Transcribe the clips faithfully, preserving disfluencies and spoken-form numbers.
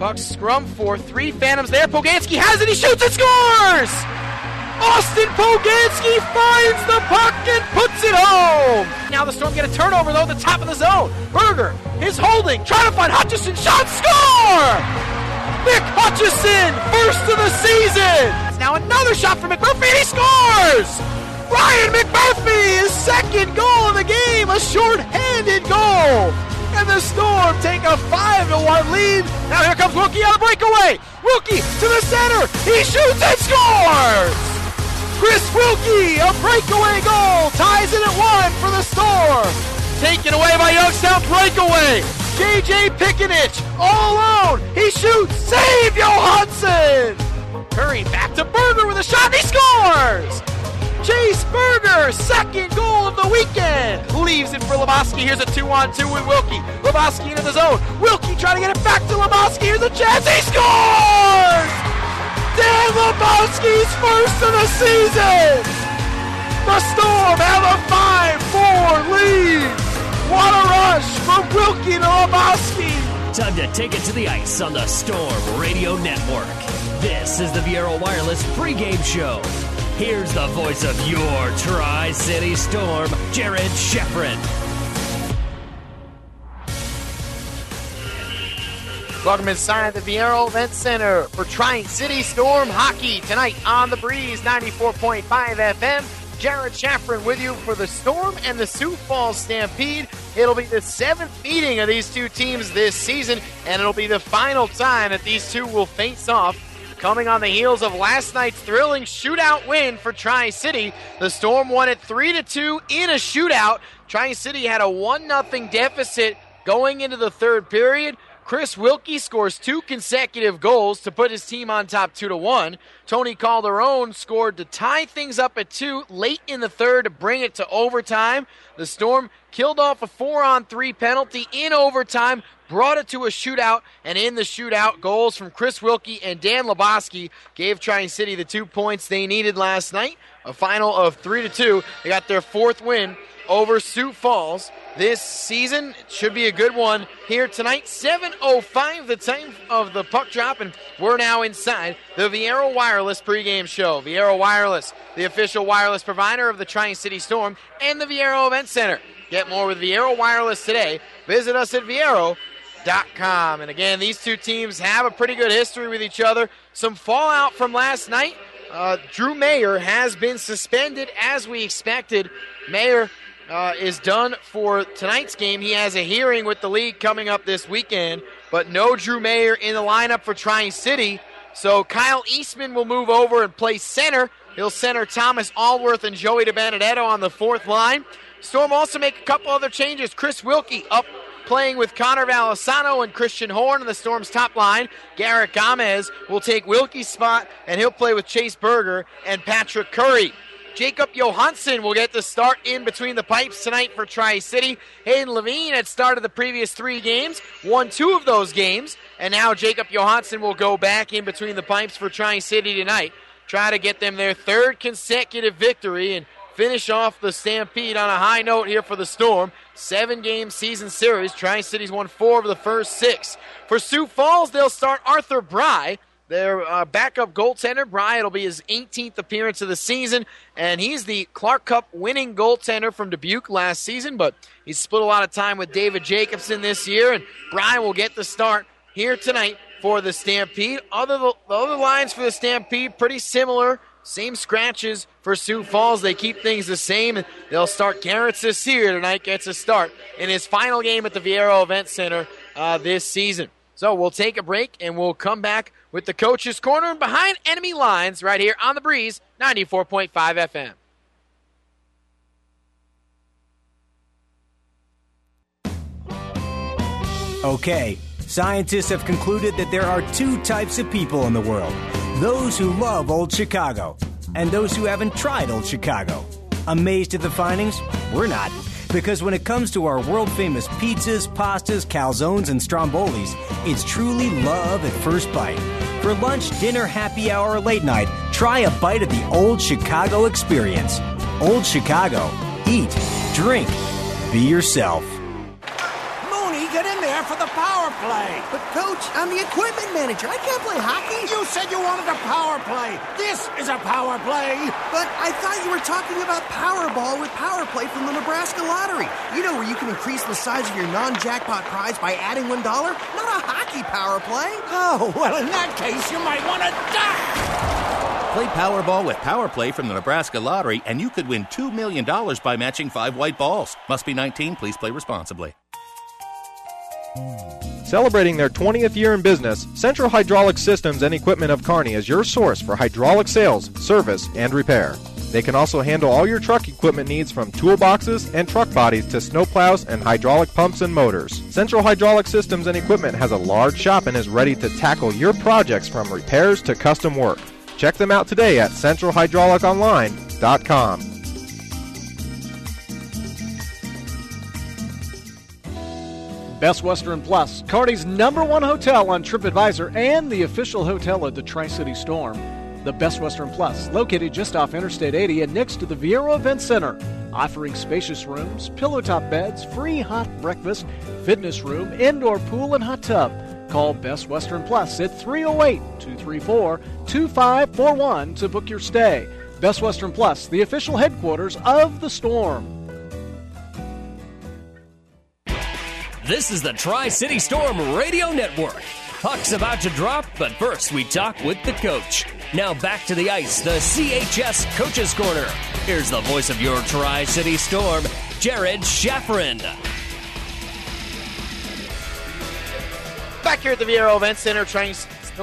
Bucks scrum for three Phantoms there. Poganski has it, he shoots and scores! Austin Poganski finds the puck and puts it home! Now the Storm get a turnover though at the top of the zone. Berger is holding, trying to find Hutchison, shot, score! Mick Hutchison, first of the season! Now another shot from McMurphy and he scores! Ryan McMurphy, his second goal of the game, a short-handed goal! And the Storm take a five to one lead. Now here comes Wilkie on the breakaway. Wilkie to the center. He shoots and scores! Chris Wilkie, a breakaway goal, ties it at one for the Storm. Taken away by Youngstown, breakaway. J J Pickenich, all alone. He shoots, save Johansson. Curry back to Berger with a shot, and he scores! Chase Berger, second goal of the weekend. Leaves it for Lebowski. Here's a two-on-two with Wilkie. Lebowski into the zone. Wilkie trying to get it back to Lebowski. Here's a chance. He scores! Dan Lebowski's first of the season. The Storm have a five four lead. What a rush from Wilkie to Lebowski. Time to take it to the ice on the Storm Radio Network. This is the Viaero Wireless pregame show. Here's the voice of your Tri-City Storm, Jared Sheffrin. Welcome inside the Viaero Event Center for Tri-City Storm hockey tonight on the Breeze ninety-four point five F M. Jared Sheffrin with you for the Storm and the Sioux Falls Stampede. It'll be the seventh meeting of these two teams this season, and it'll be the final time that these two will face off. Coming on the heels of last night's thrilling shootout win for Tri-City, the Storm won it three to two in a shootout. Tri-City had a one nothing deficit going into the third period. Chris Wilkie scores two consecutive goals to put his team on top two to one. Tony Calderon scored to tie things up at two late in the third to bring it to overtime. The Storm killed off a four on three penalty in overtime, brought it to a shootout, and in the shootout, goals from Chris Wilkie and Dan Lebowski gave Tri-City the two points they needed last night. A final of three to two. They got their fourth win over Sioux Falls this season. It should be a good one here tonight. seven oh five, the time of the puck drop, and we're now inside the Viaero Wireless pregame show. Viaero Wireless, the official wireless provider of the Tri-City Storm and the Viaero Event Center. Get more with Viaero Wireless today. Visit us at Viaero dot com. And again, these two teams have a pretty good history with each other. Some fallout from last night. Uh, Drew Mayer has been suspended as we expected. Mayer uh, is done for tonight's game. He has a hearing with the league coming up this weekend, but no Drew Mayer in the lineup for Tri-City. So Kyle Eastman will move over and play center. He'll center Thomas Allworth and Joey DiBenedetto on the fourth line. Storm also make a couple other changes. Chris Wilkie up playing with Connor Valisano and Christian Horn on the Storm's top line. Garrett Gomez will take Wilkie's spot, and he'll play with Chase Berger and Patrick Curry. Jacob Johansson will get the start in between the pipes tonight for Tri-City. Hayden Levine had started the previous three games, won two of those games, and now Jacob Johansson will go back in between the pipes for Tri-City tonight. Try to get them their third consecutive victory and finish off the Stampede on a high note here for the Storm. Seven-game season series. Tri-City's won four of the first six. For Sioux Falls, they'll start Arthur Bry, their uh, backup goaltender. Bry, it'll be his eighteenth appearance of the season, and he's the Clark Cup winning goaltender from Dubuque last season, but he's split a lot of time with David Jacobson this year, and Bry will get the start here tonight for the Stampede. Other the other lines for the Stampede, pretty similar. Same scratches for Sioux Falls. They keep things the same, and they'll start Garrett Cecile tonight, gets a start in his final game at the Viaero Event Center uh, this season. So we'll take a break, and we'll come back with the Coach's Corner and Behind Enemy Lines right here on the Breeze, ninety-four point five F M. Okay, scientists have concluded that there are two types of people in the world. Those who love Old Chicago, and those who haven't tried Old Chicago. Amazed at the findings? We're not. Because when it comes to our world-famous pizzas, pastas, calzones, and strombolis, it's truly love at first bite. For lunch, dinner, happy hour, or late night, try a bite of the Old Chicago experience. Old Chicago. Eat, drink, be yourself. get in there for the power play. But, Coach, I'm the equipment manager. I can't play hockey. You said you wanted a power play. This is a power play. But I thought you were talking about Powerball with Power Play from the Nebraska Lottery. You know, where you can increase the size of your non-jackpot prize by adding one dollar? Not a hockey power play. Oh, well, in that case, you might want to duck. Play Powerball with Power Play from the Nebraska Lottery, and you could win two million dollars by matching five white balls. Must be nineteen. Please play responsibly. Celebrating their twentieth year in business, Central Hydraulic Systems and Equipment of Kearney is your source for hydraulic sales, service, and repair. They can also handle all your truck equipment needs from toolboxes and truck bodies to snowplows and hydraulic pumps and motors. Central Hydraulic Systems and Equipment has a large shop and is ready to tackle your projects from repairs to custom work. Check them out today at central hydraulic online dot com. Best Western Plus, Kearney's number one hotel on TripAdvisor and the official hotel of the Tri-City Storm. The Best Western Plus, located just off Interstate eighty and next to the Viero Event Center, offering spacious rooms, pillow-top beds, free hot breakfast, fitness room, indoor pool, and hot tub. Call Best Western Plus at three oh eight, two three four, two five four one to book your stay. Best Western Plus, the official headquarters of the Storm. This is the Tri-City Storm Radio Network. Puck's about to drop, but first we talk with the coach. Now back to the ice, the C H S Coaches Corner. Here's the voice of your Tri-City Storm, Jared Schafferin. Back here at the Viero Event Center, trying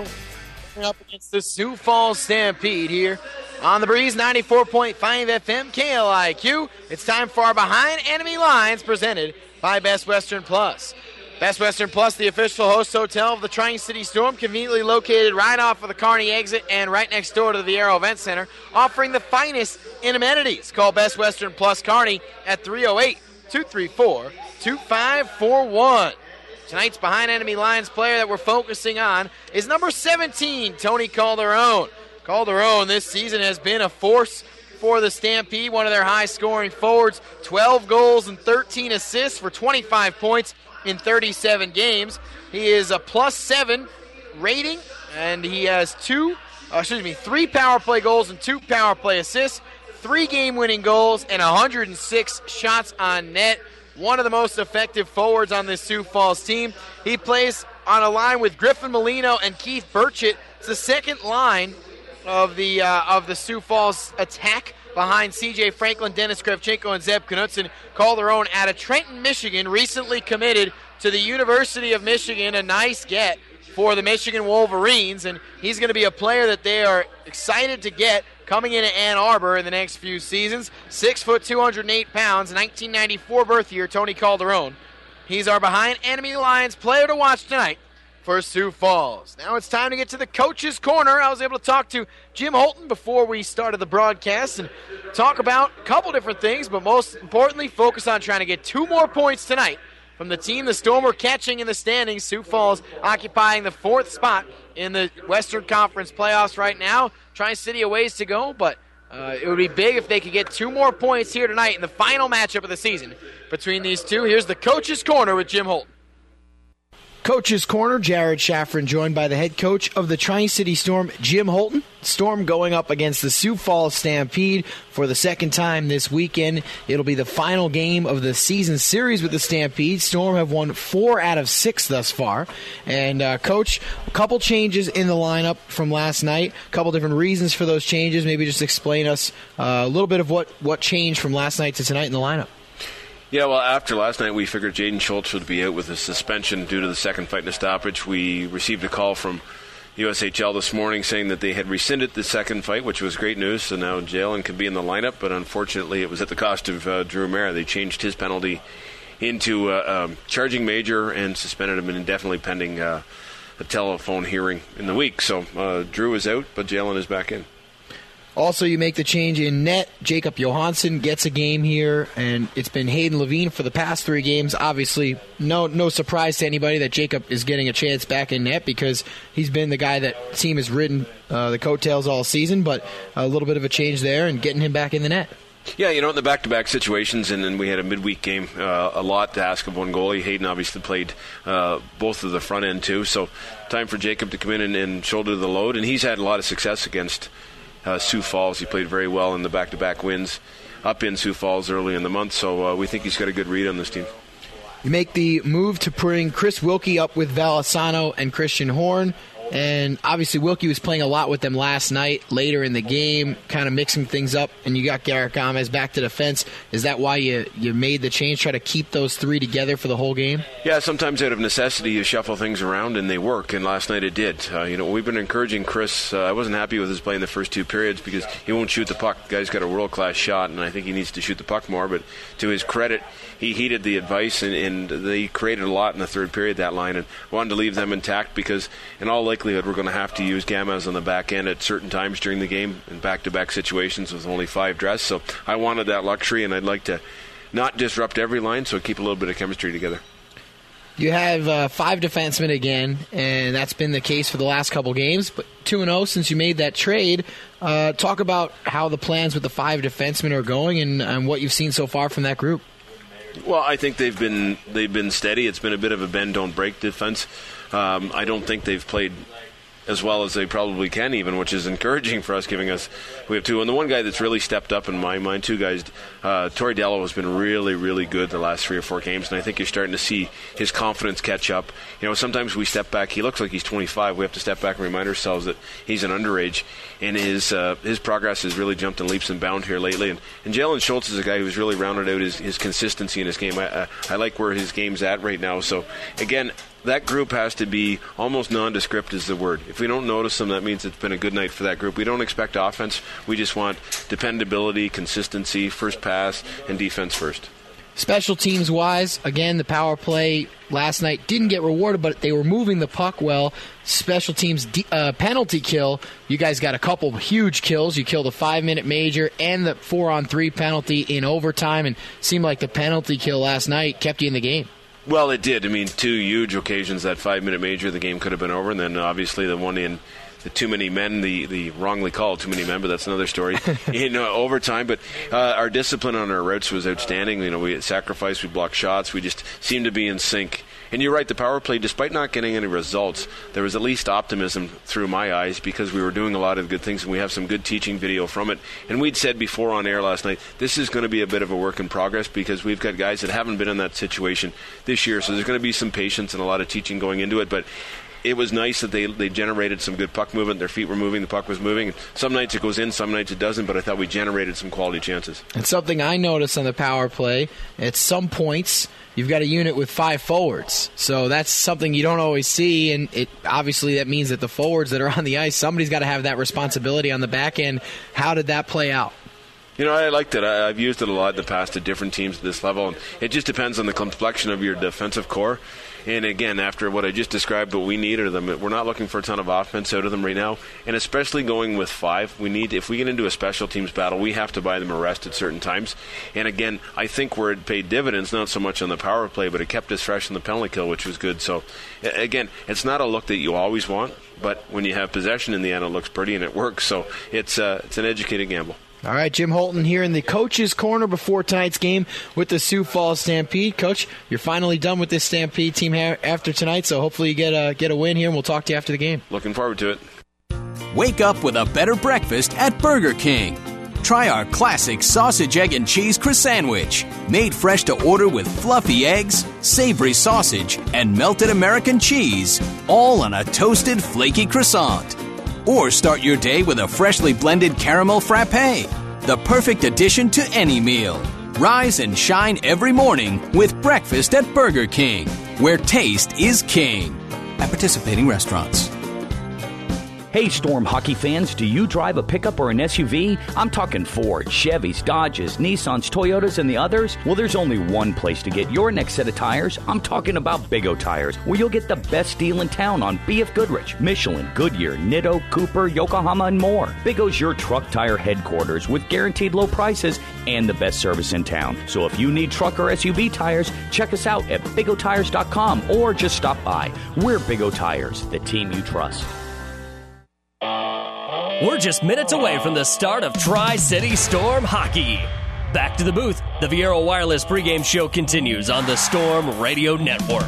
up against the Sioux Falls Stampede here on the Breeze, ninety-four point five F M K L I Q. It's time for our Behind Enemy Lines, presented by Best Western Plus. Best Western Plus, the official host hotel of the Tri-City Storm, conveniently located right off of the Kearney exit and right next door to the Viero Event Center, offering the finest in amenities. Call Best Western Plus Kearney at three oh eight, two three four, two five four one. Tonight's Behind Enemy Lines player that we're focusing on is number seventeen, Tony Calderon. Calderon this season has been a force for the Stampede, one of their high-scoring forwards, twelve goals and thirteen assists for twenty-five points in thirty-seven games. He is a plus seven rating, and he has two, uh, excuse me, three power play goals and two power play assists, three game-winning goals, and one hundred six shots on net. One of the most effective forwards on this Sioux Falls team. He plays on a line with Griffin Molino and Keith Burchett. It's the second line of the uh, of the Sioux Falls attack behind C J Franklin, Dennis Kravchenko, and Zeb Knutson. Calderon out of Trenton, Michigan, recently committed to the University of Michigan. A nice get for the Michigan Wolverines, and he's going to be a player that they are excited to get coming into Ann Arbor in the next few seasons. Six foot, two hundred eight pounds, nineteen ninety-four birth year, Tony Calderon. He's our Behind Enemy Lines player to watch tonight for Sioux Falls. Now it's time to get to the Coach's Corner. I was able to talk to Jim Holton before we started the broadcast and talk about a couple different things, but most importantly, focus on trying to get two more points tonight from the team the Storm are catching in the standings. Sioux Falls occupying the fourth spot in the Western Conference playoffs right now. Tri-City a ways to go, but uh, it would be big if they could get two more points here tonight in the final matchup of the season between these two. Here's the Coach's Corner with Jim Holton. Coach's Corner, Jared Schafferin, joined by the head coach of the Tri-City Storm, Jim Holton. Storm going up against the Sioux Falls Stampede for the second time this weekend. It'll be the final game of the season series with the Stampede. Storm have won four out of six thus far. And, uh, Coach, a couple changes in the lineup from last night, a couple different reasons for those changes. Maybe just explain us uh, a little bit of what, what changed from last night to tonight in the lineup. Yeah, well, after last night, we figured Jaden Schultz would be out with a suspension due to the second fight in a stoppage. We received a call from U S H L this morning saying that they had rescinded the second fight, which was great news. So now Jalen could be in the lineup, but unfortunately it was at the cost of uh, Drew Mara. They changed his penalty into uh, um, charging major and suspended him indefinitely pending uh, a telephone hearing in the week. So uh, Drew is out, but Jalen is back in. Also, you make the change in net. Jacob Johansson gets a game here, and it's been Hayden Levine for the past three games. Obviously, no no surprise to anybody that Jacob is getting a chance back in net because he's been the guy that team has ridden uh, the coattails all season, but a little bit of a change there and getting him back in the net. Yeah, you know, in the back-to-back situations, and then we had a midweek game, uh, a lot to ask of one goalie. Hayden obviously played uh, both of the front end, too. So time for Jacob to come in and, and shoulder the load. And he's had a lot of success against uh, Sioux Falls. He played very well in the back-to-back wins up in Sioux Falls early in the month. So uh, we think he's got a good read on this team. You make the move to bring Chris Wilkie up with Valasano and Christian Horn. And obviously Wilkie was playing a lot with them last night, later in the game, kind of mixing things up, and you got Garrett Gomez back to defense. Is that why you, you made the change, try to keep those three together for the whole game? Yeah, sometimes out of necessity you shuffle things around and they work, and last night it did. Uh, you know, we've been encouraging Chris. Uh, I wasn't happy with his play in the first two periods because he won't shoot the puck. The guy's got a world-class shot, and I think he needs to shoot the puck more, but to his credit, he heeded the advice, and, and they created a lot in the third period, that line, and wanted to leave them intact because in all likelihood we're going to have to use Gamez on the back end at certain times during the game in back-to-back situations with only five dressed. So I wanted that luxury, and I'd like to not disrupt every line, so keep a little bit of chemistry together. You have uh, five defensemen again, and that's been the case for the last couple games, but two and oh since you made that trade. Uh, talk about how the plans with the five defensemen are going and, and what you've seen so far from that group. Well, I think they've been they've been steady. It's been a bit of a bend, don't break defense. Um, I don't think they've played as well as they probably can even, which is encouraging for us, giving us, we have two. And the one guy that's really stepped up in my mind, two guys, uh, Torey Dello has been really, really good the last three or four games, and I think you're starting to see his confidence catch up. You know, sometimes we step back, he looks like he's twenty-five, we have to step back and remind ourselves that he's an underage, and his uh, his progress has really jumped in leaps and bounds here lately. And, and Jalen Schultz is a guy who's really rounded out his, his consistency in his game. I, I, I like where his game's at right now. So, again, that group has to be almost nondescript is the word. If we don't notice them, that means it's been a good night for that group. We don't expect offense. We just want dependability, consistency, first pass, and defense first. Special teams wise, again, the power play last night didn't get rewarded, but they were moving the puck well. Special teams de- uh, penalty kill, you guys got a couple huge kills. You killed a five-minute major and the four-on-three penalty in overtime, and seemed like the penalty kill last night kept you in the game. Well, it did. I mean, two huge occasions, that five-minute major, the game could have been over, and then obviously the one in the too many men, the, the wrongly called too many men, but that's another story, in uh, overtime. But uh, our discipline on our routes was outstanding. You know, we sacrificed, we blocked shots, we just seemed to be in sync. And you're right, the power play, despite not getting any results, there was at least optimism through my eyes because we were doing a lot of good things, and we have some good teaching video from it. And we'd said before on air last night, this is going to be a bit of a work in progress because we've got guys that haven't been in that situation this year, so there's going to be some patience and a lot of teaching going into it. But it was nice that they they generated some good puck movement. Their feet were moving, the puck was moving. Some nights it goes in, some nights it doesn't, but I thought we generated some quality chances. And something I noticed on the power play, at some points, you've got a unit with five forwards. So that's something you don't always see, and it obviously that means that the forwards that are on the ice, somebody's got to have that responsibility on the back end. How did that play out? You know, I liked it. I, I've used it a lot in the past at different teams at this level. And it just depends on the complexion of your defensive core. And again, after what I just described, what we need of them, we're not looking for a ton of offense out of them right now. And especially going with five, we need, if we get into a special teams battle, we have to buy them a rest at certain times. And again, I think where it paid dividends, not so much on the power play, but it kept us fresh in the penalty kill, which was good. So again, it's not a look that you always want, but when you have possession in the end, it looks pretty and it works. So it's uh, it's an educated gamble. All right, Jim Holton here in the coach's corner before tonight's game with the Sioux Falls Stampede. Coach, you're finally done with this Stampede team after tonight, so hopefully you get a, get a win here, and we'll talk to you after the game. Looking forward to it. Wake up with a better breakfast at Burger King. Try our classic sausage, egg, and cheese croissant-sandwich, made fresh to order with fluffy eggs, savory sausage, and melted American cheese, all on a toasted, flaky croissant. Or start your day with a freshly blended caramel frappe, the perfect addition to any meal. Rise and shine every morning with breakfast at Burger King, where taste is king. At participating restaurants. Hey, Storm hockey fans, do you drive a pickup or an S U V? I'm talking Ford, Chevys, Dodges, Nissans, Toyotas, and the others. Well, there's only one place to get your next set of tires. I'm talking about Big O Tires, where you'll get the best deal in town on B F Goodrich, Michelin, Goodyear, Nitto, Cooper, Yokohama, and more. Big O's your truck tire headquarters with guaranteed low prices and the best service in town. So if you need truck or S U V tires, check us out at big o tires dot com or just stop by. We're Big O Tires, the team you trust. We're just minutes away from the start of Tri-City Storm hockey. Back to the booth. The Viero Wireless pregame show continues on the Storm Radio Network.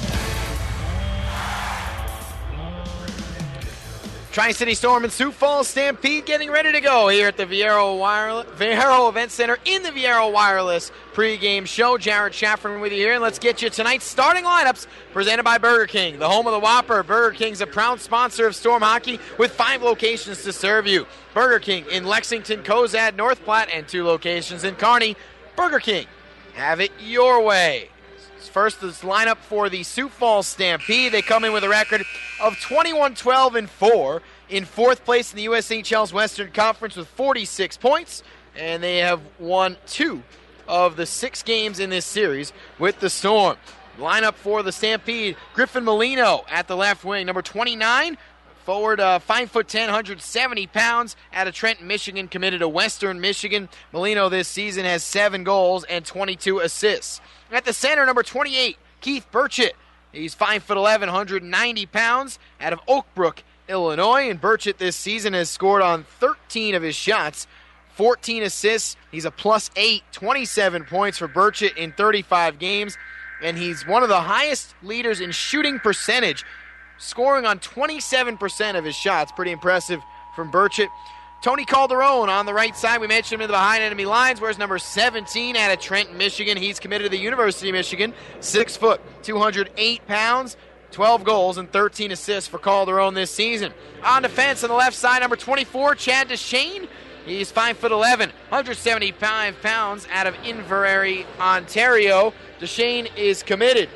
Tri-City Storm and Sioux Falls Stampede getting ready to go here at the Viero, Wireless, Viero Event Center in the Viero Wireless pregame show. Jared Shaffron with you here, and let's get you tonight's starting lineups presented by Burger King, the home of the Whopper. Burger King's a proud sponsor of Storm Hockey with five locations to serve you. Burger King in Lexington, Cozad, North Platte, and two locations in Kearney. Burger King, have it your way. First, this lineup for the Sioux Falls Stampede. They come in with a record of twenty-one twelve and four, in fourth place in the U S H L's Western Conference with forty-six points, and they have won two of the six games in this series with the Storm. Lineup for the Stampede: Griffin Molino at the left wing, number twenty-nine. Forward, uh, five foot ten, one hundred seventy pounds, out of Trenton, Michigan, committed to Western Michigan. Molino this season has seven goals and twenty-two assists. At the center, number twenty-eight, Keith Burchett. He's five foot eleven, one hundred ninety pounds, out of Oak Brook, Illinois. And Burchett this season has scored on thirteen of his shots, fourteen assists. He's a plus eight, twenty-seven points for Burchett in thirty-five games. And he's one of the highest leaders in shooting percentage, scoring on twenty-seven percent of his shots. Pretty impressive from Burchett. Tony Calderon on the right side. We mentioned him in the behind enemy lines. Where's number seventeen out of Trenton, Michigan? He's committed to the University of Michigan. Six foot, two hundred eight pounds, twelve goals and thirteen assists for Calderon this season. On defense on the left side, number twenty-four, Chad Deshane. He's five foot eleven, one hundred seventy-five pounds, out of Inverary, Ontario. Deshane is committed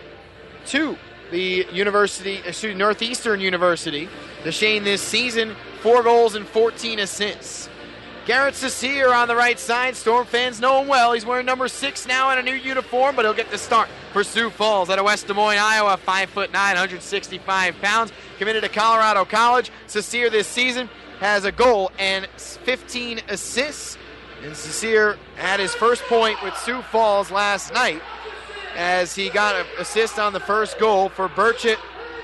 to the University, excuse me, Northeastern University. Deshane this season, four goals and fourteen assists. Garrett Cecile on the right side. Storm fans know him well. He's wearing number six now in a new uniform, but he'll get the start for Sioux Falls out of West Des Moines, Iowa. five foot nine, one hundred sixty-five pounds, committed to Colorado College. Cecile this season has a goal and fifteen assists. And Cecile had his first point with Sioux Falls last night as he got an assist on the first goal for Burchett.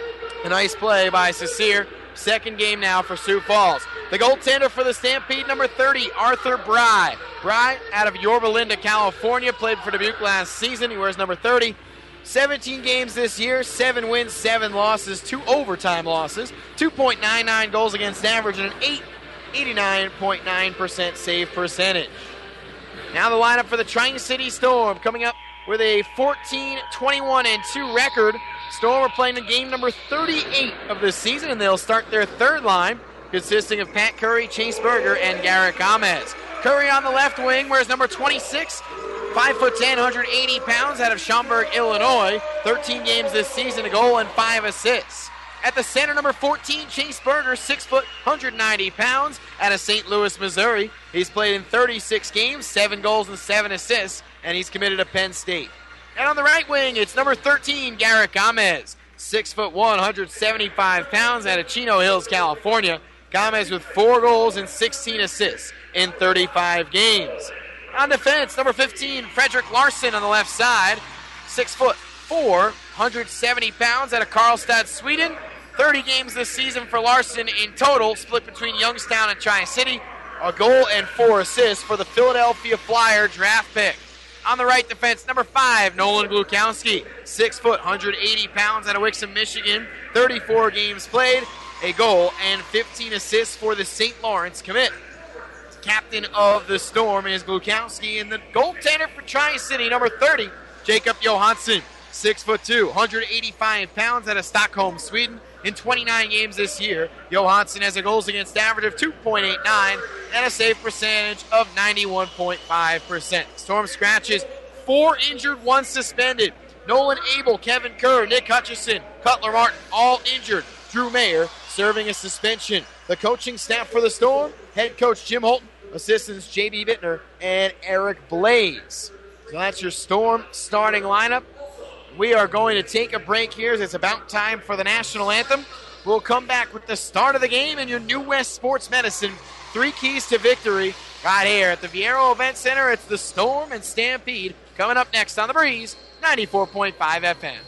A nice play by Cecile. Second game now for Sioux Falls. The goaltender for the Stampede, number thirty, Arthur Bry. Bry out of Yorba Linda, California, played for Dubuque last season. He wears number thirty. seventeen games this year, seven wins, seven losses, two overtime losses, two point nine nine goals against average, and an eight eighty-nine point nine percent save percentage. Now the lineup for the Tri-City Storm, coming up with a fourteen twenty-one and two record. Storm are playing in game number thirty-eight of the season, and they'll start their third line, consisting of Pat Curry, Chase Berger, and Garrett Gomez. Curry on the left wing, wears number twenty-six, five foot ten, one hundred eighty pounds, out of Schaumburg, Illinois. thirteen games this season, a goal and five assists. At the center, number fourteen, Chase Berger, six foot, one hundred ninety pounds, out of Saint Louis, Missouri. He's played in thirty-six games, seven goals and seven assists, and he's committed to Penn State. And on the right wing, it's number thirteen, Garrett Gomez, six foot one, one hundred seventy-five pounds, out of Chino Hills, California. Gomez with four goals and sixteen assists in thirty-five games. On defense, number fifteen, Frederick Larson on the left side, six foot four, one hundred seventy pounds, out of Karlstad, Sweden. thirty games this season for Larson in total, split between Youngstown and Tri-City. A goal and four assists for the Philadelphia Flyer draft pick. On the right defense, number five, Nolan Glukowski, six foot, one hundred eighty pounds, out of Wixom, Michigan. thirty-four games played, a goal and fifteen assists for the Saint Lawrence commit. Captain of the Storm is Glukowski, and the goaltender for Tri-City, number thirty, Jacob Johansson, six foot two, one hundred eighty-five pounds, out of Stockholm, Sweden. In twenty-nine games this year, Johansson has a goals against average of two point eight nine and a save percentage of ninety-one point five percent. Storm scratches, four injured, one suspended. Nolan Abel, Kevin Kerr, Nick Hutchison, Cutler Martin, all injured. Drew Mayer serving a suspension. The coaching staff for the Storm, head coach Jim Holton, assistants J B Bittner and Eric Blaze. So that's your Storm starting lineup. We are going to take a break here as it's about time for the national anthem. We'll come back with the start of the game and your New West Sports Medicine three keys to victory right here at the Viero Event Center. It's the Storm and Stampede coming up next on The Breeze, ninety-four point five F M.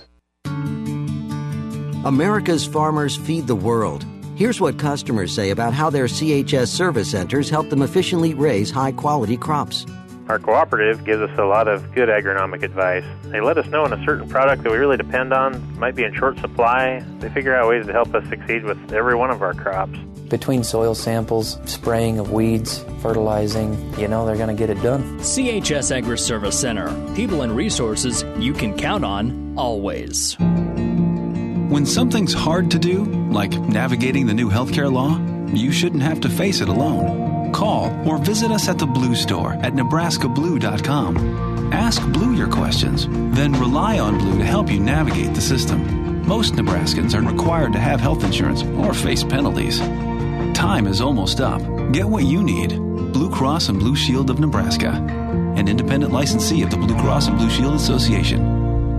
America's farmers feed the world. Here's what customers say about how their C H S service centers help them efficiently raise high-quality crops. Our cooperative gives us a lot of good agronomic advice. They let us know when a certain product that we really depend on might be in short supply. They figure out ways to help us succeed with every one of our crops. Between soil samples, spraying of weeds, fertilizing, you know they're going to get it done. C H S Agri-Service Center. People and resources you can count on always. When something's hard to do, like navigating the new healthcare law, you shouldn't have to face it alone. Call or visit us at the Blue Store at Nebraska Blue dot com. Ask Blue your questions, then rely on Blue to help you navigate the system. Most Nebraskans are required to have health insurance or face penalties. Time is almost up. Get what you need. Blue Cross and Blue Shield of Nebraska, an independent licensee of the Blue Cross and Blue Shield Association.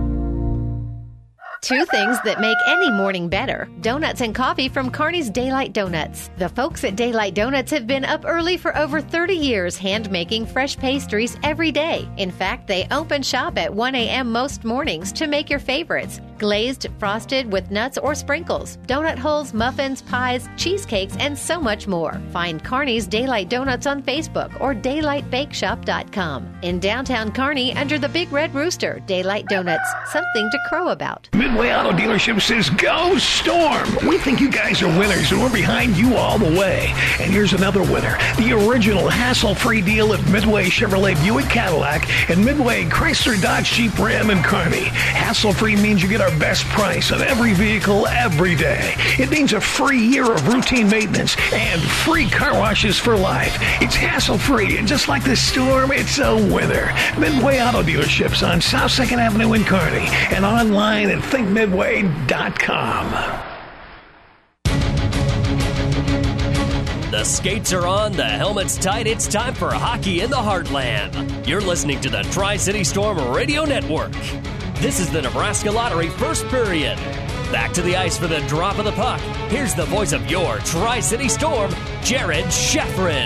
Two things that make any morning better. Donuts and coffee from Kearney's Daylight Donuts. The folks at Daylight Donuts have been up early for over thirty years hand-making fresh pastries every day. In fact, they open shop at one a.m. most mornings to make your favorites. Glazed, frosted with nuts or sprinkles, donut holes, muffins, pies, cheesecakes, and so much more. Find Kearney's Daylight Donuts on Facebook or daylight bake shop dot com. In downtown Kearney, under the Big Red Rooster, Daylight Donuts, something to crow about. Midway Auto Dealership says, go Storm! We think you guys are winners, and we're behind you all the way. And here's another winner. The original hassle-free deal at Midway Chevrolet Buick Cadillac and Midway Chrysler Dodge Jeep Ram in Kearney. Hassle-free means you get our best price on every vehicle every day. It means a free year of routine maintenance and free car washes for life. It's hassle-free, and just like the Storm, it's a winner. Midway Auto Dealerships on South second Avenue in Kearney and online at think midway dot com. The skates are on, the helmet's tight. It's time for hockey in the heartland. You're listening to the Tri-City Storm Radio Network. This is the Nebraska Lottery first period. Back to the ice for the drop of the puck. Here's the voice of your Tri-City Storm, Jared Scheffrin.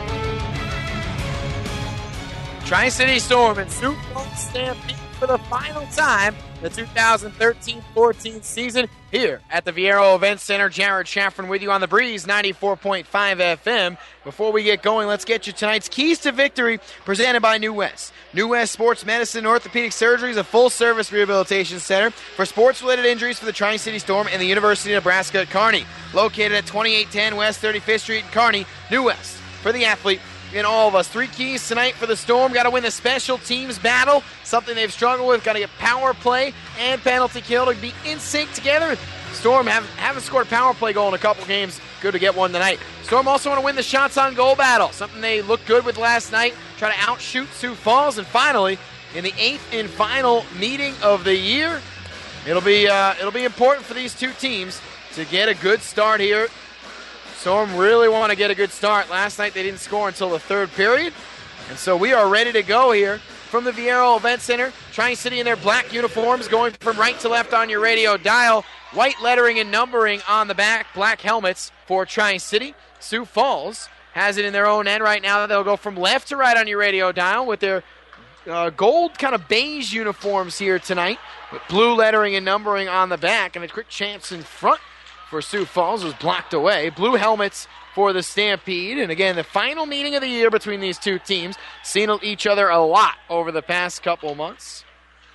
Tri-City Storm and Sioux Falls Stampede for the final time the two thousand thirteen fourteen season here at the Viero Event Center. Jared Scheffrin with you on the Breeze ninety-four point five F M. Before we get going, let's get you tonight's Keys to Victory presented by New West. New West Sports Medicine and Orthopedic Surgery is a full-service rehabilitation center for sports-related injuries for the Tri-City Storm and the University of Nebraska at Kearney. Located at twenty-eight ten West thirty-fifth Street in Kearney, New West for the athlete in all of us. Three keys tonight for the Storm. Got to win the special teams battle, something they've struggled with. Got to get power play and penalty kill to be in sync together. Storm have, haven't scored a power play goal in a couple games. Good to get one tonight. Storm also want to win the shots on goal battle, something they looked good with last night. Try to outshoot Sioux Falls. And finally, in the eighth and final meeting of the year, it'll be uh, it'll be important for these two teams to get a good start here. Storm really want to get a good start. Last night they didn't score until the third period. And so we are ready to go here from the Viero Event Center. Tri-City in their black uniforms going from right to left on your radio dial. White lettering and numbering on the back. Black helmets for Tri-City. Sioux Falls has it in their own end right now. They'll go from left to right on your radio dial with their uh, gold kind of beige uniforms here tonight. With blue lettering and numbering on the back. And a quick chance in front for Sioux Falls was blocked away. Blue helmets for the Stampede. And again, the final meeting of the year between these two teams. Seen each other a lot over the past couple months.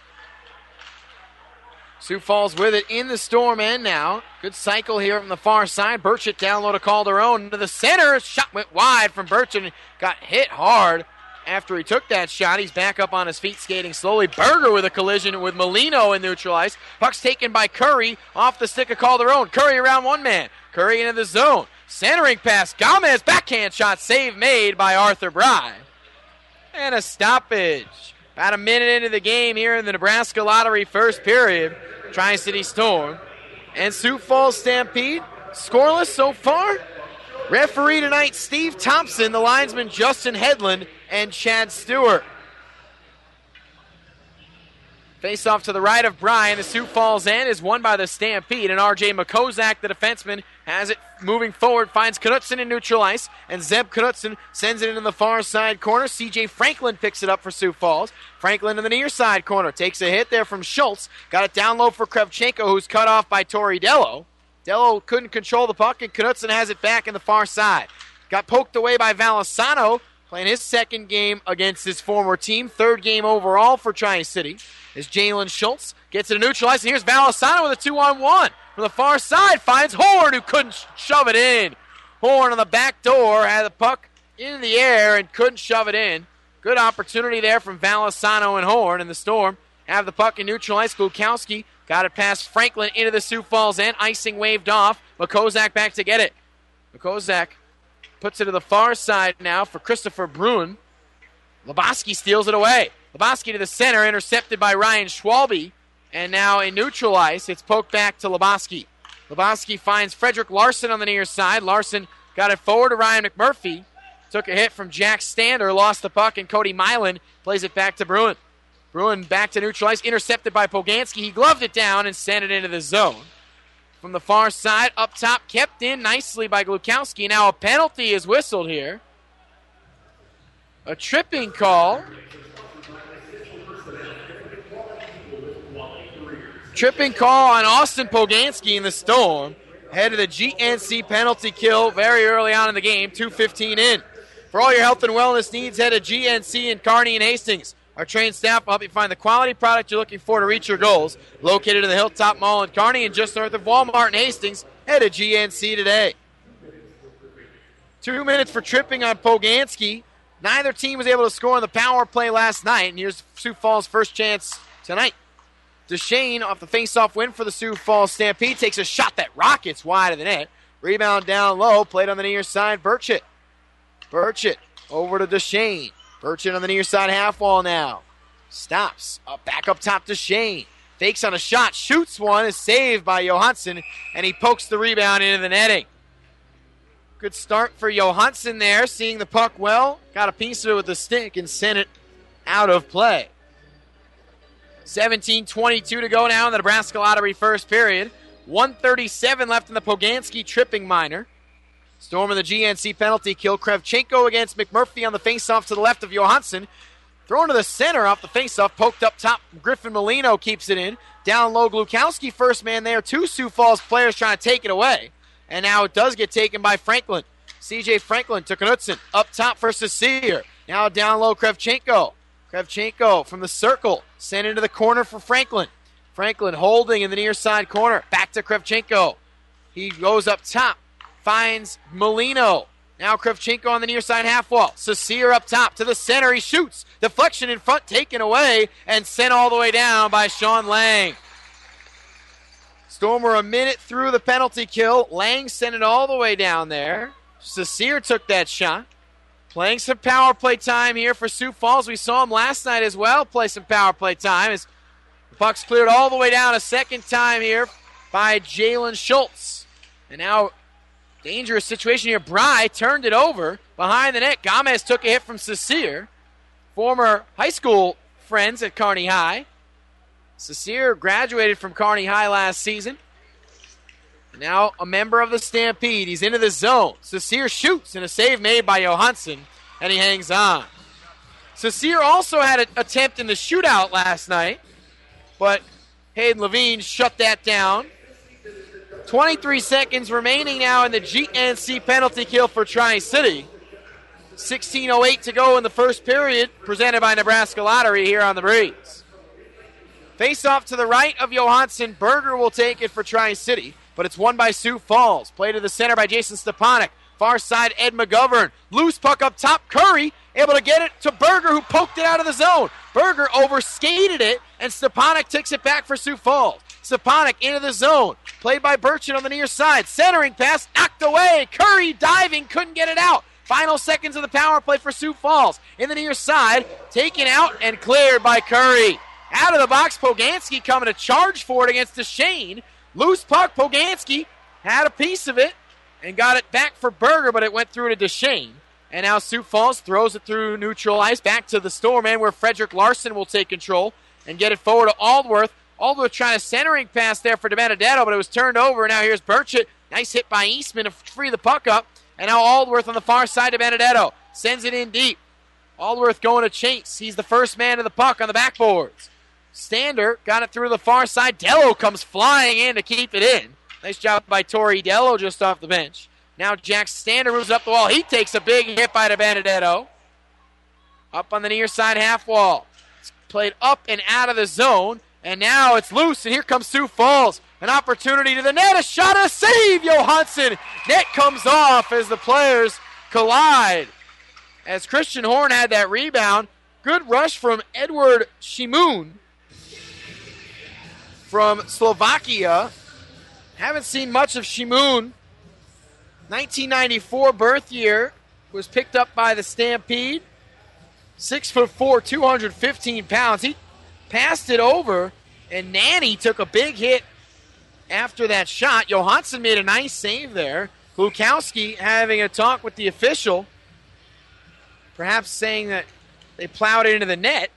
Sioux Falls with it in the Storm end now. Good cycle here from the far side. Burchett down low to Calderon. To the center. Shot went wide from Burchett. Got hit hard after he took that shot. He's back up on his feet skating slowly. Berger with a collision with Molino in neutral ice. Puck's taken by Curry off the stick of Calderon. Curry around one man. Curry into the zone. Centering pass. Gomez backhand shot. Save made by Arthur Bride. And a stoppage. About a minute into the game here in the Nebraska Lottery first period. Tri-City Storm and Sioux Falls Stampede scoreless so far. Referee tonight, Steve Thompson, the linesman Justin Hedlund, and Chad Stewart. Face off to the right of Bryan. The Sioux Falls end is won by the Stampede, and R J McCozak, the defenseman, has it moving forward, finds Knutson in neutral ice, and Zeb Knutson sends it into the far side corner. C J Franklin picks it up for Sioux Falls. Franklin in the near side corner takes a hit there from Schultz. Got it down low for Kravchenko, who's cut off by Tori Dello. Dello couldn't control the puck, and Knutson has it back in the far side. Got poked away by Valisano. playing his second game against his former team, third game overall for Tri-City, as Jalen Schultz gets it to neutralize, and here's Valisano with a two-on-one. From the far side, finds Horn, who couldn't sh- shove it in. Horn on the back door, had the puck in the air and couldn't shove it in. Good opportunity there from Valisano and Horn, and the Storm have the puck in neutralized. Glukowski got it past Franklin into the Sioux Falls end. Icing waved off. Makozak back to get it. Makozak puts it to the far side now for Christopher Bruin. Lebowski steals it away. Lebowski to the center, intercepted by Ryan Schwalbe. And now in neutral ice, it's poked back to Lebowski. Lebowski finds Frederick Larson on the near side. Larson got it forward to Ryan McMurphy. Took a hit from Jack Stander, lost the puck, and Cody Milan plays it back to Bruin. Bruin back to neutral ice, intercepted by Poganski. He gloved it down and sent it into the zone. From the far side, up top, kept in nicely by Glukowski. Now a penalty is whistled here. A tripping call. Tripping call on Austin Poganski in the Storm. Head of the G N C penalty kill very early on in the game, two fifteen in. For all your health and wellness needs, head to G N C in Kearney and Hastings. Our trained staff will help you find the quality product you're looking for to reach your goals. Located in the Hilltop Mall in Kearney and just north of Walmart in Hastings, head to G N C today. Two minutes for tripping on Poganski. Neither team was able to score on the power play last night, and here's Sioux Falls' first chance tonight. Duchesne off the face-off win for the Sioux Falls Stampede takes a shot that rockets wide of the net. Rebound down low, played on the near side, Burchett. Burchett over to Duchesne. Burchett on the near side half wall now. Stops. Up back up top to Shane. Fakes on a shot. Shoots one. Is saved by Johansson. And he pokes the rebound into the netting. Good start for Johansson there. Seeing the puck well. Got a piece of it with the stick and sent it out of play. seventeen twenty-two to go now in the Nebraska Lottery first period. one thirty-seven left in the Poganski tripping minor. Storm of the G N C penalty kill. Krevchenko against McMurphy on the faceoff to the left of Johansson. Thrown to the center off the faceoff. Poked up top. Griffin Molino keeps it in. Down low, Glukowski first man there. Two Sioux Falls players trying to take it away. And now it does get taken by Franklin. C J Franklin to Knutson. Up top for Sasir. Now down low, Krevchenko. Krevchenko from the circle. Sent into the corner for Franklin. Franklin holding in the near side corner. Back to Krevchenko. He goes up top. Finds Molino. Now Krevchenko on the near side half wall. Sasir up top to the center. He shoots. Deflection in front taken away and sent all the way down by Sean Lang. Storm were a minute through the penalty kill. Lang sent it all the way down there. Sasir took that shot. Playing some power play time here for Sioux Falls. We saw him last night as well play some power play time as the puck's cleared all the way down a second time here by Jalen Schultz. And now dangerous situation here. Bry turned it over behind the net. Gomez took a hit from Sasir. Former high school friends at Kearney High. Sasir graduated from Kearney High last season. Now a member of the Stampede. He's into the zone. Sasir shoots and a save made by Johansson, and he hangs on. Sasir also had an attempt in the shootout last night, but Hayden Levine shut that down. twenty-three seconds remaining now in the G N C penalty kill for Tri-City. sixteen oh eight to go in the first period, presented by Nebraska Lottery here on the Breeze. Face off to the right of Johansson. Berger will take it for Tri-City, but it's won by Sioux Falls. Play to the center by Jason Stepanek. Far side, Ed McGovern. Loose puck up top. Curry able to get it to Berger, who poked it out of the zone. Berger overskated it, and Stepanek takes it back for Sioux Falls. Stepanek into the zone. Played by Burchett on the near side. Centering pass, knocked away. Curry diving, couldn't get it out. Final seconds of the power play for Sioux Falls. In the near side, taken out and cleared by Curry. Out of the box, Poganski coming to charge for it against Duchesne. Loose puck, Poganski had a piece of it and got it back for Berger, but it went through to Duchesne. And now Sioux Falls throws it through neutral ice back to the Storm end, where Frederick Larson will take control and get it forward to Aldworth. Aldworth trying a centering pass there for DiBenedetto, but it was turned over. Now here's Burchett. Nice hit by Eastman to free the puck up. And now Aldworth on the far side to DiBenedetto. Sends it in deep. Aldworth going to chase. He's the first man to the puck on the backboards. Stander got it through the far side. Dello comes flying in to keep it in. Nice job by Tori Dello just off the bench. Now Jack Stander moves up the wall. He takes a big hit by DiBenedetto. Up on the near side half wall. It's played up and out of the zone. And now it's loose, and here comes Sioux Falls. An opportunity to the net, a shot, a save, Johansson. Net comes off as the players collide. As Christian Horn had that rebound, good rush from Edward Shimun from Slovakia. Haven't seen much of Shimun. nineteen ninety-four birth year, was picked up by the Stampede. Six foot four, two hundred fifteen pounds. He passed it over, and Nanny took a big hit after that shot. Johansson made a nice save there. Glukowski having a talk with the official, perhaps saying that they plowed it into the net.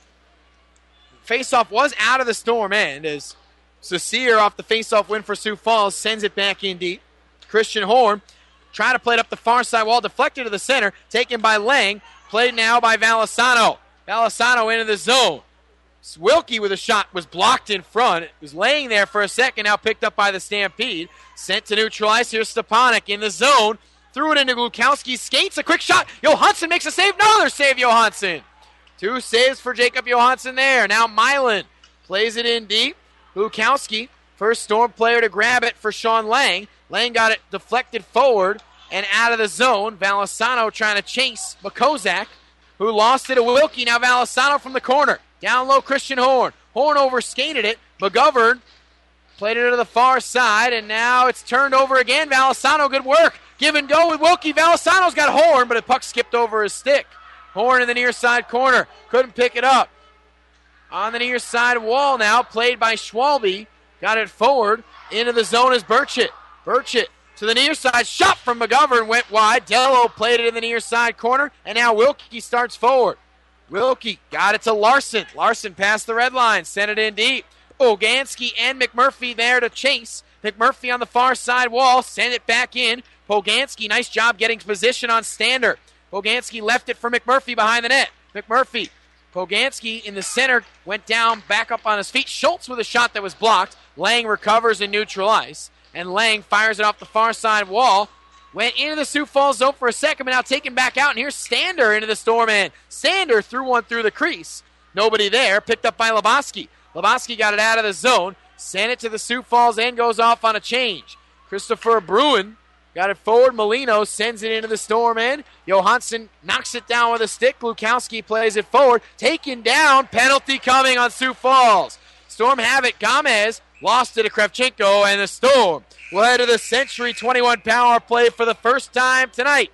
Faceoff was out of the Storm end as Saucier off the faceoff win for Sioux Falls sends it back in deep. Christian Horn trying to play it up the far side wall, deflected to the center, taken by Lang, played now by Valisano. Valisano into the zone. Wilkie with a shot was blocked in front. It was laying there for a second, now picked up by the Stampede. Sent to neutralize. Here's Stepanek in the zone. Threw it into Glukowski. Skates a quick shot. Johansson makes a save. Another save, Johansson. Two saves for Jacob Johansson there. Now Milan plays it in deep. Glukowski, first Storm player to grab it for Sean Lang. Lang got it deflected forward and out of the zone. Valisano trying to chase Makozak, who lost it to Wilkie. Now Valisano from the corner. Down low, Christian Horn. Horn overskated it. McGovern played it to the far side, and now it's turned over again. Valisano, good work. Give and go with Wilkie. Valisano's got Horn, but the puck skipped over his stick. Horn in the near side corner. Couldn't pick it up. On the near side wall now, played by Schwalbe. Got it forward. Into the zone is Burchett. Burchett to the near side. Shot from McGovern. Went wide. Dello played it in the near side corner, and now Wilkie starts forward. Wilkie got it to Larson. Larson passed the red line, sent it in deep. Poganski and McMurphy there to chase. McMurphy on the far side wall, sent it back in. Poganski, nice job getting position on Stander. Poganski left it for McMurphy behind the net. McMurphy, Poganski in the center, went down, back up on his feet. Schultz with a shot that was blocked. Lang recovers and neutral ice. And Lang fires it off the far side wall. Went into the Sioux Falls zone for a second, but now taken back out. And here's Stander into the Storm end. Stander threw one through the crease. Nobody there. Picked up by Lebowski. Lebowski got it out of the zone. Sent it to the Sioux Falls end. Goes off on a change. Christopher Bruin got it forward. Molino sends it into the Storm end. Johansson knocks it down with a stick. Glukowski plays it forward. Taken down. Penalty coming on Sioux Falls. Storm have it. Gomez lost it to Kravchenko, and the Storm will head to the Century twenty-one power play for the first time tonight.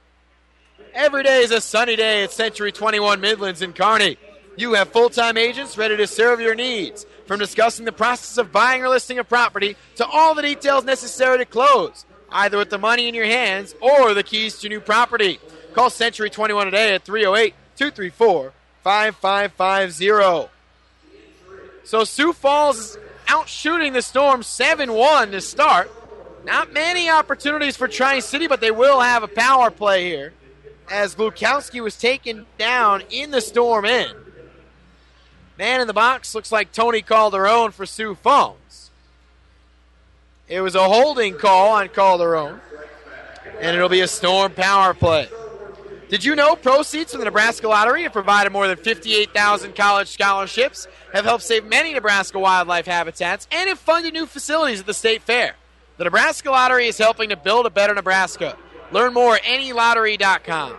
Every day is a sunny day at Century twenty-one Midlands in Kearney. You have full-time agents ready to serve your needs. From discussing the process of buying or listing a property to all the details necessary to close, either with the money in your hands or the keys to new property. Call Century twenty-one today at three oh eight, two three four, five five five zero. So Sioux Falls is out shooting the Storm seven one to start. Not many opportunities for Tri-City, but they will have a power play here as Glukowski was taken down in the Storm end. Man in the box looks like Tony Calderon for Sioux Falls. It was a holding call on Calderon, and it'll be a Storm power play. Did you know proceeds from the Nebraska Lottery have provided more than fifty-eight thousand college scholarships, have helped save many Nebraska wildlife habitats, and have funded new facilities at the State Fair? The Nebraska Lottery is helping to build a better Nebraska. Learn more at any lottery dot com.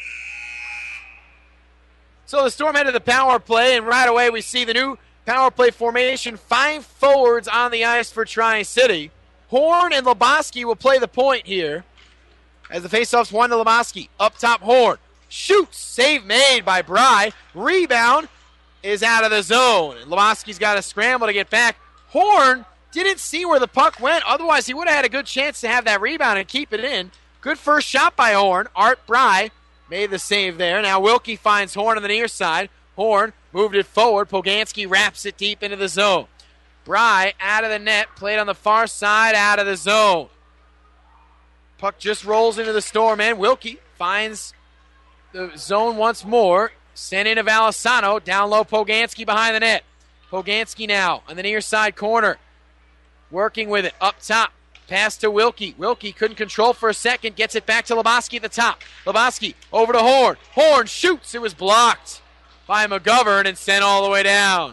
So the Storm head to the power play, and right away we see the new power play formation. Five forwards on the ice for Tri-City. Horn and Lebowski will play the point here. As the faceoff's one to Lebowski. Up top, Horn. Shoots. Save made by Bry. Rebound is out of the zone. And Lebowski's got to scramble to get back. Horn didn't see where the puck went. Otherwise, he would have had a good chance to have that rebound and keep it in. Good first shot by Horn. Art Bry made the save there. Now Wilkie finds Horn on the near side. Horn moved it forward. Poganski wraps it deep into the zone. Bry out of the net. Played on the far side, out of the zone. Puck just rolls into the Storm end. Wilkie finds the zone once more. Sent into Valisano. Down low, Poganski behind the net. Poganski now on the near side corner. Working with it. Up top. Pass to Wilkie. Wilkie couldn't control for a second. Gets it back to Lebowski at the top. Lebowski over to Horn. Horn shoots. It was blocked by McGovern and sent all the way down.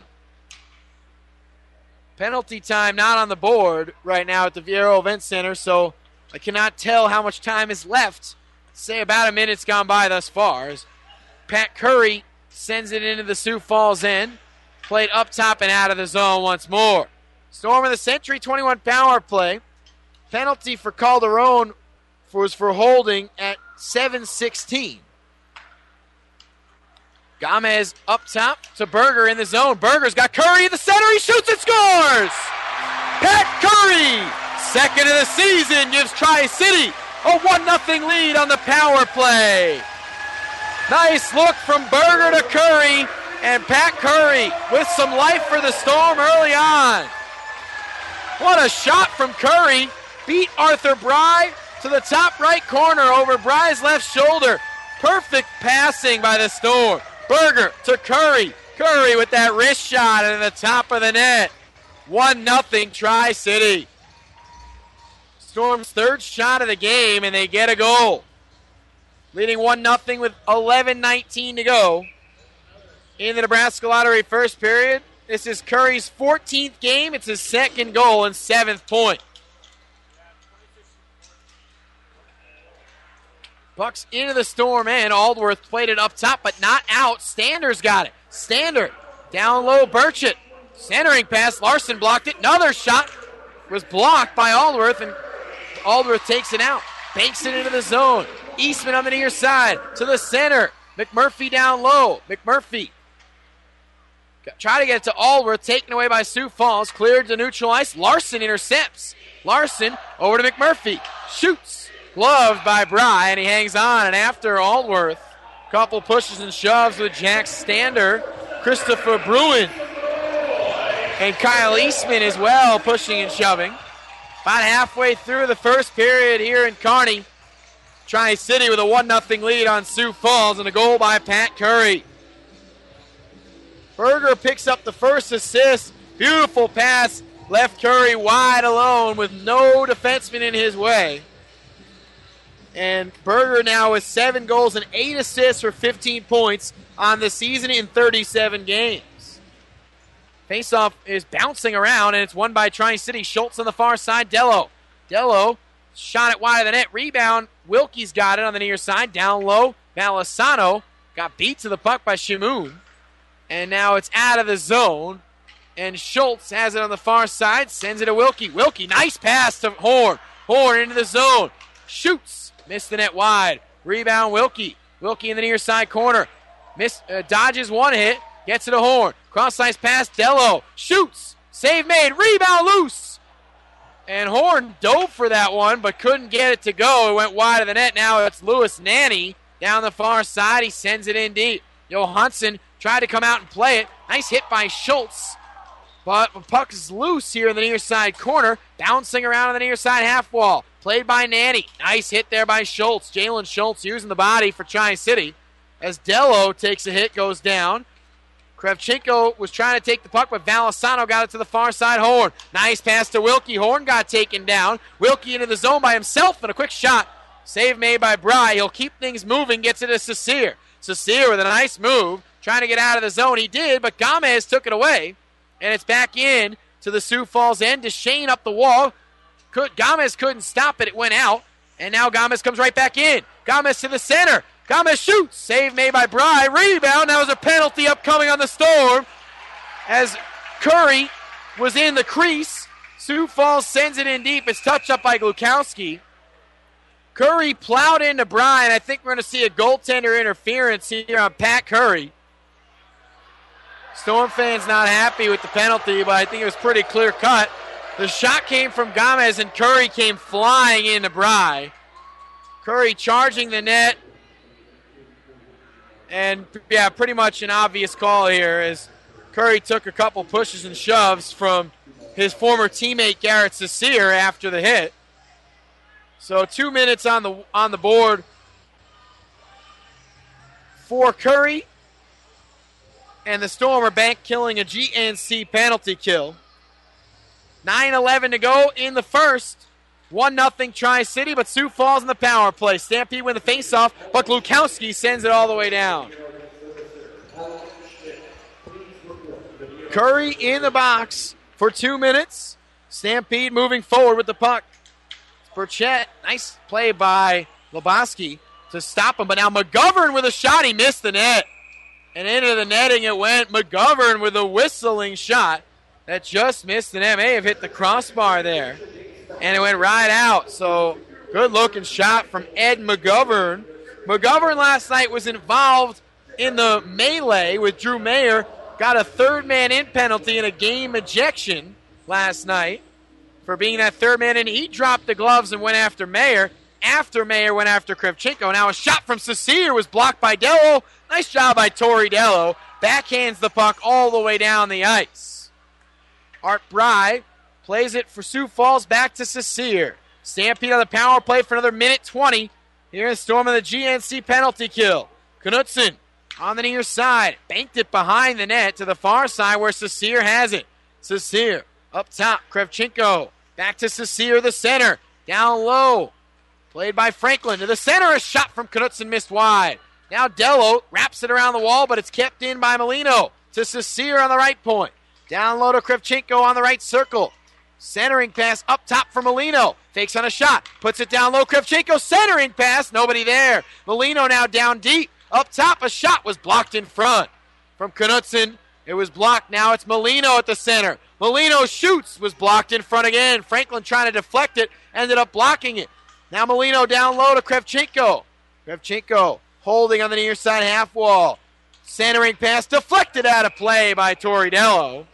Penalty time not on the board right now at the Viero Event Center, so I cannot tell how much time is left. Say about a minute's gone by thus far. As Pat Curry sends it into the Sioux Falls end. Played up top and out of the zone once more. Storm of the Century twenty-one power play. Penalty for Calderon was for holding at seven sixteen. Gomez up top to Berger in the zone. Berger's got Curry in the center. He shoots and scores! Pat Curry, second of the season, gives Tri-City a one nothing lead on the power play. Nice look from Berger to Curry, and Pat Curry with some life for the Storm early on. What a shot from Curry. Beat Arthur Bry to the top right corner over Bry's left shoulder. Perfect passing by the Storm. Berger to Curry. Curry with that wrist shot at the top of the net. one nothing Tri-City. Storm's third shot of the game, and they get a goal. Leading one nothing with eleven nineteen to go in the Nebraska Lottery first period. This is Curry's fourteenth game. It's his second goal and seventh point. Puck's into the Storm end. Aldworth played it up top, but not out. Stander's got it. Stander down low. Burchett centering pass. Larson blocked it. Another shot was blocked by Aldworth, and Aldworth takes it out. Banks it into the zone. Eastman on the near side to the center. McMurphy down low. McMurphy try to get it to Aldworth. Taken away by Sioux Falls. Cleared to neutral ice. Larson intercepts. Larson over to McMurphy. Shoots. Gloved by Bry, and he hangs on. And after Aldworth, a couple pushes and shoves with Jack Stander, Christopher Bruin, and Kyle Eastman as well pushing and shoving. About halfway through the first period here in Kearney. Tri-City with a one nothing lead on Sioux Falls and a goal by Pat Curry. Berger picks up the first assist. Beautiful pass. Left Curry wide alone with no defenseman in his way. And Berger now with seven goals and eight assists for fifteen points on the season in thirty-seven games. Faceoff is bouncing around, and it's won by Tri-City. Schultz on the far side. Dello. Dello shot it wide of the net. Rebound. Wilkie's got it on the near side. Down low. Malisano got beat to the puck by Shimoon. And now it's out of the zone. And Schultz has it on the far side. Sends it to Wilkie. Wilkie, nice pass to Horn. Horn into the zone. Shoots. Missed the net wide. Rebound, Wilkie. Wilkie in the near side corner. Miss, uh, dodges one hit. Gets it to Horn. Cross-ice pass, Dello. Shoots. Save made. Rebound loose. And Horn dove for that one, but couldn't get it to go. It went wide of the net. Now it's Lewis Nanny down the far side. He sends it in deep. Johansson tried to come out and play it. Nice hit by Schultz. But the puck is loose here in the near side corner. Bouncing around on the near side half wall. Played by Nanny. Nice hit there by Schultz. Jalen Schultz using the body for Tri-City. As Dello takes a hit, goes down. Kravchenko was trying to take the puck, but Valisano got it to the far side. Horn. Nice pass to Wilkie. Horn got taken down. Wilkie into the zone by himself, and a quick shot. Save made by Bry. He'll keep things moving. Gets it to Cecere. Cecere with a nice move. Trying to get out of the zone. He did, but Gomez took it away. And it's back in to the Sioux Falls end. Duchesne up the wall. Could, Gomez couldn't stop it. It went out. And now Gomez comes right back in. Gomez to the center. Gomez shoots. Save made by Bry. Rebound. That was a penalty upcoming on the Storm. As Curry was in the crease. Sioux Falls sends it in deep. It's touched up by Glukowski. Curry plowed into Bry, and I think we're going to see a goaltender interference here on Pat Curry. Storm fans not happy with the penalty, but I think it was pretty clear cut. The shot came from Gomez, and Curry came flying into Bry. Curry charging the net. And, yeah, pretty much an obvious call here as Curry took a couple pushes and shoves from his former teammate Garrett Cecere after the hit. So two minutes on the on the board for Curry. And the Storm are back killing a G N C penalty kill. nine eleven to go in the first. one nothing Tri-City, but Sioux Falls in the power play. Stampede win the faceoff, but Glukowski sends it all the way down. Curry in the box for two minutes. Stampede moving forward with the puck. Burchett, nice play by Leboski to stop him, but now McGovern with a shot. He missed the net. And into the netting it went. McGovern with a whistling shot that just missed the net. May have hit the crossbar there. And it went right out. So good-looking shot from Ed McGovern. McGovern last night was involved in the melee with Drew Mayer. Got a third man in penalty and a game ejection last night for being that third man in. He dropped the gloves and went after Mayer. After Mayer went after Kravchenko. Now a shot from Cecile was blocked by Dello. Nice job by Tori Dello. Backhands the puck all the way down the ice. Art Bry plays it for Sioux Falls back to Cecile. Stampede on the power play for another minute twenty. Here is Storm of the G N C penalty kill. Knutson on the near side. Banked it behind the net to the far side where Cecile has it. Cecile up top. Kravchenko back to Cecile, the center. Down low. Played by Franklin to the center. A shot from Knutson missed wide. Now Dello wraps it around the wall, but it's kept in by Molino. To Cecile on the right point. Down low to Kravchenko on the right circle. Centering pass up top for Molino. Fakes on a shot. Puts it down low. Kravchenko centering pass. Nobody there. Molino now down deep. Up top, a shot was blocked in front. From Knutson, it was blocked. Now it's Molino at the center. Molino shoots. Was blocked in front again. Franklin trying to deflect it. Ended up blocking it. Now Molino down low to Kravchenko. Kravchenko holding on the near side half wall. Centering pass deflected out of play by Tori Dello.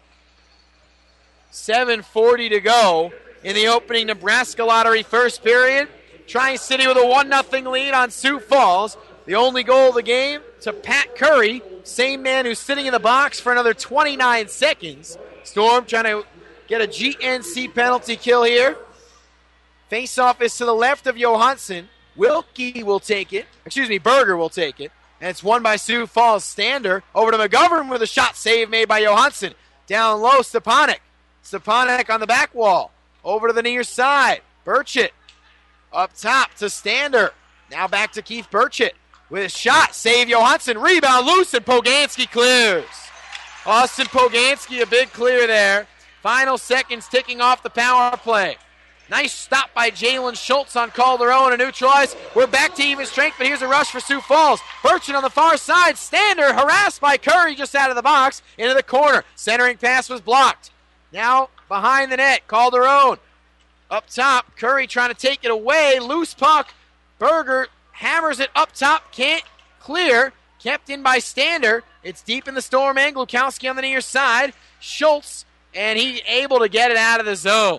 seven forty to go in the opening Nebraska Lottery first period. Tri-City with a one nothing lead on Sioux Falls. The only goal of the game to Pat Curry, same man who's sitting in the box for another twenty-nine seconds. Storm trying to get a G N C penalty kill here. Face-off is to the left of Johansson. Wilkie will take it. Excuse me, Berger will take it. And it's won by Sioux Falls. Stander over to McGovern with a shot save made by Johansson. Down low, Stepanek. Stepanek on the back wall. Over to the near side. Burchett up top to Stander. Now back to Keith Burchett with a shot. Save Johansson. Rebound loose and Poganski clears. Austin Poganski, a big clear there. Final seconds ticking off the power play. Nice stop by Jalen Schultz on Calderon to neutralize. We're back to even strength, but here's a rush for Sioux Falls. Burchett on the far side. Stander harassed by Curry just out of the box into the corner. Centering pass was blocked. Now behind the net, Calderon. Up top, Curry trying to take it away. Loose puck. Berger hammers it up top. Can't clear. Kept in by Stander. It's deep in the Storm end. Glukowski on the near side. Schultz, and he able to get it out of the zone.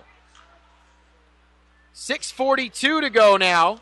six forty-two to go now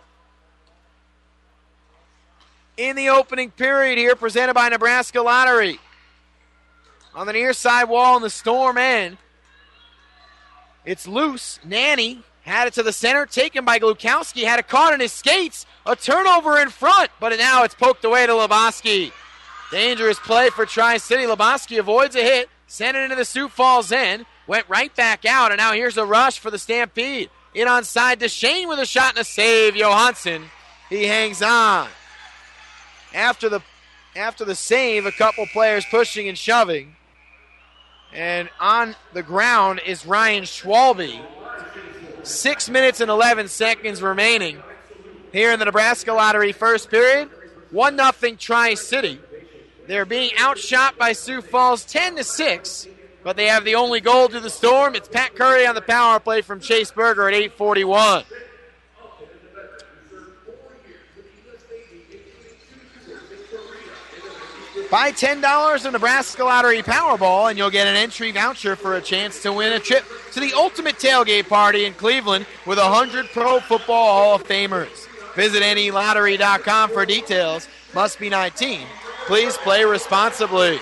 in the opening period here, presented by Nebraska Lottery. On the near side wall in the Storm end, it's loose. Nanny had it to the center, taken by Glukowski, had it caught in his skates. A turnover in front, but now it's poked away to Leboski. Dangerous play for Tri-City. Leboski avoids a hit, sent it into the Sioux Falls end, went right back out, and now here's a rush for the Stampede. In on side to Shane with a shot and a save. Johansson, he hangs on. After the after the save, a couple players pushing and shoving. And on the ground is Ryan Schwalbe. Six minutes and eleven seconds remaining here in the Nebraska Lottery first period. One nothing Tri-City. They're being outshot by Sioux Falls ten to six. But they have the only goal to the Storm. It's Pat Curry on the power play from Chase Berger at eight forty-one. Buy ten dollars in Nebraska Lottery Powerball, and you'll get an entry voucher for a chance to win a trip to the ultimate tailgate party in Cleveland with one hundred Pro Football Hall of Famers. Visit N E lottery dot com for details. Must be nineteen. Please play responsibly.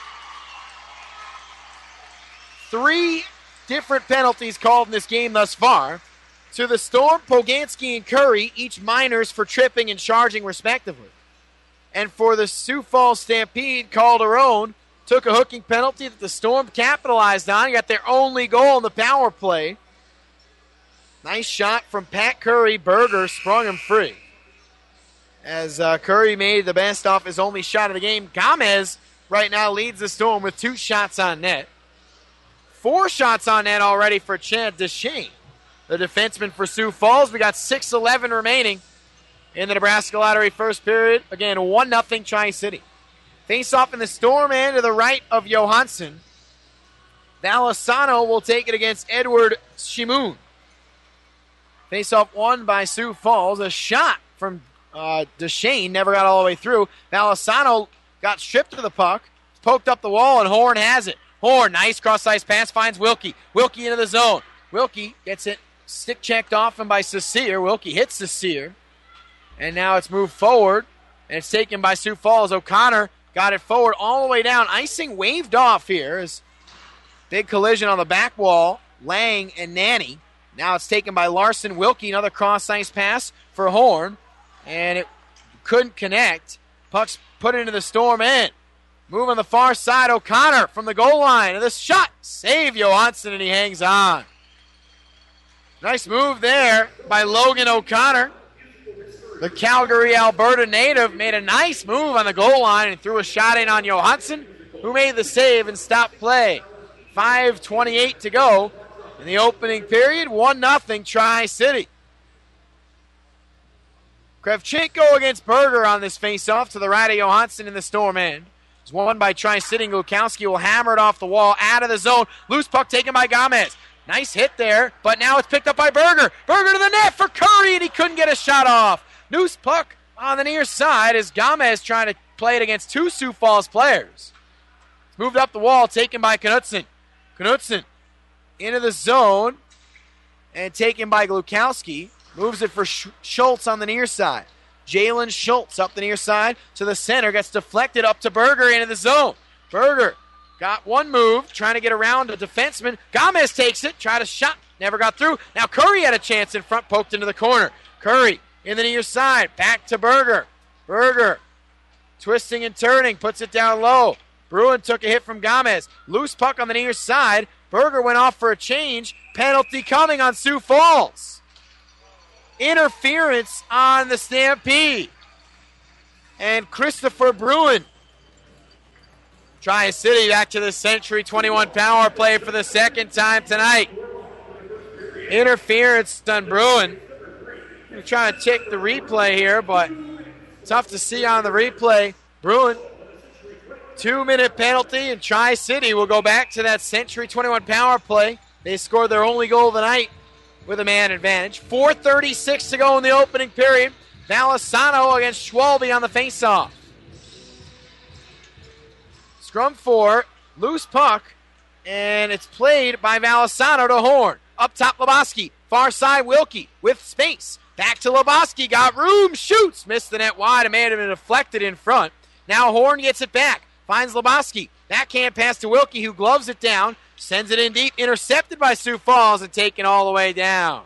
Three different penalties called in this game thus far. To the Storm, Poganski and Curry, each minors for tripping and charging respectively. And for the Sioux Falls Stampede, Calderon took a hooking penalty that the Storm capitalized on. Got their only goal in the power play. Nice shot from Pat Curry. Berger sprung him free. As uh, Curry made the best off his only shot of the game. Gomez right now leads the Storm with two shots on net. Four shots on net already for Chad Deshane, the defenseman for Sioux Falls. We got six eleven remaining in the Nebraska Lottery first period. Again, one nothing Tri-City. Face off in the Storm end to the right of Johansson. Valisano will take it against Edward Shimoon. Face off won by Sioux Falls. A shot from uh, Deshane never got all the way through. Valisano got stripped of the puck, poked up the wall, and Horn has it. Horn, nice cross-ice pass, finds Wilkie. Wilkie into the zone. Wilkie gets it stick checked off him by Cecile. Wilkie hits Cecile. And now it's moved forward, and it's taken by Sioux Falls. O'Connor got it forward all the way down. Icing waved off here. As big collision on the back wall. Lang and Nanny. Now it's taken by Larson. Wilkie, another cross-ice pass for Horn. And it couldn't connect. Puck's put into the Storm end. Move on the far side, O'Connor from the goal line. And the shot, save Johansson, and he hangs on. Nice move there by Logan O'Connor. The Calgary, Alberta native made a nice move on the goal line and threw a shot in on Johansson, who made the save and stopped play. five twenty-eight to go in the opening period. one nothing Tri-City. Kravchenko against Berger on this faceoff to the right of Johansson in the Storm end. It's won by Tri-City. Glukowski will hammer it off the wall, out of the zone. Loose puck taken by Gomez. Nice hit there, but now it's picked up by Berger. Berger to the net for Curry, and he couldn't get a shot off. Loose puck on the near side as Gomez trying to play it against two Sioux Falls players. It's moved up the wall, taken by Knutson. Knutson into the zone and taken by Glukowski. Moves it for Sch- Schultz on the near side. Jalen Schultz up the near side to the center. Gets deflected up to Berger into the zone. Berger got one move, trying to get around a defenseman. Gomez takes it, tried a shot, never got through. Now Curry had a chance in front, poked into the corner. Curry in the near side, back to Berger. Berger twisting and turning, puts it down low. Bruin took a hit from Gomez. Loose puck on the near side. Berger went off for a change. Penalty coming on Sioux Falls. Interference on the Stampede. And Christopher Bruin. Tri-City back to the Century twenty-one power play for the second time tonight. Interference on Bruin. I'm trying to check the replay here, but tough to see on the replay. Bruin, two-minute penalty, and Tri-City will go back to that Century twenty-one power play. They scored their only goal of the night with a man advantage. four thirty-six to go in the opening period. Valisano against Schwalbe on the faceoff. Scrum four, loose puck, and it's played by Valisano to Horn. Up top, Lebowski. Far side, Wilkie with space. Back to Lebowski. Got room, shoots. Missed the net wide. It may have been deflected in front. Now Horn gets it back. Finds Lebowski. Backhand pass to Wilkie, who gloves it down. Sends it in deep, intercepted by Sioux Falls and taken all the way down.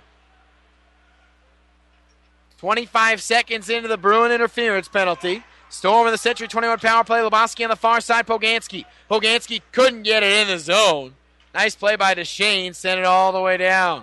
twenty-five seconds into the Bruin interference penalty. Storm in the Century twenty-one power play. Lebowski on the far side, Poganski. Poganski couldn't get it in the zone. Nice play by Deshane, sent it all the way down.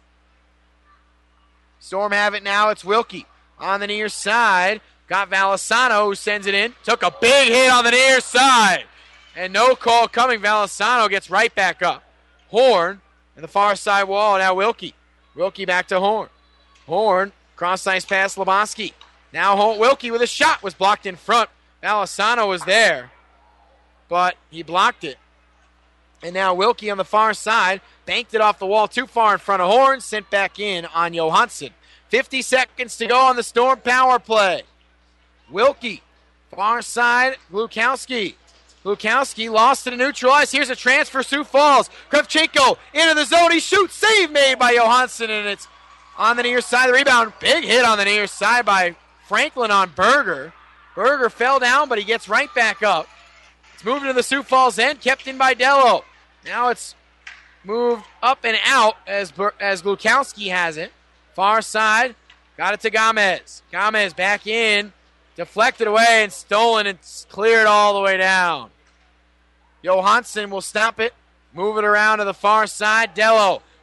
Storm have it now, it's Wilkie on the near side. Got Valisano who sends it in. Took a big hit on the near side. And no call coming. Valisano gets right back up. Horn in the far side wall. Now Wilkie. Wilkie back to Horn. Horn, cross-ice pass, Lebowski. Now Horn, Wilkie with a shot was blocked in front. Valisano was there, but he blocked it. And now Wilkie on the far side. Banked it off the wall too far in front of Horn. Sent back in on Johansson. fifty seconds to go on the Storm power play. Wilkie, far side, Glukowski. Glukowski lost to the neutralize. Here's a transfer, Sioux Falls. Kravchenko into the zone. He shoots. Save made by Johansson, and it's on the near side of the rebound. Big hit on the near side by Franklin on Berger. Berger fell down, but he gets right back up. It's moved to the Sioux Falls end, kept in by Dello. Now it's moved up and out as, as Glukowski has it. Far side, got it to Gomez. Gomez back in. Deflected away and stolen and cleared all the way down. Johansson will stop it. Move it around to the far side. Dello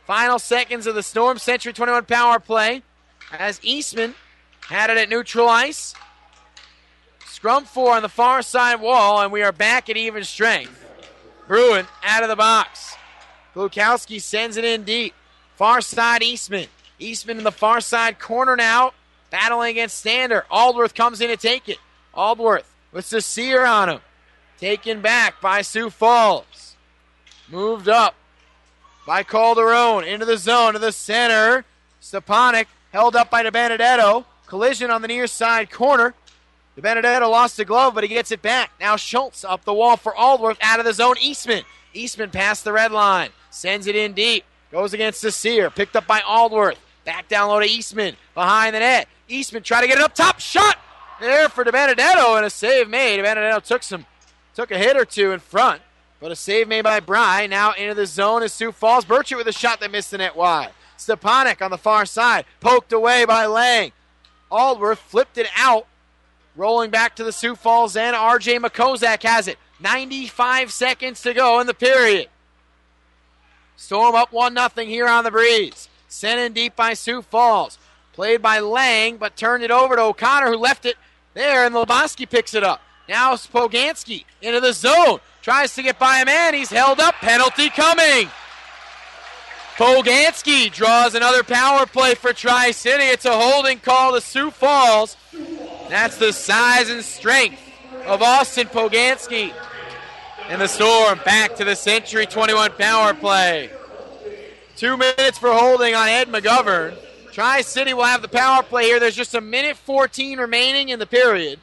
Final seconds of the Storm Century twenty-one power play as Eastman had it at neutral ice. Scrum four on the far side wall, and we are back at even strength. Bruin out of the box. Glukowski sends it in deep. Far side Eastman. Eastman in the far side corner now, battling against Stander. Aldworth comes in to take it. Aldworth with the sear on him. Taken back by Sioux Falls. Moved up by Calderon into the zone to the center. Stepanek held up by DiBenedetto. Collision on the near side corner. DiBenedetto lost a glove, but he gets it back. Now Schultz up the wall for Aldworth out of the zone. Eastman. Eastman past the red line. Sends it in deep. Goes against the sear. Picked up by Aldworth. Back down low to Eastman. Behind the net. Eastman try to get it up top. Shot there for DiBenedetto, and a save made. DiBenedetto took some, took a hit or two in front, but a save made by Bry. Now into the zone is Sioux Falls. Burchett with a shot that missed the net wide. Stepanek on the far side. Poked away by Lang. Aldworth flipped it out. Rolling back to the Sioux Falls end. R J McCozak has it. ninety-five seconds to go in the period. Storm up one nothing here on the Breeze. Sent in deep by Sioux Falls. Played by Lang, but turned it over to O'Connor, who left it there, and Luboski picks it up. Now Poganski into the zone. Tries to get by a man. He's held up. Penalty coming. Poganski draws another power play for Tri-City. It's a holding call to Sioux Falls. That's the size and strength of Austin Poganski. And the Storm back to the Century twenty-one power play. Two minutes for holding on Ed McGovern. Tri-City will have the power play here. There's just a minute fourteen remaining in the period.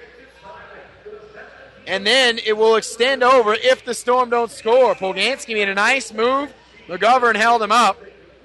And then it will extend over if the Storm don't score. Poganski made a nice move. McGovern held him up.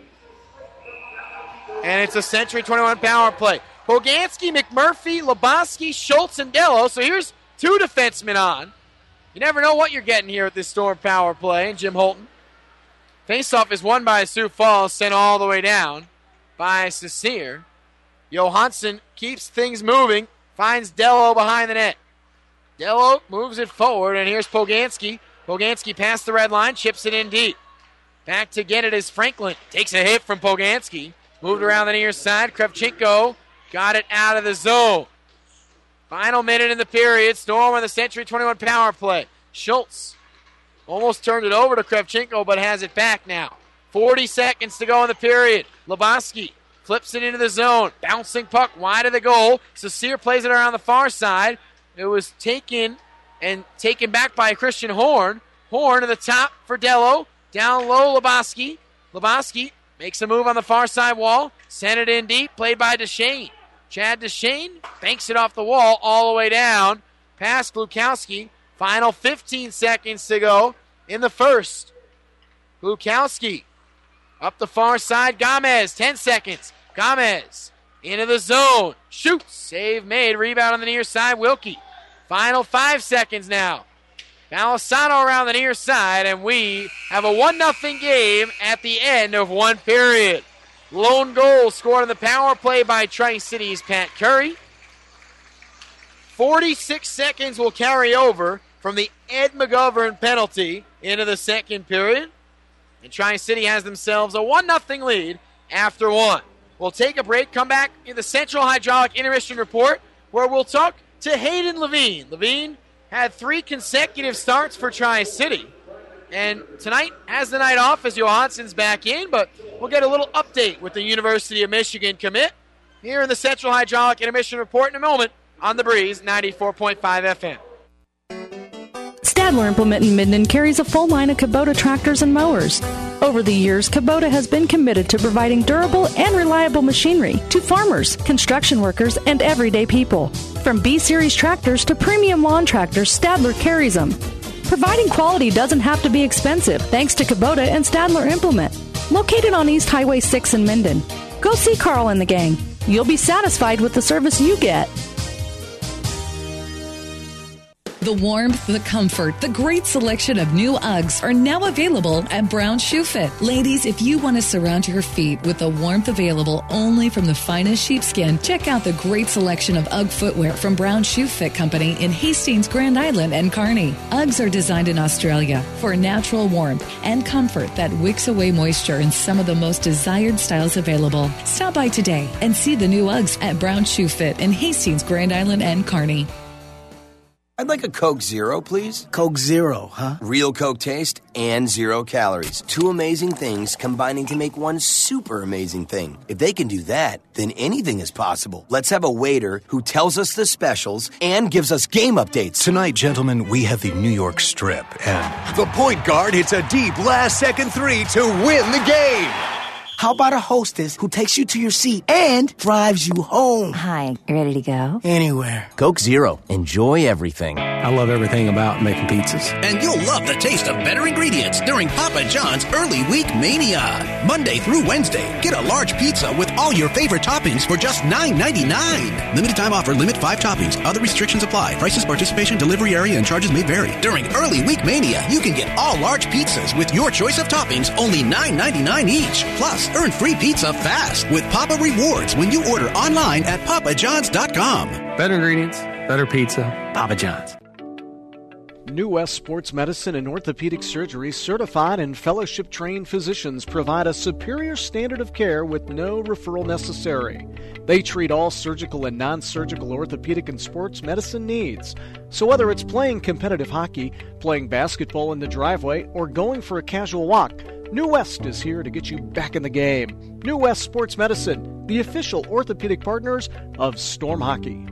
And it's a Century twenty-one power play. Poganski, McMurphy, Luboski, Schultz, and Dello. So here's two defensemen on. You never know what you're getting here at this Storm power play. And Jim Holton. Faceoff is won by Sioux Falls, sent all the way down by Cecere. Johansson keeps things moving, finds Dello behind the net. Dello moves it forward, and here's Poganski. Poganski past the red line, chips it in deep. Back to get it is Franklin. Takes a hit from Poganski. Moved around the near side. Kravchenko got it out of the zone. Final minute in the period. Storm on the Century twenty-one power play. Schultz almost turned it over to Kravchenko, but has it back now. forty seconds to go in the period. Luboski flips it into the zone. Bouncing puck wide of the goal. Cecere plays it around the far side. It was taken and taken back by Christian Horn. Horn to the top for Dello. Down low, Luboski. Luboski makes a move on the far side wall. Sent it in deep. Played by Duchesne. Chad Duchesne banks it off the wall all the way down. Past Glukowski. Final fifteen seconds to go in the first. Glukowski up the far side. Gomez, ten seconds. Gomez into the zone. Shoots. Save made. Rebound on the near side. Wilkie. Final five seconds now. Malisano around the near side, and we have a one nothing game at the end of one period. Lone goal scored on the power play by Tri-City's Pat Curry. forty-six seconds will carry over from the Ed McGovern penalty into the second period. And Tri-City has themselves a one nothing lead after one. We'll take a break, come back in the Central Hydraulic Intermission Report, where we'll talk to Hayden Levine. Levine had three consecutive starts for Tri-City. And tonight has the night off as Johansson's back in, but we'll get a little update with the University of Michigan commit here in the Central Hydraulic Intermission Report in a moment on The Breeze ninety-four point five F M. Stadler Implement in Minden carries a full line of Kubota tractors and mowers. Over the years, Kubota has been committed to providing durable and reliable machinery to farmers, construction workers, and everyday people. From B-Series tractors to premium lawn tractors, Stadler carries them. Providing quality doesn't have to be expensive thanks to Kubota and Stadler Implement. Located on East Highway six in Minden. Go see Carl and the gang. You'll be satisfied with the service you get. The warmth, the comfort, the great selection of new Uggs are now available at Brown Shoe Fit. Ladies, if you want to surround your feet with the warmth available only from the finest sheepskin, check out the great selection of Ugg footwear from Brown Shoe Fit Company in Hastings, Grand Island, and Kearney. Uggs are designed in Australia for natural warmth and comfort that wicks away moisture in some of the most desired styles available. Stop by today and see the new Uggs at Brown Shoe Fit in Hastings, Grand Island, and Kearney. I'd like a Coke Zero, please. Coke Zero, huh? Real Coke taste and zero calories. Two amazing things combining to make one super amazing thing. If they can do that, then anything is possible. Let's have a waiter who tells us the specials and gives us game updates. Tonight, gentlemen, we have the New York Strip, and the point guard hits a deep last-second three to win the game. How about a hostess who takes you to your seat and drives you home? Hi, you ready to go? Anywhere. Coke Zero. Enjoy everything. I love everything about making pizzas. And you'll love the taste of better ingredients during Papa John's Early Week Mania. Monday through Wednesday, get a large pizza with all your favorite toppings for just nine ninety-nine. Limited time offer, limit five toppings. Other restrictions apply. Prices, participation, delivery area, and charges may vary. During Early Week Mania, you can get all large pizzas with your choice of toppings, only nine ninety-nine each. Plus, earn free pizza fast with Papa Rewards when you order online at papa johns dot com. Better ingredients, better pizza, Papa John's. New West Sports Medicine and Orthopedic Surgery certified and fellowship-trained physicians provide a superior standard of care with no referral necessary. They treat all surgical and non-surgical orthopedic and sports medicine needs. So whether it's playing competitive hockey, playing basketball in the driveway, or going for a casual walk, New West is here to get you back in the game. New West Sports Medicine, the official orthopedic partners of Storm Hockey.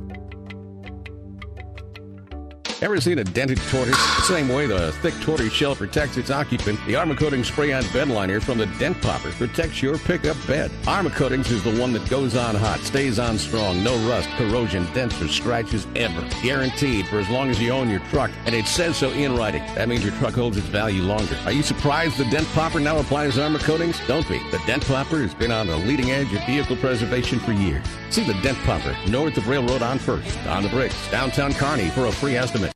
Ever seen a dented tortoise? The same way the thick tortoise shell protects its occupant, the Armor Coatings Spray-On Bed Liner from the Dent Popper protects your pickup bed. Armor Coatings is the one that goes on hot, stays on strong, no rust, corrosion, dents, or scratches ever. Guaranteed for as long as you own your truck, and it says so in writing. That means your truck holds its value longer. Are you surprised the Dent Popper now applies Armor Coatings? Don't be. The Dent Popper has been on the leading edge of vehicle preservation for years. See the Dent Popper north of Railroad on First, on the Bricks, downtown Kearney for a free estimate.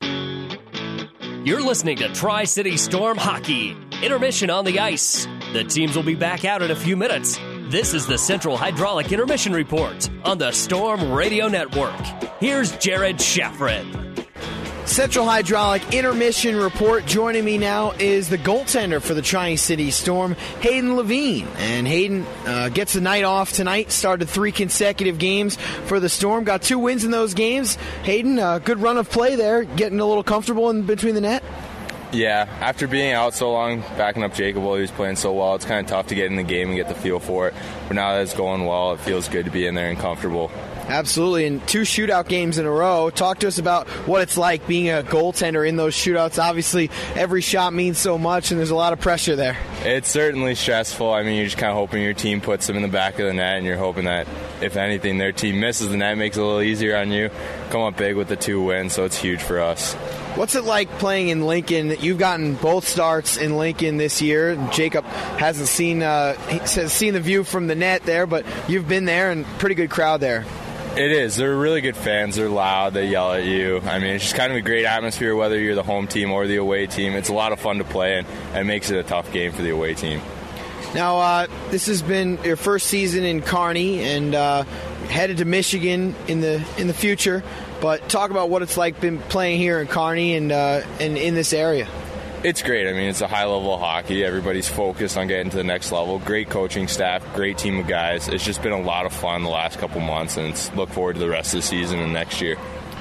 You're listening to Tri-City Storm Hockey. Intermission on the ice. The teams will be back out in a few minutes. This is the Central Hydraulic Intermission Report on the Storm Radio Network. Here's Jared Shaffrin. Central Hydraulic Intermission Report. Joining me now is the goaltender for the Tri-City Storm, Hayden Levine. And Hayden uh, gets the night off tonight, started three consecutive games for the Storm, got two wins in those games. Hayden, uh, good run of play there, getting a little comfortable in between the net. Yeah, after being out so long, backing up Jacob while he was playing so well, it's kind of tough to get in the game and get the feel for it. But now that it's going well, it feels good to be in there and comfortable. Absolutely, and two shootout games in a row. Talk to us about what it's like being a goaltender in those shootouts. Obviously, every shot means so much, and there's a lot of pressure there. It's certainly stressful. I mean, you're just kind of hoping your team puts them in the back of the net, and you're hoping that, if anything, their team misses the net, makes it a little easier on you. Come up big with the two wins, so it's huge for us. What's it like playing in Lincoln? You've gotten both starts in Lincoln this year. Jacob hasn't seen uh, has seen the view from the net there, but you've been there, and pretty good crowd there. It is. They're really good fans. They're loud. They yell at you. I mean, it's just kind of a great atmosphere, whether you're the home team or the away team. It's a lot of fun to play, and it makes it a tough game for the away team. Now, uh, this has been your first season in Kearney, and uh, headed to Michigan in the in the future. But talk about what it's like been playing here in Kearney and uh, and in this area. It's great. I mean, it's a high level of hockey. Everybody's focused on getting to the next level. Great coaching staff, great team of guys. It's just been a lot of fun the last couple months, and it's look forward to the rest of the season and next year.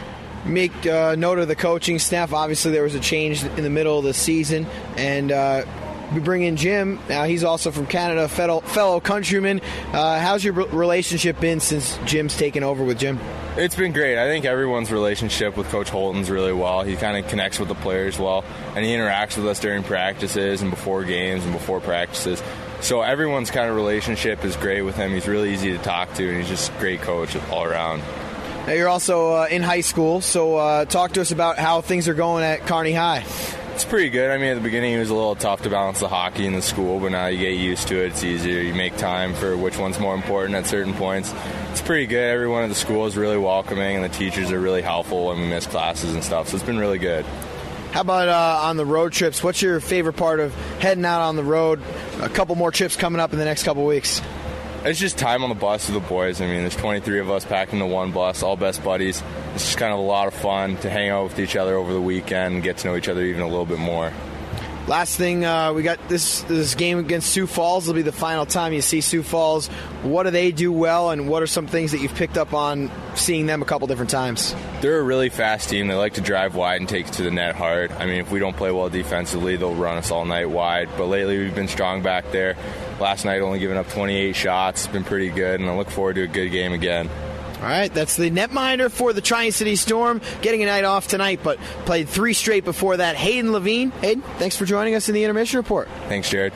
Make uh, note of the coaching staff. Obviously, there was a change in the middle of the season, and uh, we bring in Jim. Now, he's also from Canada, fellow, fellow countryman. Uh, how's your relationship been since Jim's taken over with Jim? It's been great. I think everyone's relationship with Coach Holton's really well. He kind of connects with the players well, and he interacts with us during practices and before games and before practices. So everyone's kind of relationship is great with him. He's really easy to talk to, and he's just a great coach all around. Now, you're also uh, in high school, so uh, talk to us about how things are going at Kearney High. It's pretty good. I mean, at the beginning, it was a little tough to balance the hockey and the school, but now you get used to it. It's easier. You make time for which one's more important at certain points. It's pretty good. Everyone at the school is really welcoming, and the teachers are really helpful when we miss classes and stuff, so it's been really good. How about uh, on the road trips? What's your favorite part of heading out on the road? A couple more trips coming up in the next couple weeks. It's just time on the bus with the boys. I mean, there's twenty-three of us packed into one bus, all best buddies. It's just kind of a lot of fun to hang out with each other over the weekend and get to know each other even a little bit more. Last thing, uh, we got this this game against Sioux Falls. Will be the final time you see Sioux Falls. What do they do well, and what are some things that you've picked up on seeing them a couple different times? They're a really fast team. They like to drive wide and take to the net hard. I mean, if we don't play well defensively, they'll run us all night wide. But lately, we've been strong back there. Last night, only giving up twenty-eight shots. It's been pretty good, and I look forward to a good game again. All right, that's the netminder for the Tri-City Storm, getting a night off tonight, but played three straight before that. Hayden Levine. Hayden, thanks for joining us in the Intermission Report. Thanks, Jared.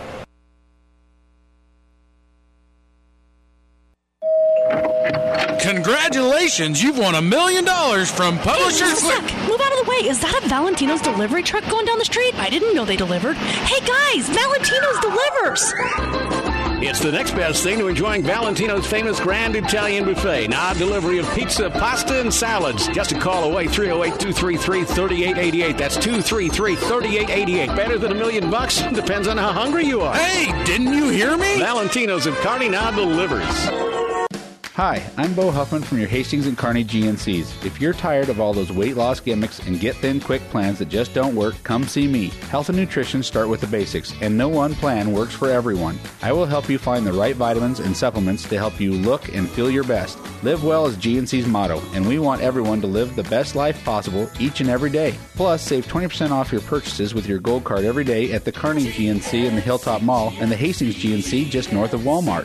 Congratulations, you've won a million dollars from Publishers. Hey, move out of the way. Is that a Valentino's delivery truck going down the street? I didn't know they delivered. Hey, guys, Valentino's delivers. It's the next best thing to enjoying Valentino's famous Grand Italian Buffet. Now, delivery of pizza, pasta, and salads. Just a call away, three oh eight, two three three, three eight eight eight. That's two three three, three eight eight eight. Better than a million bucks? Depends on how hungry you are. Hey, didn't you hear me? Valentino's of Kearney now delivers. Hi, I'm Bo Huffman from your Hastings and Kearney G N Cs. If you're tired of all those weight loss gimmicks and get thin quick plans that just don't work, come see me. Health and nutrition start with the basics, and no one plan works for everyone. I will help you find the right vitamins and supplements to help you look and feel your best. Live well is G N C's motto, and we want everyone to live the best life possible each and every day. Plus, save twenty percent off your purchases with your gold card every day at the Kearney G N C in the Hilltop Mall and the Hastings G N C just north of Walmart.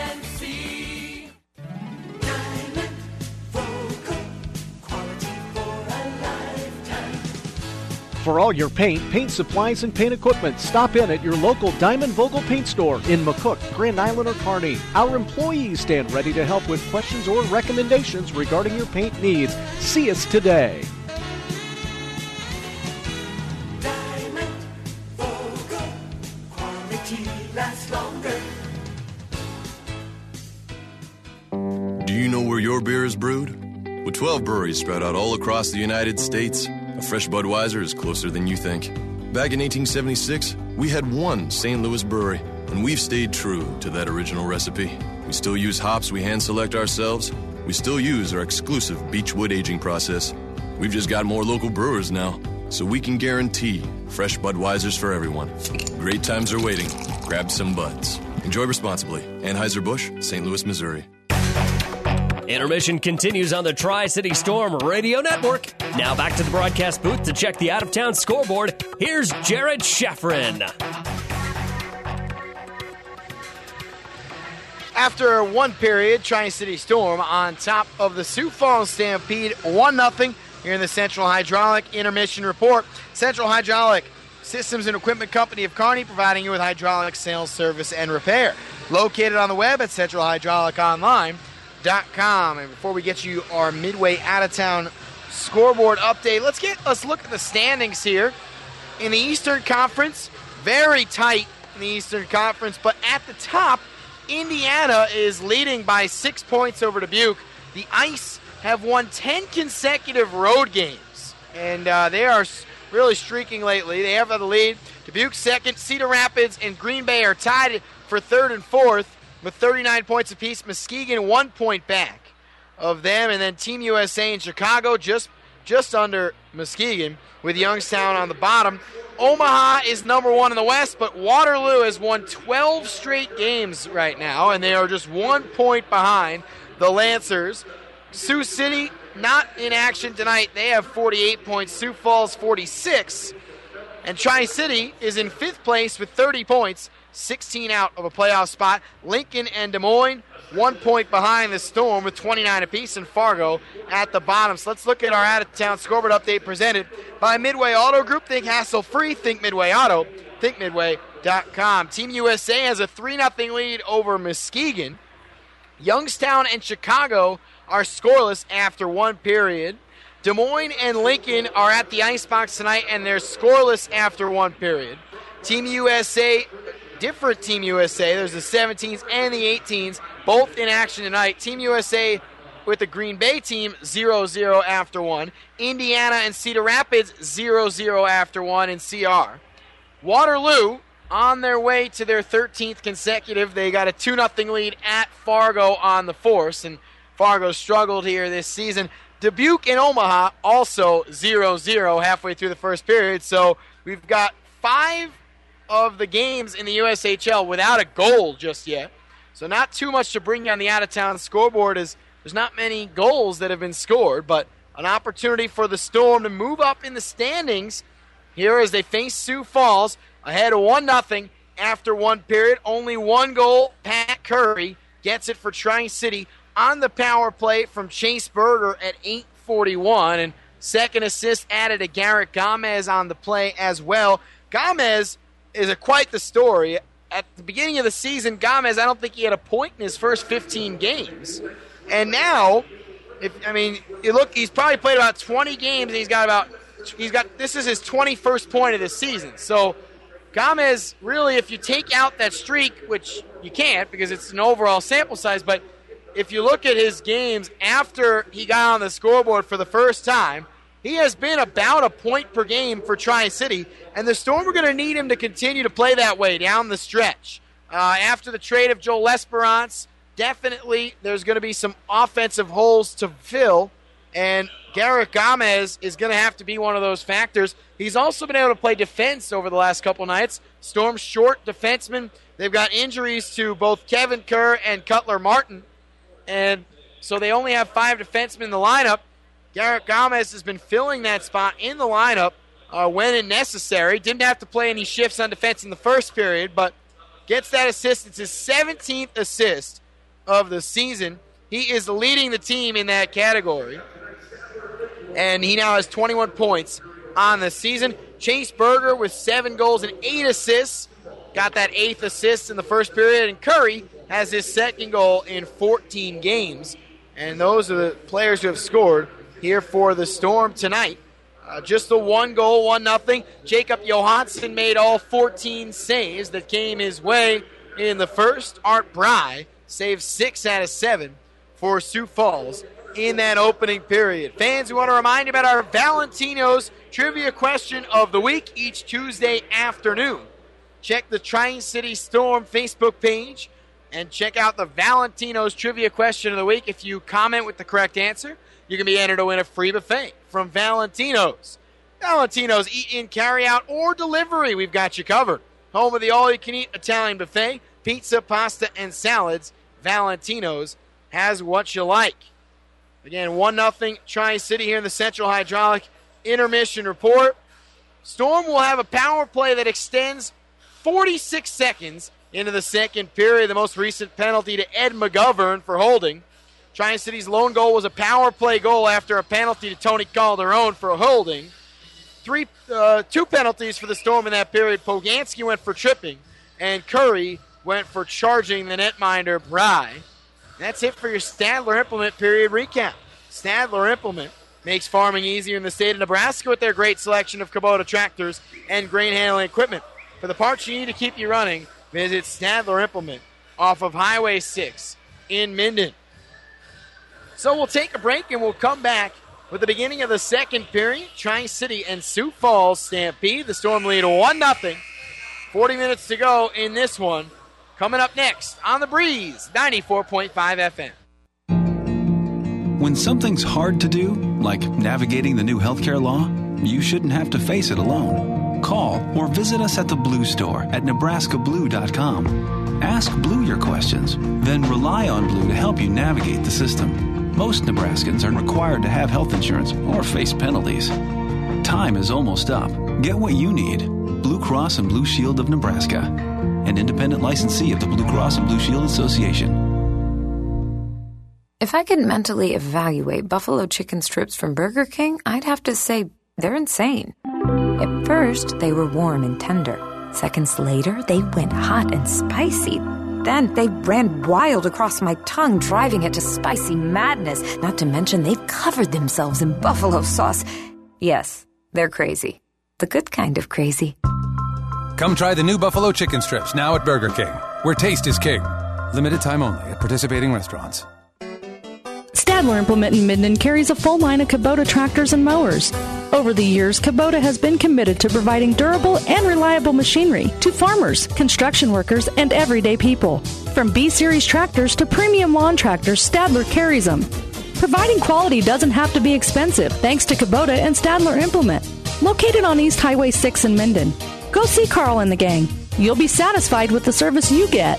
For all your paint, paint supplies, and paint equipment, stop in at your local Diamond Vogel paint store in McCook, Grand Island, or Kearney. Our employees stand ready to help with questions or recommendations regarding your paint needs. See us today. Diamond Vogel, quality lasts longer. Do you know where your beer is brewed? With twelve breweries spread out all across the United States, a fresh Budweiser is closer than you think. Back in eighteen seventy-six, we had one Saint Louis brewery, and we've stayed true to that original recipe. We still use hops we hand-select ourselves. We still use our exclusive Beechwood aging process. We've just got more local brewers now, so we can guarantee fresh Budweisers for everyone. Great times are waiting. Grab some Buds. Enjoy responsibly. Anheuser-Busch, Saint Louis, Missouri. Intermission continues on the Tri-City Storm Radio Network. Now back to the broadcast booth to check the out-of-town scoreboard. Here's Jared Sheffrin. After one period, Tri-City Storm on top of the Sioux Falls Stampede, one nothing here in the Central Hydraulic Intermission Report. Central Hydraulic Systems and Equipment Company of Kearney, providing you with hydraulic sales, service, and repair. Located on the web at central hydraulic online dot com. And before we get you our midway out-of-town scoreboard update, let's get let's look at the standings here in the Eastern Conference. Very tight in the Eastern Conference, but at the top, Indiana is leading by six points over Dubuque. The Ice have won ten consecutive road games, and uh, they are really streaking lately. They have the lead. Dubuque second, Cedar Rapids and Green Bay are tied for third and fourth with thirty-nine points apiece. Muskegon one point back of them, and then Team U S A in Chicago just just under Muskegon with Youngstown on the bottom. Omaha is number one in the West, but Waterloo has won twelve straight games right now, and they are just one point behind the Lancers. Sioux City not in action tonight. They have forty-eight points. Sioux Falls forty-six. And Tri-City is in fifth place with thirty points, sixteen out of a playoff spot. Lincoln and Des Moines, one point behind the Storm with twenty-nine apiece, and Fargo at the bottom. So let's look at our out-of-town scoreboard update presented by Midway Auto Group. Think hassle-free, think Midway Auto, think midway dot com. Team U S A has a three nothing lead over Muskegon. Youngstown and Chicago are scoreless after one period. Des Moines and Lincoln are at the Icebox tonight, and they're scoreless after one period. Team U S A, different Team U S A. There's the seventeens and the eighteens, both in action tonight. Team U S A with the Green Bay team, zero zero after one. Indiana and Cedar Rapids, zero zero after one in C R. Waterloo on their way to their thirteenth consecutive. They got a two nothing lead at Fargo on the Force, and Fargo struggled here this season. Dubuque and Omaha also zero zero halfway through the first period. So we've got five of the games in the U S H L without a goal just yet. So not too much to bring on the out-of-town scoreboard, as there's not many goals that have been scored, but an opportunity for the Storm to move up in the standings here as they face Sioux Falls ahead of one nothing after one period. Only one goal. Pat Curry gets it for Tri-City on the power play from Chase Berger at eight forty-one, and second assist added to Garrett Gomez on the play as well. Gomez is a, quite the story. At the beginning of the season, Gomez, I don't think he had a point in his first fifteen games. And now, if I mean, you look, he's probably played about twenty games, and he's got about, he's got, this is his twenty-first point of the season. So Gomez, really, if you take out that streak, which you can't because it's an overall sample size, but if you look at his games after he got on the scoreboard for the first time, he has been about a point per game for Tri-City, and the Storm are going to need him to continue to play that way down the stretch. Uh, after the trade of Joel Esperance, definitely there's going to be some offensive holes to fill, and Garrett Gomez is going to have to be one of those factors. He's also been able to play defense over the last couple nights. Storm's short defensemen. They've got injuries to both Kevin Kerr and Cutler Martin, and so they only have five defensemen in the lineup. Garrett Gomez has been filling that spot in the lineup uh, when necessary. Didn't have to play any shifts on defense in the first period, but gets that assist. It's his seventeenth assist of the season. He is leading the team in that category, and he now has twenty-one points on the season. Chase Berger with seven goals and eight assists. Got that eighth assist in the first period, and Curry has his second goal in fourteen games. And those are the players who have scored here for the Storm tonight. Uh, just the one goal, one nothing. Jacob Johansson made all fourteen saves that came his way in the first. Art Bry saved six out of seven for Sioux Falls in that opening period. Fans, we want to remind you about our Valentino's Trivia Question of the Week each Tuesday afternoon. Check the Tri-City Storm Facebook page and check out the Valentino's Trivia Question of the Week. If you comment with the correct answer, you can be entered to win a free buffet from Valentino's. Valentino's eat-in, carry-out, or delivery. We've got you covered. Home of the all-you-can-eat Italian buffet, pizza, pasta, and salads. Valentino's has what you like. Again, one nothing Tri-City here in the Central Hydraulic intermission report. Storm will have a power play that extends forty-six seconds into the second period. The most recent penalty to Ed McGovern for holding. Tri-City's lone goal was a power play goal after a penalty to Tony Calderon for holding. Three, uh, two penalties for the Storm in that period. Poganski went for tripping, and Curry went for charging the netminder Bry. That's it for your Stadler Implement period recap. Stadler Implement makes farming easier in the state of Nebraska with their great selection of Kubota tractors and grain handling equipment. For the parts you need to keep you running, visit Stadler Implement off of Highway six in Minden. So we'll take a break and we'll come back with the beginning of the second period. Tri-City and Sioux Falls Stampede. The Storm lead one nothing. forty minutes to go in this one. Coming up next on The Breeze, ninety-four point five F M. When something's hard to do, like navigating the new healthcare law, you shouldn't have to face it alone. Call or visit us at the Blue Store at Nebraska Blue dot com. Ask Blue your questions, then rely on Blue to help you navigate the system. Most Nebraskans are required to have health insurance or face penalties. Time is almost up. Get what you need. Blue Cross and Blue Shield of Nebraska, an independent licensee of the Blue Cross and Blue Shield Association. If I could mentally evaluate buffalo chicken strips from Burger King, I'd have to say they're insane. At first, they were warm and tender. Seconds later, they went hot and spicy. then they ran wild across my tongue, driving it to spicy madness. Not to mention they've covered themselves in buffalo sauce. Yes, they're crazy. The good kind of crazy. Come try the new Buffalo Chicken Strips now at Burger King, where taste is king. Limited time only at participating restaurants. Stadler Implement in Minden carries a full line of Kubota tractors and mowers. Over the years, Kubota has been committed to providing durable and reliable machinery to farmers, construction workers, and everyday people. From B-Series tractors to premium lawn tractors, Stadler carries them. Providing quality doesn't have to be expensive, thanks to Kubota and Stadler Implement. Located on East Highway six in Minden. Go see Carl and the gang. You'll be satisfied with the service you get.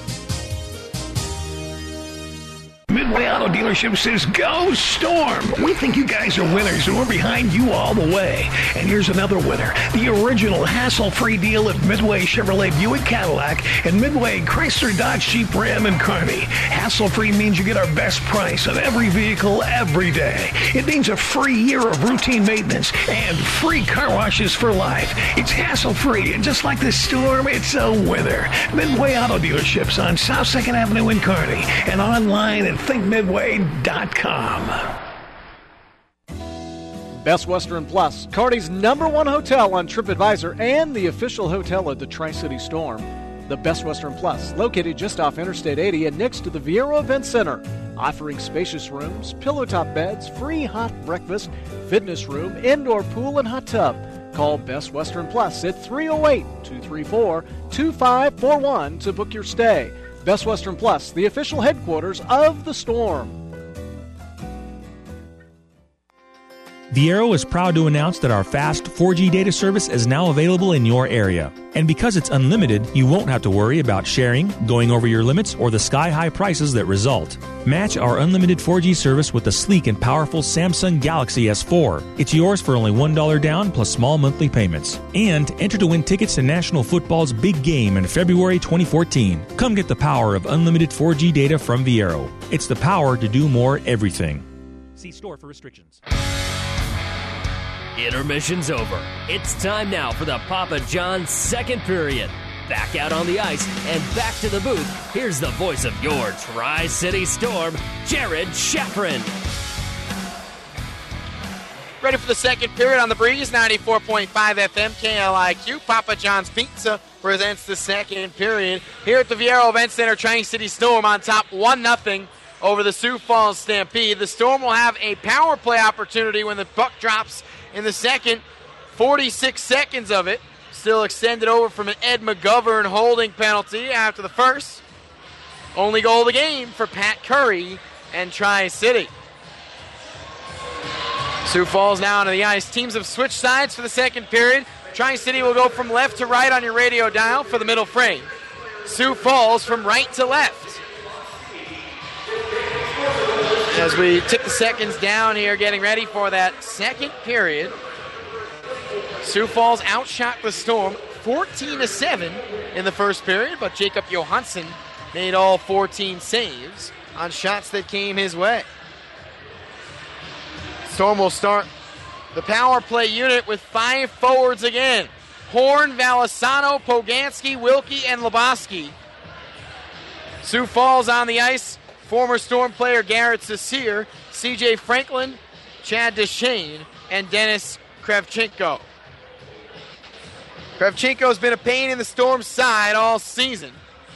Midway Auto Dealership says, go Storm! We think you guys are winners, and we're behind you all the way. And here's another winner. The original hassle-free deal at Midway Chevrolet Buick Cadillac and Midway Chrysler Dodge Jeep Ram and Kearney. Hassle-free means you get our best price on every vehicle every day. It means a free year of routine maintenance and free car washes for life. It's hassle-free, and just like the Storm, it's a winner. Midway Auto Dealerships on South second Avenue in Kearney and online at think midway dot com. Best Western Plus, Kearney's number one hotel on TripAdvisor and the official hotel of the Tri-City Storm. The Best Western Plus, located just off Interstate eighty and next to the Viero Event Center, offering spacious rooms, pillow-top beds, free hot breakfast, fitness room, indoor pool, and hot tub. Call Best Western Plus at three oh eight, two three four, two five four one to book your stay. Best Western Plus, the official headquarters of the Storm. Viero is proud to announce that our fast four G data service is now available in your area. And because it's unlimited, you won't have to worry about sharing, going over your limits, or the sky-high prices that result. Match our unlimited four G service with the sleek and powerful Samsung Galaxy S four. It's yours for only one dollar down plus small monthly payments. And enter to win tickets to National Football's big game in February twenty fourteen. Come get the power of unlimited four G data from Viero. It's the power to do more everything. See store for restrictions. Intermission's over. It's time now for the Papa John's second period. Back out on the ice and back to the booth. Here's the voice of your Tri-City Storm, Jared Shafran. Ready for the second period on the Breeze, ninety-four point five F M, K L I Q. Papa John's Pizza presents the second period. Here at the Viero Event Center, Tri-City Storm on top one nothing over the Sioux Falls Stampede. The Storm will have a power play opportunity when the puck drops in the second. forty-six seconds of it. Still extended over from an Ed McGovern holding penalty after the first. Only goal of the game for Pat Curry and Tri-City. Sioux Falls now onto the ice. Teams have switched sides for the second period. Tri-City will go from left to right on your radio dial for the middle frame. Sioux Falls from right to left. As we tick the seconds down here, getting ready for that second period. Sioux Falls outshot the Storm fourteen to seven in the first period, but Jacob Johansson made all fourteen saves on shots that came his way. Storm will start the power play unit with five forwards again. Horn, Valisano, Poganski, Wilkie, and Lebowski. Sioux Falls on the ice. Former Storm player Garrett Cecile, C J Franklin, Chad Deshane, and Dennis Kravchenko. Kravchenko's been a pain in the Storm's side all season.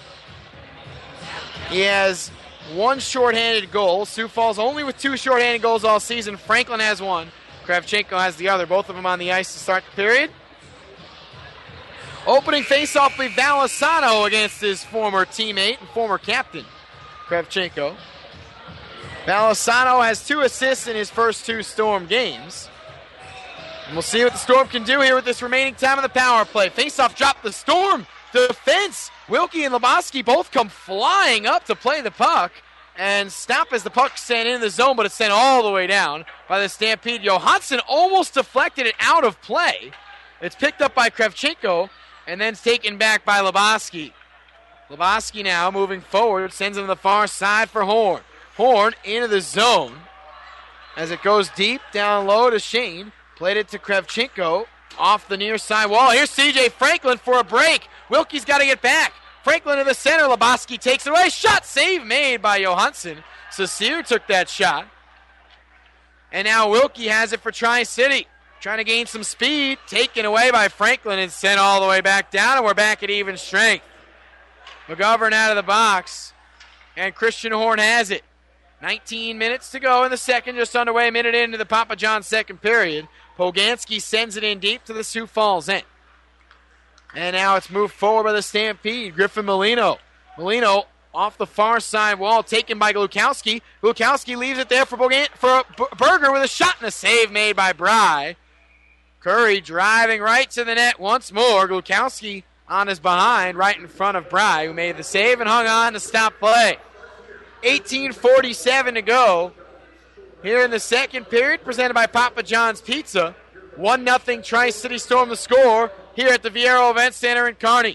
He has one shorthanded goal. Sioux Falls only with two shorthanded goals all season. Franklin has one. Kravchenko has the other. Both of them on the ice to start the period. Opening faceoff with Valisano against his former teammate and former captain, Kravchenko. Valisano has two assists in his first two Storm games. And we'll see what the Storm can do here with this remaining time of the power play. Faceoff drop, the Storm defense. Wilkie and Lebowski both come flying up to play the puck and stop as the puck sent in the zone, but it's sent all the way down by the Stampede. Johansson almost deflected it out of play. It's picked up by Kravchenko and then taken back by Lebowski. Lebowski now moving forward, sends him to the far side for Horn. Horn into the zone as it goes deep down low to Shane. Played it to Kravchenko off the near side wall. Here's C J Franklin for a break. Wilkie's got to get back. Franklin to the center. Lebowski takes it away. Shot save made by Johansson. Saucier took that shot. And now Wilkie has it for Tri-City. Trying to gain some speed. Taken away by Franklin and sent all the way back down. And we're back at even strength. McGovern out of the box. And Christian Horn has it. nineteen minutes to go in the second. Just underway. A minute into the Papa John's second period. Poganski sends it in deep to the Sioux Falls end. And now it's moved forward by the Stampede. Griffin Molino. Molino off the far side wall, taken by Glukowski. Glukowski leaves it there for, Bogan- for B- Berger with a shot and a save made by Bry. Curry driving right to the net once more. Glukowski on his behind right in front of Bry, who made the save and hung on to stop play. eighteen forty-seven to go here in the second period, presented by Papa John's Pizza. one nothing Tri-City Storm the score here at the Viero Event Center in Kearney.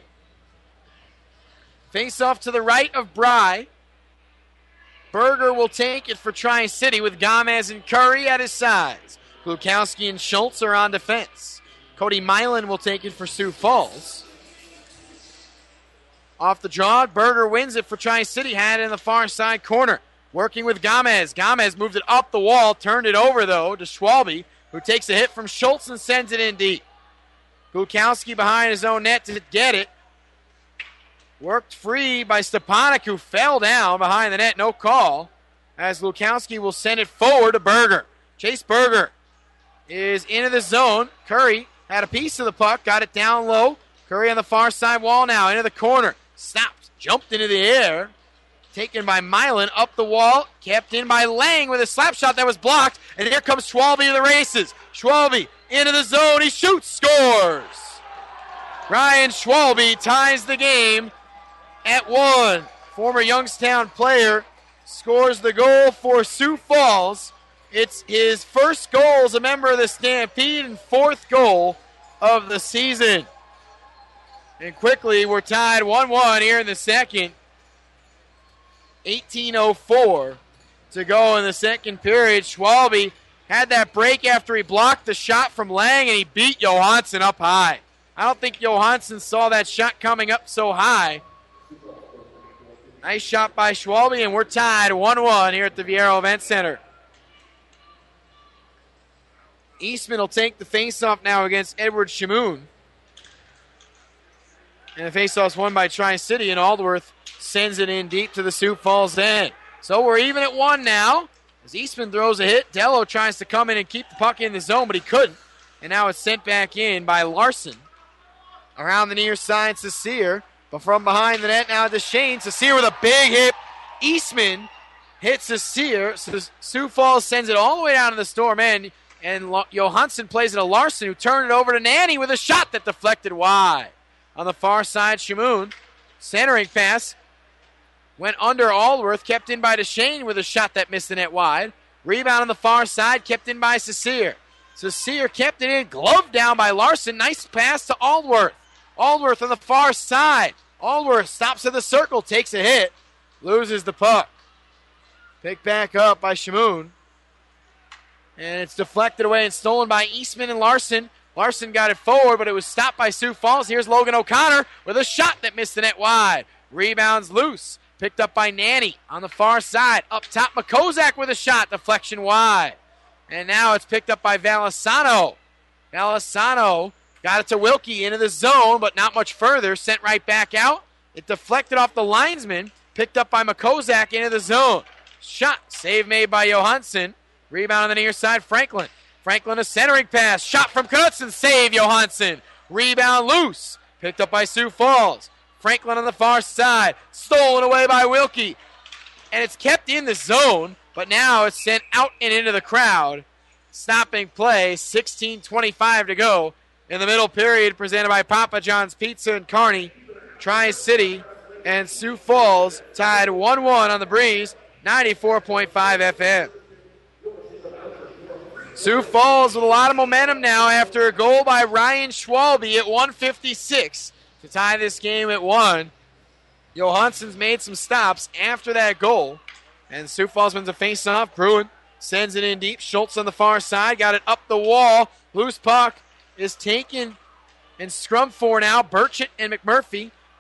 Face off to the right of Bry. Berger will take it for Tri-City with Gomez and Curry at his sides. Glukowski and Schultz are on defense. Cody Milan will take it for Sioux Falls. Off the draw, Berger wins it for Tri-City. Had it in the far side corner. Working with Gomez. Gomez moved it up the wall, turned it over, though, to Schwalbe, who takes a hit from Schultz and sends it in deep. Glukowski behind his own net to get it. Worked free by Stepanek, who fell down behind the net. No call. As Glukowski will send it forward to Berger. Chase Berger is into the zone. Curry had a piece of the puck, got it down low. Curry on the far side wall now, into the corner. Stopped, jumped into the air. Taken by Milan, up the wall, kept in by Lang with a slap shot that was blocked. And here comes Schwalbe to the races. Schwalbe into the zone, he shoots, scores. Ryan Schwalbe ties the game at one. Former Youngstown player scores the goal for Sioux Falls. It's his first goal as a member of the Stampede and fourth goal of the season. And quickly, we're tied one one here in the second. eighteen oh four to go in the second period. Schwalbe had that break after he blocked the shot from Lang, and he beat Johansson up high. I don't think Johansson saw that shot coming up so high. Nice shot by Schwalbe, and we're tied one one here at the Viero Event Center. Eastman will take the faceoff now against Edward Shamoon. And the faceoff's won by Tri-City, and Aldworth sends it in deep to the Sioux Falls end. So we're even at one now. As Eastman throws a hit, Dello tries to come in and keep the puck in the zone, but he couldn't. And now it's sent back in by Larson. Around the near side, Saucier. But from behind the net now to Shane. Saucier with a big hit. Eastman hits Saucier. So Sioux Falls sends it all the way down to the Storm end. And Johansson plays it to Larson, who turned it over to Nanny with a shot that deflected wide. On the far side, Shamoon. Centering pass. Went under Aldworth, kept in by DeShane with a shot that missed the net wide. Rebound on the far side, kept in by Saucier. Saucier kept it in, gloved down by Larson. Nice pass to Aldworth. Aldworth on the far side. Aldworth stops at the circle, takes a hit, loses the puck. Picked back up by Shamoon. And it's deflected away and stolen by Eastman and Larson. Larson got it forward, but it was stopped by Sioux Falls. Here's Logan O'Connor with a shot that missed the net wide. Rebounds loose. Picked up by Nanny on the far side. Up top, Makozak with a shot. Deflection wide. And now it's picked up by Valisano. Valisano got it to Wilkie into the zone, but not much further. Sent right back out. It deflected off the linesman. Picked up by Makozak into the zone. Shot. Save made by Johansson. Rebound on the near side, Franklin. Franklin a centering pass. Shot from Knudsen. Save Johansson. Rebound loose. Picked up by Sioux Falls. Franklin on the far side. Stolen away by Wilkie. And it's kept in the zone, but now it's sent out and into the crowd. Stopping play. sixteen twenty-five to go in the middle period, presented by Papa John's Pizza in Kearney. Tri-City and Sioux Falls tied one one on the Breeze. ninety-four point five F M. Sioux Falls with a lot of momentum now after a goal by Ryan Schwalbe at one fifty-six to tie this game at one. Johansson's made some stops after that goal. And Sioux Falls wins a face-off. Bruin sends it in deep. Schultz on the far side. Got it up the wall. Loose puck is taken and scrum for now. Burchett and McMurphy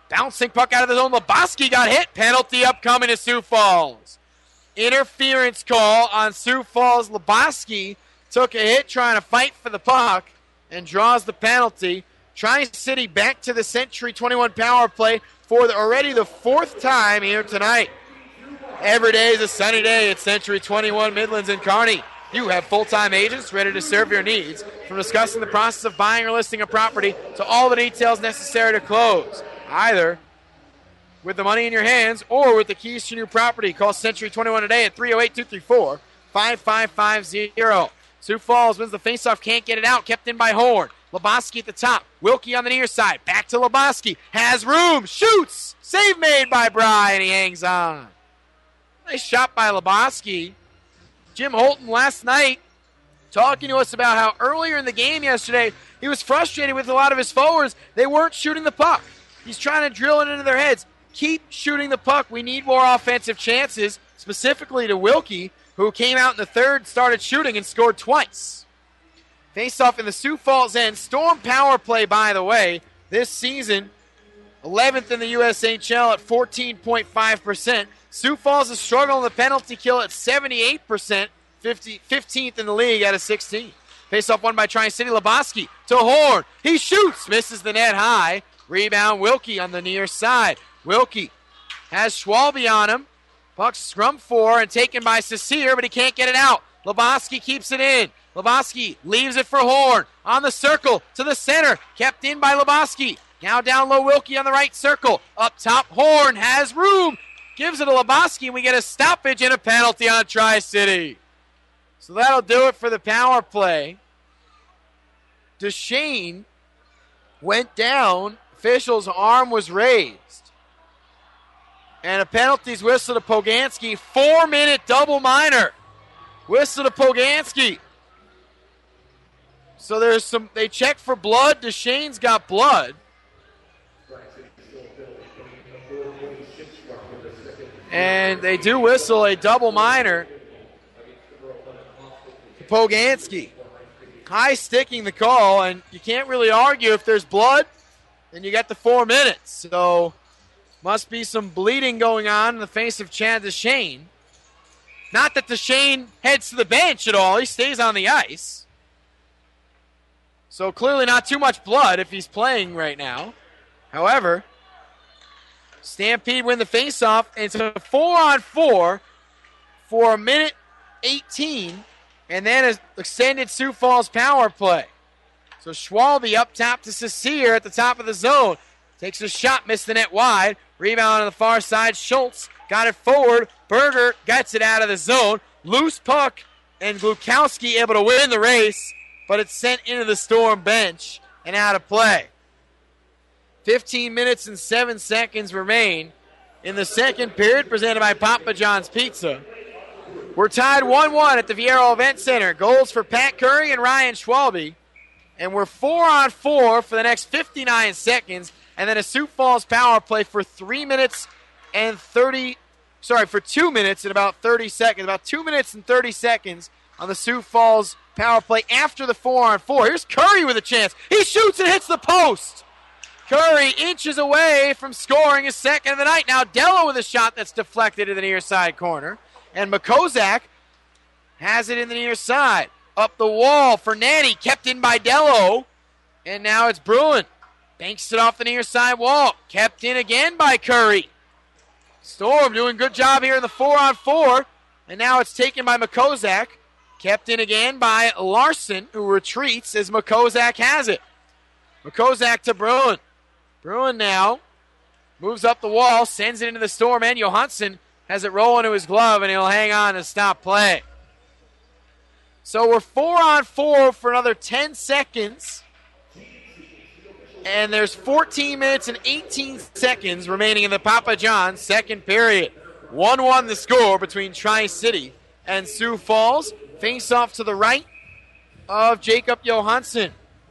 Bouncing puck out of the zone. Lebowski got hit. Penalty upcoming to Sioux Falls. Interference call on Sioux Falls. Lebowski took a hit trying to fight for the puck and draws the penalty. Tri-City back to the Century twenty-one power play for the, already the fourth time here tonight. Every day is a sunny day at Century twenty-one Midlands and Kearney. You have full-time agents ready to serve your needs, from discussing the process of buying or listing a property to all the details necessary to close, either with the money in your hands or with the keys to your property. Call Century twenty-one today at three oh eight, two three four, five five five zero. Sioux Falls wins the faceoff, can't get it out, kept in by Horn. Lebowski at the top, Wilkie on the near side, back to Lebowski, has room, shoots, save made by Bry, and he hangs on. Nice shot by Lebowski. Jim Holton last night talking to us about how earlier in the game yesterday he was frustrated with a lot of his forwards. They weren't shooting the puck. He's trying to drill it into their heads. Keep shooting the puck. We need more offensive chances, specifically to Wilkie, who came out in the third, started shooting, and scored twice. Face-off in the Sioux Falls end. Storm power play, by the way, this season, eleventh in the U S H L at fourteen point five percent. Sioux Falls is struggling the penalty kill at seventy-eight percent, fifteenth in the league out of sixteen. Face-off won by Tri-City. Lebowski to Horn. He shoots, misses the net high. Rebound Wilkie on the near side. Wilkie has Schwalbe on him. Puck scrum for and taken by Cecile, but he can't get it out. Lebowski keeps it in. Lebowski leaves it for Horn. On the circle to the center. Kept in by Lebowski. Now down low Wilkie on the right circle. Up top, Horn has room. Gives it to Lebowski, and we get a stoppage and a penalty on Tri-City. So that'll do it for the power play. Duchesne went down. Official's arm was raised. And a penalty's whistle to Poganski. Four-minute double minor. Whistle to Poganski. So there's some, they check for blood. Duchesne's got blood. And they do whistle a double minor to Poganski. High sticking the call, and you can't really argue if there's blood, then you got the four minutes. So must be some bleeding going on in the face of Chad Duchesne. Not that Duchesne heads to the bench at all. He stays on the ice. So clearly not too much blood if he's playing right now. However, Stampede win the faceoff, and it's a four-on-four for a minute eighteen, and then an extended Sioux Falls power play. So Schwalbe up top to Cecile at the top of the zone. Takes a shot, missed the net wide. Rebound on the far side. Schultz got it forward. Berger gets it out of the zone. Loose puck, and Glukowski able to win the race, but it's sent into the Storm bench and out of play. fifteen minutes and seven seconds remain in the second period, presented by Papa John's Pizza. We're tied one one at the Viero Event Center. Goals for Pat Curry and Ryan Schwalbe. And we're four on four for the next fifty-nine seconds. And then a Sioux Falls power play for three minutes and thirty, sorry, for two minutes and about thirty seconds. About two minutes and thirty seconds on the Sioux Falls power play after the four on four. Here's Curry with a chance. He shoots and hits the post. Curry inches away from scoring his second of the night. Now Dello with a shot that's deflected to the near side corner. And Makozak has it in the near side. Up the wall for Nanny, kept in by Dello. And now it's Bruin. Banks it off the near side wall. Kept in again by Curry. Storm doing good job here in the four on four. And now it's taken by Makozak. Kept in again by Larson, who retreats as Makozak has it. Makozak to Bruin. Bruin now moves up the wall, sends it into the Storm, and Johansson has it roll into his glove, and he'll hang on to stop play. So we're four on four for another ten seconds. And there's fourteen minutes and eighteen seconds remaining in the Papa John's second period. one one the score between Tri-City and Sioux Falls. Face off to the right of Jacob Johansson.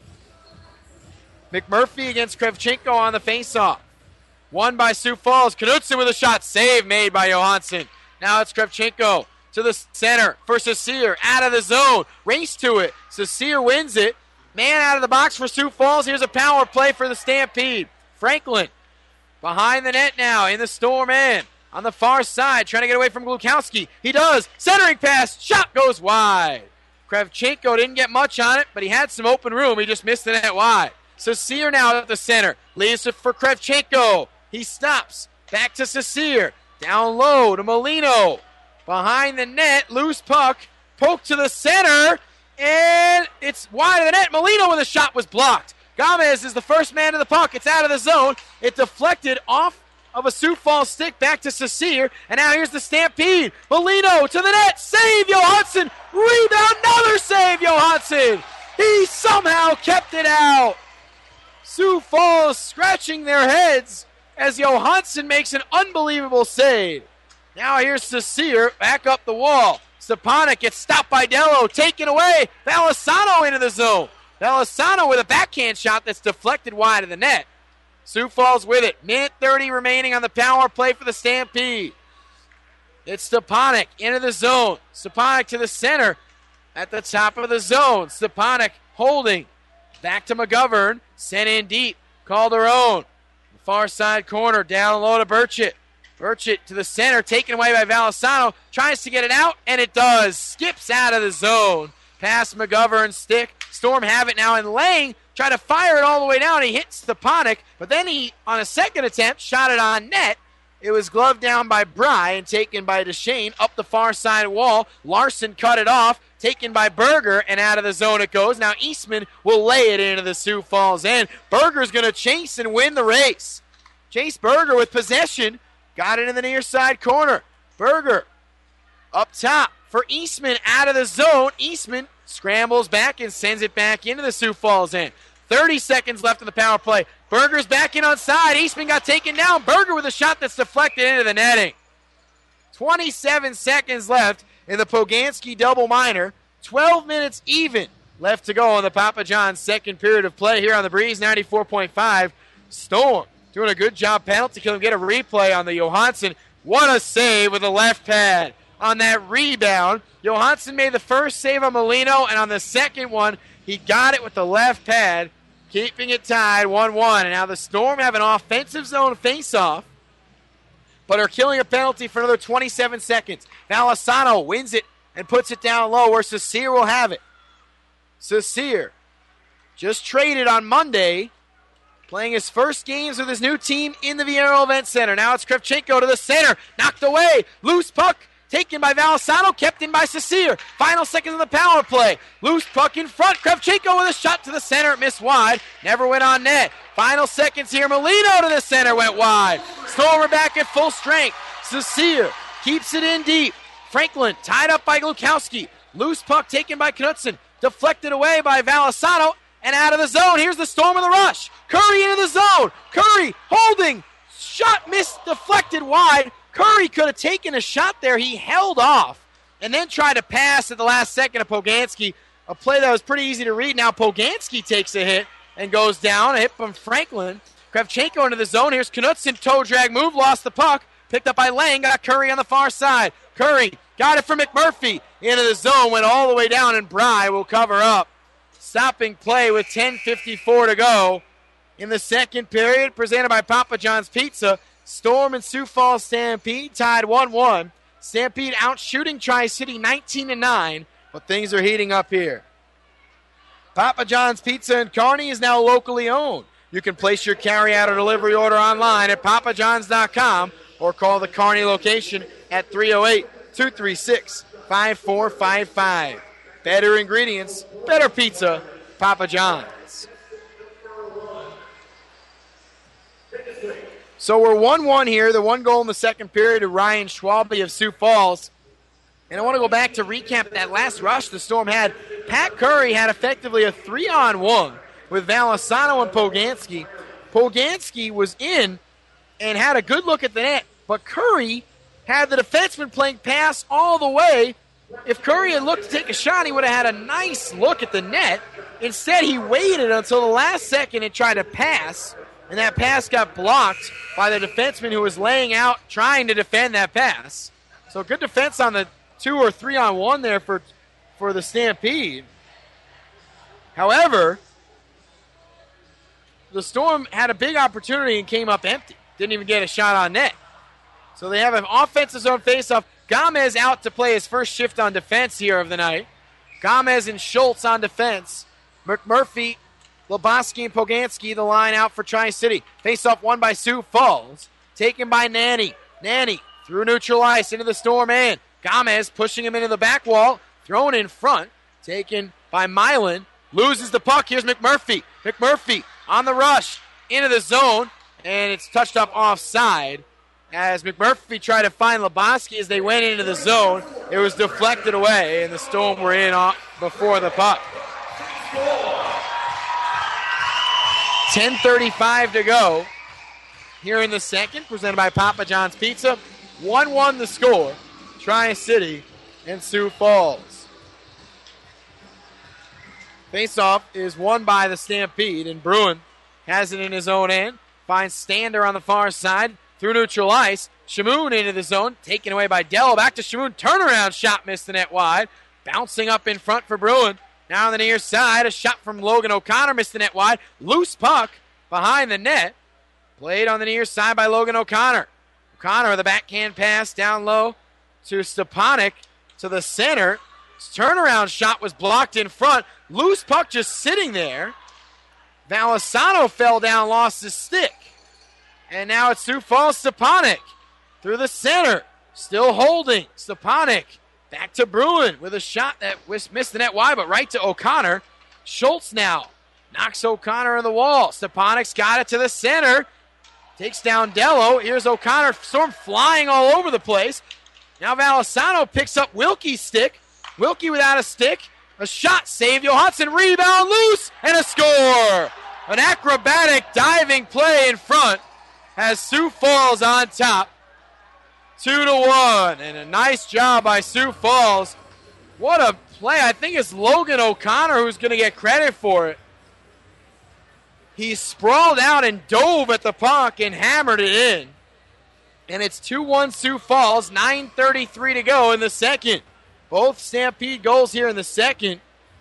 McMurphy against Krevchenko on the face-off. Won by Sioux Falls. Knudsen with a shot. Save made by Johansson. Now it's Krevchenko to the center for Cecile. Out of the zone. Race to it. Cecile wins it. Man out of the box for Sioux Falls. Here's a power play for the Stampede. Franklin Behind the net now in the Storm end. On the far side, trying to get away from Glukowski. He does. Centering pass. Shot goes wide. Kravchenko didn't get much on it, but he had some open room. He just missed the net wide. Sasir now at the center. Leaves it for Kravchenko. He stops. Back to Sasir. Down low to Molino. Behind the net. Loose puck. Poke to the center. And it's wide of the net. Molino with a shot was blocked. Gomez is the first man to the puck. It's out of the zone. It deflected off of a Sioux Falls stick back to Sasir. And now here's the Stampede. Molino to the net. Save Johansson. Rebound. Another save Johansson. He somehow kept it out. Sioux Falls scratching their heads as Johansson makes an unbelievable save. Now here's Sasir back up the wall. Stepanek gets stopped by Dello. Taken away. Valisano into the zone. Valisano with a backhand shot that's deflected wide of the net. Sioux Falls with it. Minute thirty remaining on the power play for the Stampede. It's Stepanek into the zone. Stepanek to the center at the top of the zone. Stepanek holding. Back to McGovern. Sent in deep. Calderon. Far side corner. Down low to Burchett. Burchett to the center. Taken away by Valisano. Tries to get it out, and it does. Skips out of the zone. Past McGovern's stick. Storm have it now, and Lang tried to fire it all the way down. He hits Stepanek, but then he, on a second attempt, shot it on net. It was gloved down by Bry and taken by Duchesne up the far side wall. Larson cut it off, taken by Berger, and out of the zone it goes. Now Eastman will lay it into the Sioux Falls end. Berger's going to chase and win the race. Chase Berger with possession. Got it in the near side corner. Berger up top for Eastman out of the zone. Eastman scrambles back and sends it back into the Sioux Falls end. thirty seconds left in the power play. Berger's back in on side. Eastman got taken down. Berger with a shot that's deflected into the netting. twenty-seven seconds left in the Poganski double minor. twelve minutes even left to go in the Papa John's second period of play here on the Breeze ninety-four point five. Storm doing a good job penalty killing. Get a replay on the Johansson. What a save with the left pad on that rebound. Johansson made the first save on Molino, and on the second one, he got it with the left pad, keeping it tied one one. And now the Storm have an offensive zone face-off, but are killing a penalty for another twenty-seven seconds. Valisano wins it and puts it down low where Sasir will have it. Sasir just traded on Monday, playing his first games with his new team in the Viero Event Center. Now it's Kravchenko to the center. Knocked away. Loose puck. Taken by Valisano. Kept in by Sasir. Final seconds of the power play. Loose puck in front. Kravchenko with a shot to the center. Missed wide. Never went on net. Final seconds here. Molino to the center. Went wide. Storm are back at full strength. Sasir keeps it in deep. Franklin tied up by Glukowski. Loose puck taken by Knutson. Deflected away by Valisano. And out of the zone, here's the Storm of the rush. Curry into the zone. Curry holding. Shot missed, deflected wide. Curry could have taken a shot there. He held off and then tried to pass at the last second to Poganski. A play that was pretty easy to read. Now Poganski takes a hit and goes down. A hit from Franklin. Kravchenko into the zone. Here's Knutson. Toe drag move. Lost the puck. Picked up by Lang. Got Curry on the far side. Curry got it from McMurphy. Into the zone. Went all the way down, and Bry will cover up. Stopping play with ten fifty-four to go in the second period, presented by Papa John's Pizza. Storm and Sioux Falls Stampede tied one one. Stampede out shooting Tri-City nineteen to nine, but things are heating up here. Papa John's Pizza in Kearney is now locally owned. You can place your carry-out or delivery order online at papa johns dot com or call the Kearney location at three oh eight, two three six, five four five five. Better ingredients, better pizza, Papa John's. So we're one one here. The one goal in the second period to Ryan Schwalbe of Sioux Falls. And I want to go back to recap that last rush the Storm had. Pat Curry had effectively a three-on-one with Valisano and Poganski. Poganski was in and had a good look at the net, but Curry had the defenseman playing pass all the way. If Curry had looked to take a shot, he would have had a nice look at the net. Instead, he waited until the last second and tried to pass, and that pass got blocked by the defenseman who was laying out trying to defend that pass. So good defense on the two or three on one there for, for the Stampede. However, the Storm had a big opportunity and came up empty. didn't even get a shot on net. So they have an offensive zone faceoff. Gomez out to play his first shift on defense here of the night. Gomez and Schultz on defense. McMurphy, Lebowski, and Poganski, the line out for Tri-City. Faceoff won by Sioux Falls. Taken by Nanny. Nanny through neutral ice into the Storm end. Gomez pushing him into the back wall. Thrown in front. Taken by Milan. Loses the puck. Here's McMurphy. McMurphy on the rush into the zone. And it's touched up offside. As McMurphy tried to find Lebowski as they went into the zone, it was deflected away, and the Storm were in before the puck. ten thirty-five to go here in the second, presented by Papa John's Pizza. one one the score, Tri-City and Sioux Falls. Faceoff is won by the Stampede, and Bruin has it in his own end. Finds Stander on the far side. Through neutral ice, Shamoon into the zone, taken away by Dello. Back to Shamoon, turnaround shot, missed the net wide. Bouncing up in front for Bruin. Now on the near side, a shot from Logan O'Connor, missed the net wide. Loose puck behind the net. Played on the near side by Logan O'Connor. O'Connor with a backhand pass down low to Stepanek to the center. His turnaround shot was blocked in front. Loose puck just sitting there. Valisano fell down, lost his stick. And now it's Sioux Falls. Stepanek through the center. Still holding. Stepanek back to Bruin with a shot that missed the net wide, but right to O'Connor. Schultz now knocks O'Connor on the wall. Stepanek's got it to the center. Takes down Dello. Here's O'Connor. Storm flying all over the place. Now Valisano picks up Wilkie's stick. Wilkie without a stick. A shot saved. Johansson rebound loose and a score. An acrobatic diving play in front has Sioux Falls on top, two to one, and a nice job by Sioux Falls. What a play. I think it's Logan O'Connor who's going to get credit for it. He sprawled out and dove at the puck and hammered it in. And it's two one Sioux Falls, nine thirty-three to go in the second. Both Stampede goals here in the second.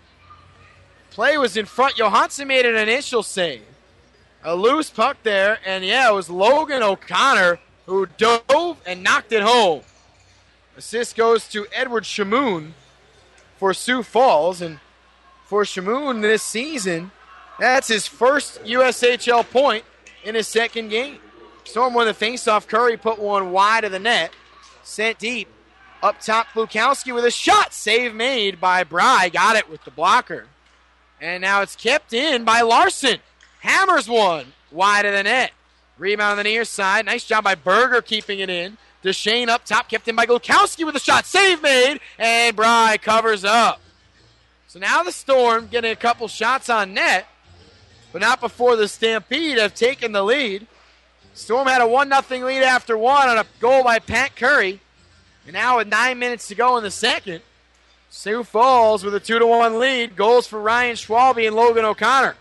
Play was in front. Johansson made an initial save. A loose puck there, and yeah, it was Logan O'Connor who dove and knocked it home. Assist goes to Edward Shamoon for Sioux Falls, and for Shamoon this season, that's his first U S H L point in his second game. Storm won the faceoff. Curry put one wide of the net, sent deep. Up top, Lukowski with a shot. Save made by Bry. Got it with the blocker. And now it's kept in by Larson. Hammers one wide of the net. Rebound on the near side. Nice job by Berger keeping it in. Duchesne up top, kept in by Lukowski with a shot. Save made. And Bry covers up. So now the Storm getting a couple shots on net, but not before the Stampede have taken the lead. Storm had a one nothing lead after one on a goal by Pat Curry. And now with nine minutes to go in the second, Sioux Falls with a two to one lead. Goals for Ryan Schwalbe and Logan O'Connor.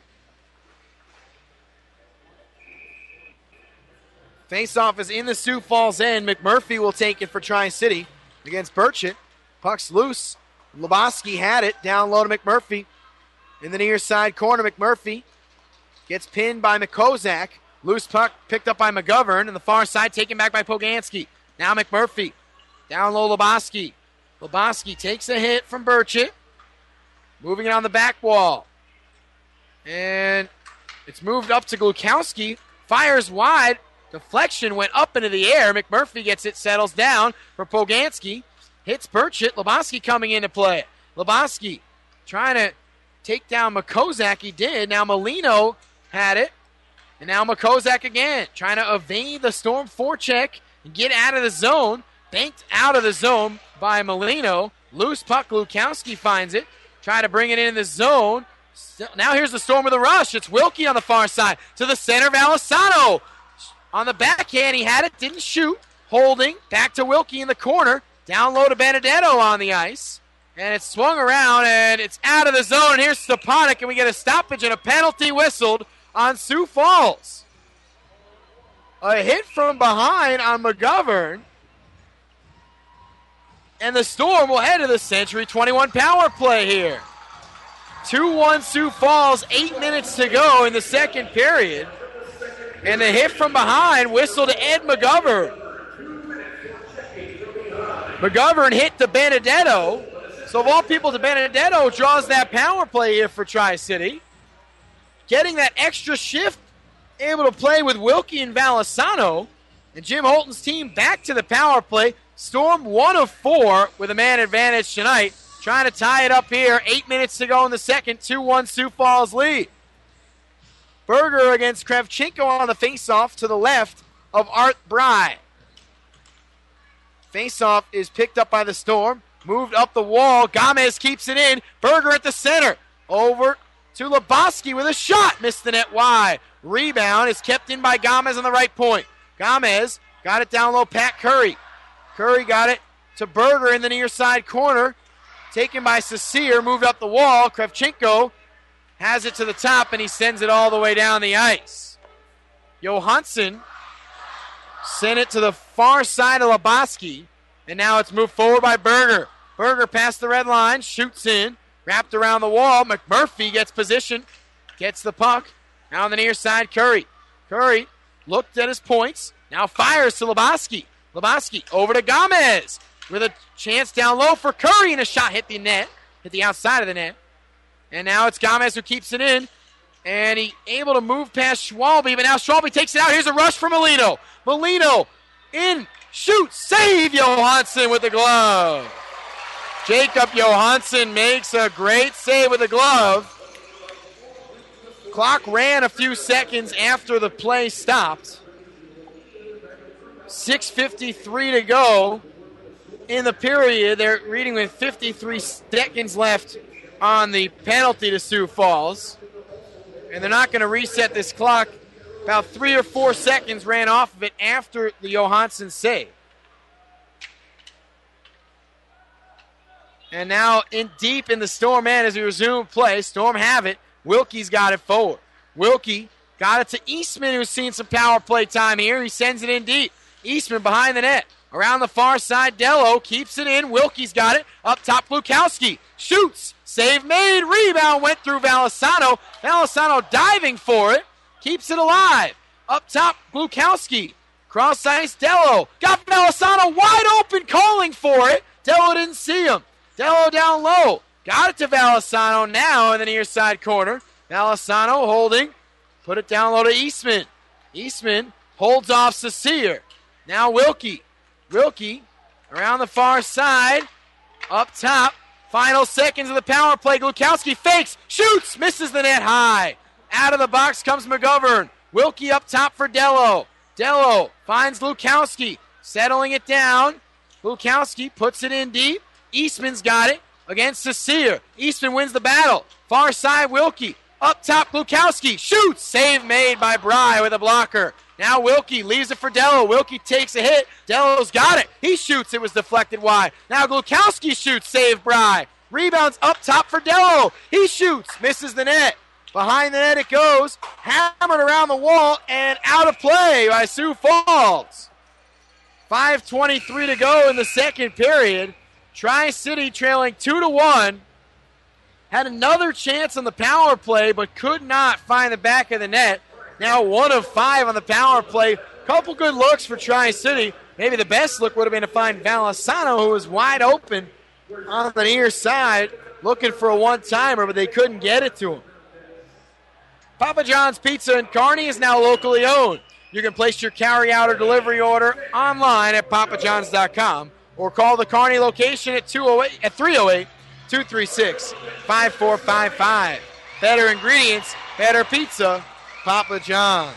Faceoff is in the Sioux Falls end. McMurphy will take it for Tri-City against Burchett. Puck's loose. Lebowski had it. Down low to McMurphy. In the near side corner, McMurphy gets pinned by McKozak. Loose puck picked up by McGovern. And the far side taken back by Poganski. Now McMurphy. Down low, Lebowski. Lebowski takes a hit from Burchett. Moving it on the back wall. And it's moved up to Glukowski. Fires wide. Deflection went up into the air. McMurphy gets it, settles down for Poganski. Hits Burchett. Lebowski coming into play. Lebowski trying to take down McKozak. He did. Now Molino had it. And now McKozak again. Trying to evade the Storm forecheck and get out of the zone. Banked out of the zone by Molino. Loose puck. Lukowski finds it. Try to bring it in the zone. Now here's the Storm with a rush. It's Wilkie on the far side. To the center, Valisano. On the backhand, he had it, didn't shoot. Holding, back to Wilkie in the corner. Down low to Benedetto on the ice. And it's swung around, and it's out of the zone. And here's Stepanek, and we get a stoppage and a penalty whistled on Sioux Falls. A hit from behind on McGovern. And the Storm will head to the Century twenty-one power play here. two one Sioux Falls, eight minutes to go in the second period. And the hit from behind, whistle to Ed McGovern. McGovern hit to Benedetto. So of all people, to Benedetto draws that power play here for Tri-City. Getting that extra shift, able to play with Wilkie and Valisano. And Jim Holton's team back to the power play. Storm one of four with a man advantage tonight. Trying to tie it up here. Eight minutes to go in the second. two one Sioux Falls lead. Berger against Kravchenko on the faceoff to the left of Art Bry. Faceoff is picked up by the Storm. Moved up the wall. Gomez keeps it in. Berger at the center. Over to Lebowski with a shot. Missed the net wide. Rebound is kept in by Gomez on the right point. Gomez got it down low. Pat Curry. Curry got it to Berger in the near side corner. Taken by Saucier. Moved up the wall. Kravchenko has it to the top, and he sends it all the way down the ice. Johansson sent it to the far side of Lebowski. And now it's moved forward by Berger. Berger past the red line, shoots in, wrapped around the wall. McMurphy gets position, gets the puck. Now on the near side, Curry. Curry looked at his points, now fires to Lebowski. Lebowski over to Gomez with a chance down low for Curry, and a shot hit the net, hit the outside of the net. And now it's Gomez who keeps it in, and he able to move past Schwalbe, but now Schwalbe takes it out. Here's a rush for Molino. Molino in. Shoot, save Johansson with the glove. Jacob Johansson makes a great save with the glove. Clock ran a few seconds after the play stopped. six fifty-three to go in the period. They're reading with fifty-three seconds left on the penalty to Sioux Falls. And they're not going to reset this clock. About three or four seconds ran off of it after the Johansson save. And now in deep in the Storm end as we resume play. Storm have it. Wilkie's got it forward. Wilkie got it to Eastman, who's seen some power play time here. He sends it in deep. Eastman behind the net. Around the far side, Dello keeps it in. Wilkie's got it. Up top, Lukowski. Shoots. Save made. Rebound went through Valisano. Valisano diving for it. Keeps it alive. Up top, Glukowski. Cross ice, Dello. Got Valisano wide open, calling for it. Dello didn't see him. Dello down low. Got it to Valisano now in the near side corner. Valisano holding. Put it down low to Eastman. Eastman holds off Saucier. Now Wilkie. Wilkie around the far side. Up top. Final seconds of the power play. Glukowski fakes. Shoots. Misses the net high. Out of the box comes McGovern. Wilkie up top for Dello. Dello finds Lukowski. Settling it down. Lukowski puts it in deep. Eastman's got it against Saucier. Eastman wins the battle. Far side, Wilkie. Up top, Lukowski. Shoots. Save made by Bry with a blocker. Now Wilkie leaves it for Dello. Wilkie takes a hit. Dello's got it. He shoots. It was deflected wide. Now Glukowski shoots. Save Bry. Rebounds up top for Dello. He shoots. Misses the net. Behind the net it goes. Hammered around the wall and out of play by Sioux Falls. five twenty-three to go in the second period. Tri-City trailing two to one. Had another chance on the power play, but could not find the back of the net. Now one of five on the power play. Couple good looks for Tri-City. Maybe the best look would have been to find Valisano, who was wide open on the near side, looking for a one-timer, but they couldn't get it to him. Papa John's Pizza in Kearney is now locally owned. You can place your carry-out or delivery order online at papa johns dot com or call the Kearney location at two oh eight at three oh eight, two three six, five four five five. Better ingredients, better pizza, Papa John's.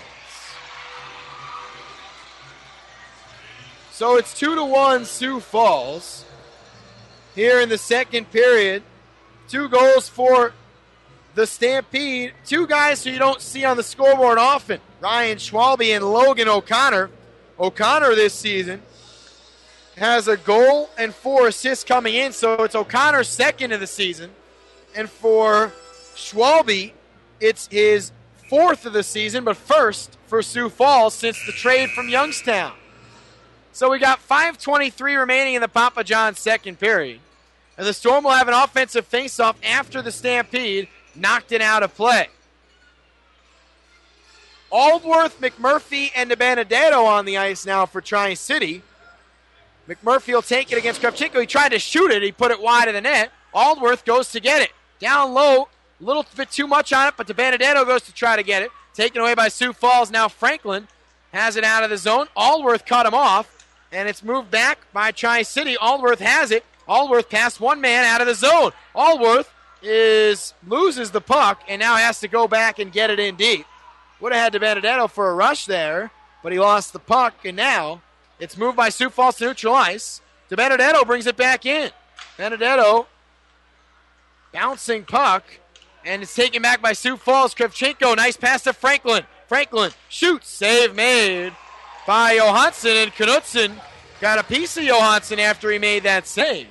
So it's two to one Sioux Falls here in the second period. Two goals for the Stampede. Two guys who you don't see on the scoreboard often. Ryan Schwalbe and Logan O'Connor. O'Connor this season has a goal and four assists coming in, so it's O'Connor's second of the season. And for Schwalbe, it's his fourth of the season, but first for Sioux Falls since the trade from Youngstown. So we got five twenty-three remaining in the Papa John's second period. And the Storm will have an offensive faceoff after the Stampede knocked it out of play. Aldworth, McMurphy, and DiBenedetto on the ice now for Tri-City. McMurphy will take it against Kravchenko. He tried to shoot it. He put it wide of the net. Aldworth goes to get it. Down low, a little bit too much on it, but DiBenedetto goes to try to get it. Taken away by Sioux Falls. Now Franklin has it out of the zone. Aldworth cut him off, and it's moved back by Tri-City. Aldworth has it. Aldworth passed one man out of the zone. Aldworth is loses the puck and now has to go back and get it in deep. Would have had DiBenedetto for a rush there, but he lost the puck, and now it's moved by Sioux Falls to neutral ice. DiBenedetto brings it back in. Benedetto bouncing puck, and it's taken back by Sioux Falls. Kravchenko, nice pass to Franklin. Franklin shoots, save made by Johansson, and Knutson got a piece of Johansson after he made that save.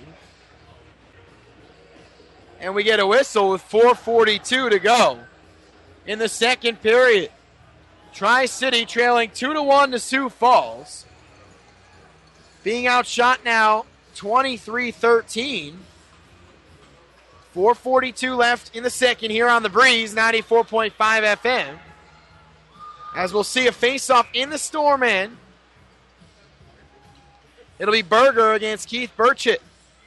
And we get a whistle with four forty-two to go in the second period. Tri-City trailing two to one to Sioux Falls. Being outshot now twenty-three thirteen. four forty-two left in the second here on the Breeze, ninety-four point five F M. As we'll see a face-off in the Storm end. It'll be Berger against Keith Burchett.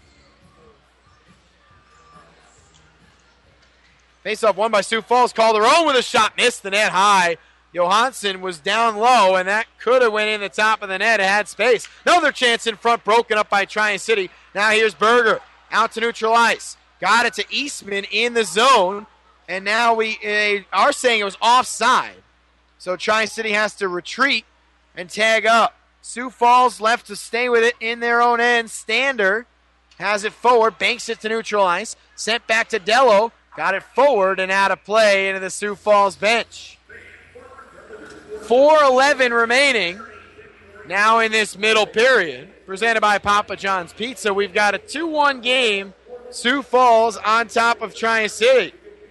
Face-off won by Sioux Falls. Calderon with a shot. Missed the net high. Johansson was down low, and that could have went in the top of the net. It had space. Another chance in front, broken up by Tri-City. Now here's Berger. Out to neutral ice. Got it to Eastman in the zone. And now we uh, are saying it was offside. So Tri-City has to retreat and tag up. Sioux Falls left to stay with it in their own end. Stander has it forward, banks it to neutral ice. Sent back to Dello. Got it forward and out of play into the Sioux Falls bench. four eleven remaining now in this middle period. Presented by Papa John's Pizza. We've got a two one game. Sioux Falls on top of Tri-City.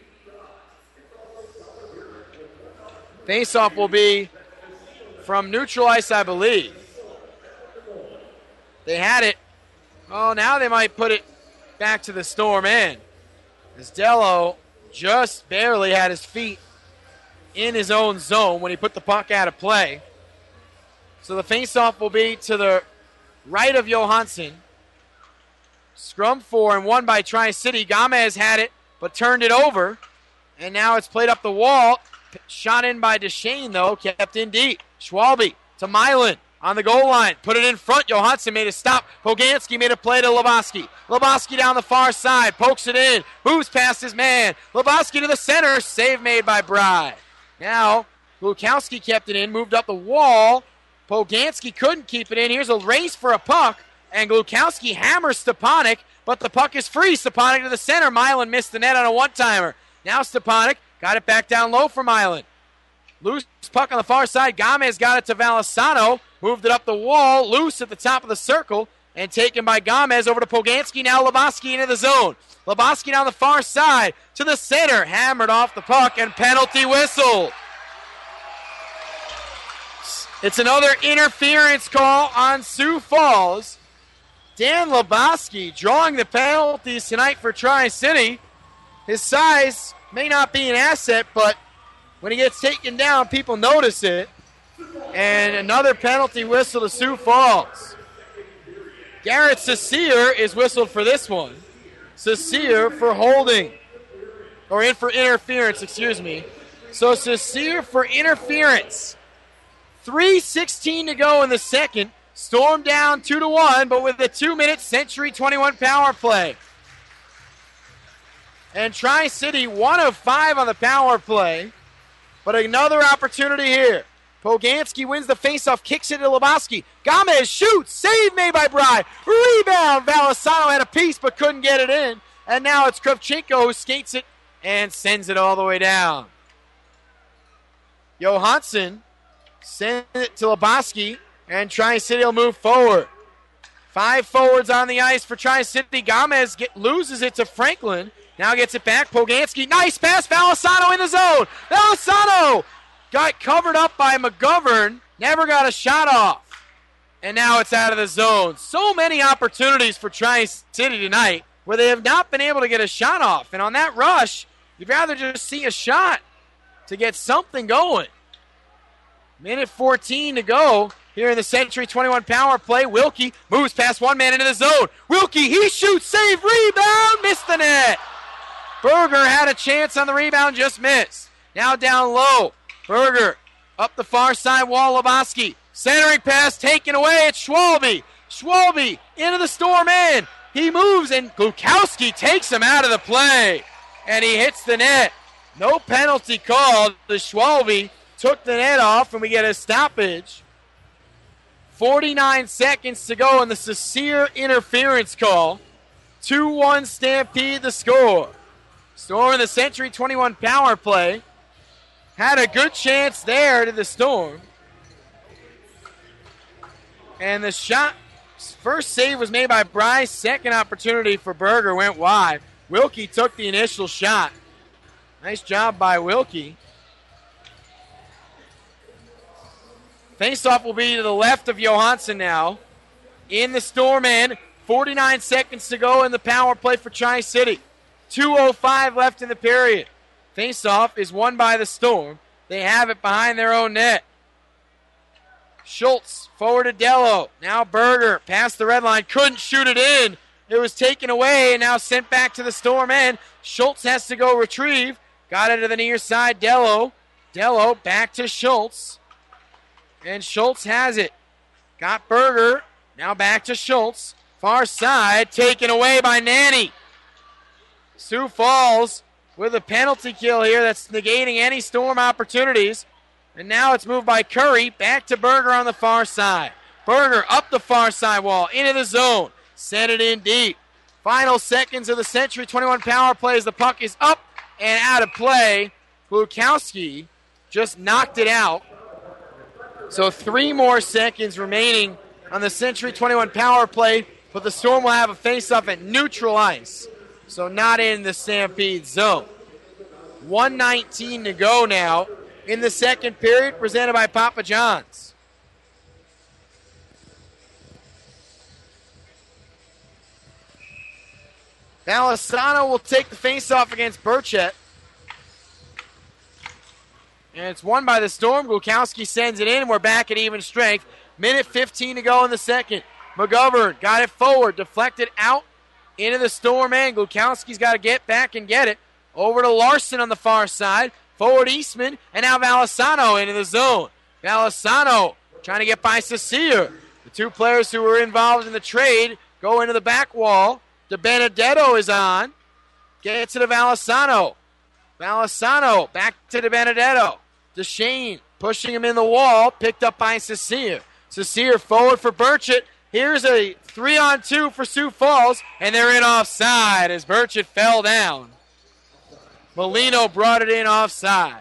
Faceoff will be from neutral ice, I believe. They had it. Oh, now they might put it back to the Storm end. As Dello just barely had his feet in his own zone when he put the puck out of play. So the faceoff will be to the right of Johansson. Scrum four and one by Tri-City. Gamez had it, but turned it over. And now it's played up the wall. Shot in by Duchesne, though, kept in deep. Schwalbe to Milan on the goal line. Put it in front. Johansson made a stop. Poganski made a play to Lebowski. Lebowski down the far side. Pokes it in. Moves past his man. Lebowski to the center. Save made by Bry. Now, Glukowski kept it in. Moved up the wall. Poganski couldn't keep it in. Here's a race for a puck. And Glukowski hammers Stepanek. But the puck is free. Stepanek to the center. Milan missed the net on a one-timer. Now Stepanek got it back down low for Milan. Loose puck on the far side. Gamez got it to Valisano. Moved it up the wall. Loose at the top of the circle. And taken by Gamez over to Poganski. Now Lebowski into the zone. Lebowski down the far side to the center. Hammered off the puck and penalty whistle. It's another interference call on Sioux Falls. Dan Lebowski drawing the penalties tonight for Tri-City. His size may not be an asset, but when he gets taken down, people notice it. And another penalty whistle to Sioux Falls. Garrett Cecile is whistled for this one. Cecile for holding. Or in for interference, excuse me. So Cecile for interference. three sixteen to go in the second. Storm down two to one, but with a two-minute Century twenty-one power play. And Tri-City one of five on the power play. But another opportunity here. Poganski wins the faceoff, kicks it to Lebowski. Gamez shoots, save made by Bry. Rebound, Valisano had a piece but couldn't get it in. And now it's Kravchenko who skates it and sends it all the way down. Johansson sends it to Lebowski, and Tri-City will move forward. Five forwards on the ice for Tri-City. Gamez get, loses it to Franklin. Now gets it back. Poganski. Nice pass. Valisano in the zone. Valisano got covered up by McGovern. Never got a shot off. And now it's out of the zone. So many opportunities for Tri-City tonight where they have not been able to get a shot off. And on that rush, you'd rather just see a shot to get something going. Minute fourteen to go here in the Century twenty-one power play. Wilkie moves past one man into the zone. Wilkie, he shoots, save, rebound, missed the net. Berger had a chance on the rebound, just missed. Now down low. Berger up the far side wall, Lebowski. Centering pass taken away. It's Schwalbe. Schwalbe into the Storm end. He moves, and Glukowski takes him out of the play. And he hits the net. No penalty called. The Schwalbe took the net off, and we get a stoppage. forty-nine seconds to go in the Cecere interference call. two one Stampede the score. Storm in the Century twenty-one power play. Had a good chance there to the Storm. And the shot, first save was made by Bryce. Second opportunity for Berger went wide. Wilkie took the initial shot. Nice job by Wilkie. Faceoff will be to the left of Johansson now. In the Storm end. forty-nine seconds to go in the power play for Tri-City. two oh five left in the period. Faceoff is won by the Storm. They have it behind their own net. Schultz forward to Dello. Now Berger past the red line. Couldn't shoot it in. It was taken away and now sent back to the Storm end. Schultz has to go retrieve. Got it to the near side. Dello. Dello back to Schultz. And Schultz has it. Got Berger. Now back to Schultz. Far side. Taken away by Nanny. Sioux Falls with a penalty kill here that's negating any Storm opportunities. And now it's moved by Curry. Back to Berger on the far side. Berger up the far side wall. Into the zone. Sent it in deep. Final seconds of the Century twenty-one power play as the puck is up and out of play. Glukowski just knocked it out. So three more seconds remaining on the Century twenty-one power play, but the Storm will have a face-off at neutral ice, so not in the Stampede zone. one nineteen to go now in the second period, presented by Papa John's. Valesano will take the face-off against Burchett. And it's won by the Storm. Glukowski sends it in, and we're back at even strength. Minute fifteen to go in the second. McGovern got it forward, deflected out into the Storm end. Glukowski's got to get back and get it. Over to Larson on the far side. Forward Eastman, and now Valesano into the zone. Valesano trying to get by Cecere. The two players who were involved in the trade go into the back wall. De Benedetto is on. Gets it to Valesano. Valesano back to De Benedetto. DeShane pushing him in the wall. Picked up by Cecere. Cecere forward for Burchett. Here's a three on two for Sioux Falls. And they're in offside as Burchett fell down. Molino brought it in offside.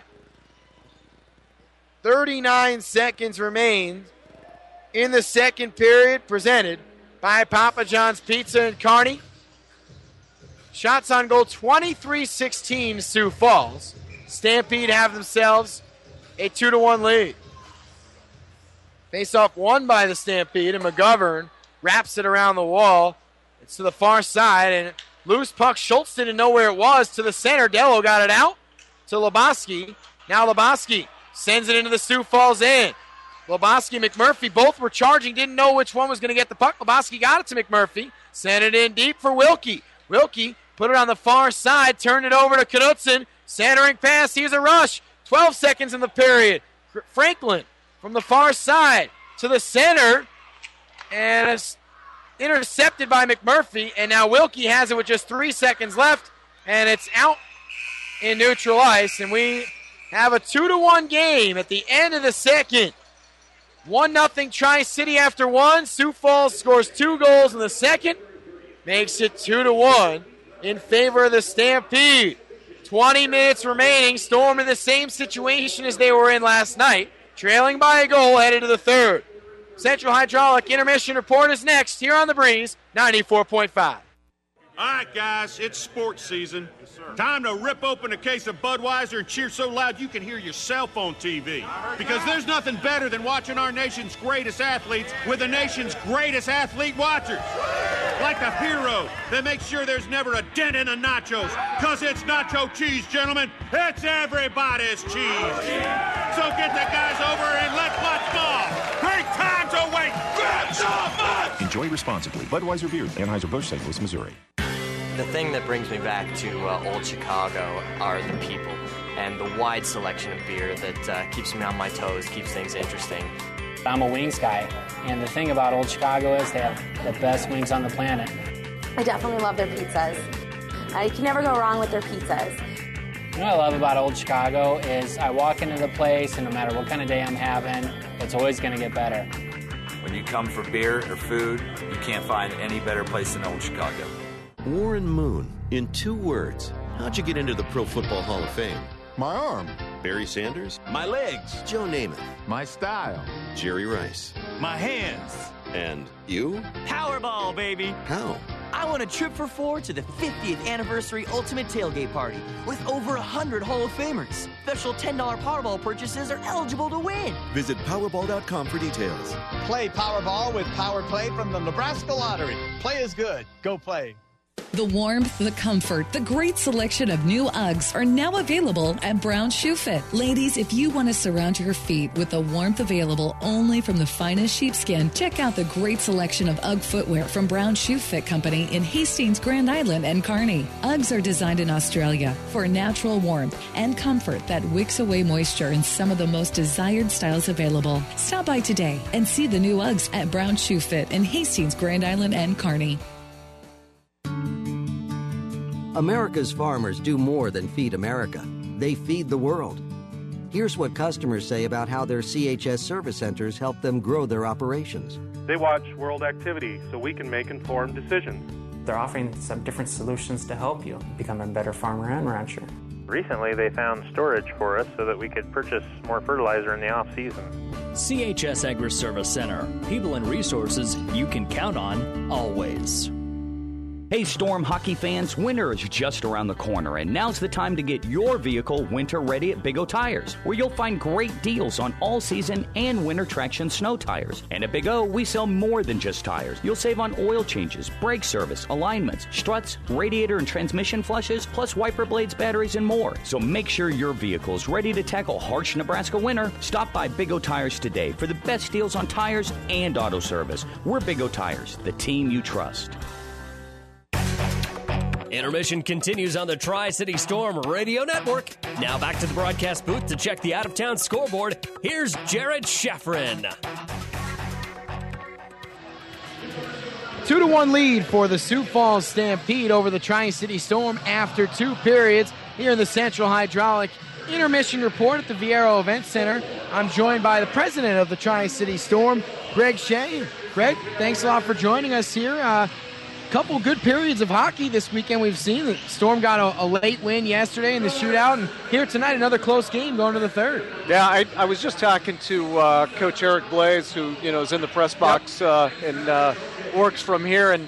thirty-nine seconds remain in the second period, presented by Papa John's Pizza and Kearney. Shots on goal twenty-three sixteen Sioux Falls. Stampede have themselves a two to one lead. Face-off won by the Stampede, and McGovern wraps it around the wall. It's to the far side, and loose puck. Schultz didn't know where it was. To the center. Dello got it out to Lebowski. Now Lebowski sends it into the Sioux Falls end. Lebowski, McMurphy, both were charging. Didn't know which one was going to get the puck. Lebowski got it to McMurphy. Sent it in deep for Wilkie. Wilkie put it on the far side. Turned it over to Knutson. Centering pass. Here's a rush. twelve seconds in the period. Franklin from the far side to the center. And it's intercepted by McMurphy, and now Wilkie has it with just three seconds left, and it's out in neutral ice, and we have a two to one game at the end of the second. one nothing Tri-City after one. Sioux Falls scores two goals in the second, makes it two to one in favor of the Stampede. twenty minutes remaining. Storm in the same situation as they were in last night, trailing by a goal headed to the third. Central Hydraulic Intermission Report is next here on The Breeze, ninety-four point five. All right, guys, it's sports season. Yes, sir. Time to rip open a case of Budweiser and cheer so loud you can hear your cell phone T V. Because there's nothing better than watching our nation's greatest athletes with the nation's greatest athlete watchers. Like the hero that makes sure there's never a dent in the nachos. Because it's nacho cheese, gentlemen. It's everybody's cheese. So get the guys over and let's watch ball. Great time to wait. Grab some much. Enjoy responsibly. Budweiser Beer, Anheuser-Busch, Saint Louis, Missouri. The thing that brings me back to uh, Old Chicago are the people and the wide selection of beer that uh, keeps me on my toes, keeps things interesting. I'm a wings guy, and the thing about Old Chicago is they have the best wings on the planet. I definitely love their pizzas. I can never go wrong with their pizzas. What I love about Old Chicago is I walk into the place, and no matter what kind of day I'm having, it's always going to get better. When you come for beer or food, you can't find any better place than Old Chicago. Warren Moon, in two words, how'd you get into the Pro Football Hall of Fame? My arm. Barry Sanders? My legs. Joe Namath? My style. Jerry Rice? My hands. And you? Powerball, baby. How? I won a trip for four to the fiftieth anniversary Ultimate Tailgate Party with over one hundred Hall of Famers. Special ten dollars Powerball purchases are eligible to win. Visit Powerball dot com for details. Play Powerball with Power Play from the Nebraska Lottery. Play is good. Go play. The warmth, the comfort, the great selection of new Uggs are now available at Brown Shoe Fit. Ladies, if you want to surround your feet with the warmth available only from the finest sheepskin, check out the great selection of Ugg footwear from Brown Shoe Fit Company in Hastings, Grand Island, and Kearney. Uggs are designed in Australia for natural warmth and comfort that wicks away moisture in some of the most desired styles available. Stop by today and see the new Uggs at Brown Shoe Fit in Hastings, Grand Island, and Kearney. America's farmers do more than feed America. They feed the world. Here's what customers say about how their C H S service centers help them grow their operations. They watch world activity so we can make informed decisions. They're offering some different solutions to help you become a better farmer and rancher. Recently, they found storage for us so that we could purchase more fertilizer in the off-season. C H S Agri-Service Center. People and resources you can count on always. Hey, Storm hockey fans, winter is just around the corner, and now's the time to get your vehicle winter ready at Big O Tires, where you'll find great deals on all-season and winter traction snow tires. And at Big O, we sell more than just tires. You'll save on oil changes, brake service, alignments, struts, radiator and transmission flushes, plus wiper blades, batteries, and more. So make sure your vehicle is ready to tackle harsh Nebraska winter. Stop by Big O Tires today for the best deals on tires and auto service. We're Big O Tires, the team you trust. Intermission continues on the Tri-City Storm Radio Network. Now back to the broadcast booth to check the out-of-town scoreboard. Here's Jared Sheffrin. Two to one lead for the Sioux Falls Stampede over the Tri-City Storm after two periods here in the Central Hydraulic Intermission Report at the Viero Event Center. I'm joined by the president of the Tri-City Storm, Greg Shea. Greg, thanks a lot for joining us here. Uh, couple good periods of hockey this weekend we've seen. The Storm got a, a late win yesterday in the shootout, and here tonight another close game going to the third. Yeah, I, I was just talking to uh, Coach Eric Blaze, who you know is in the press box yep. uh, and uh, works from here, and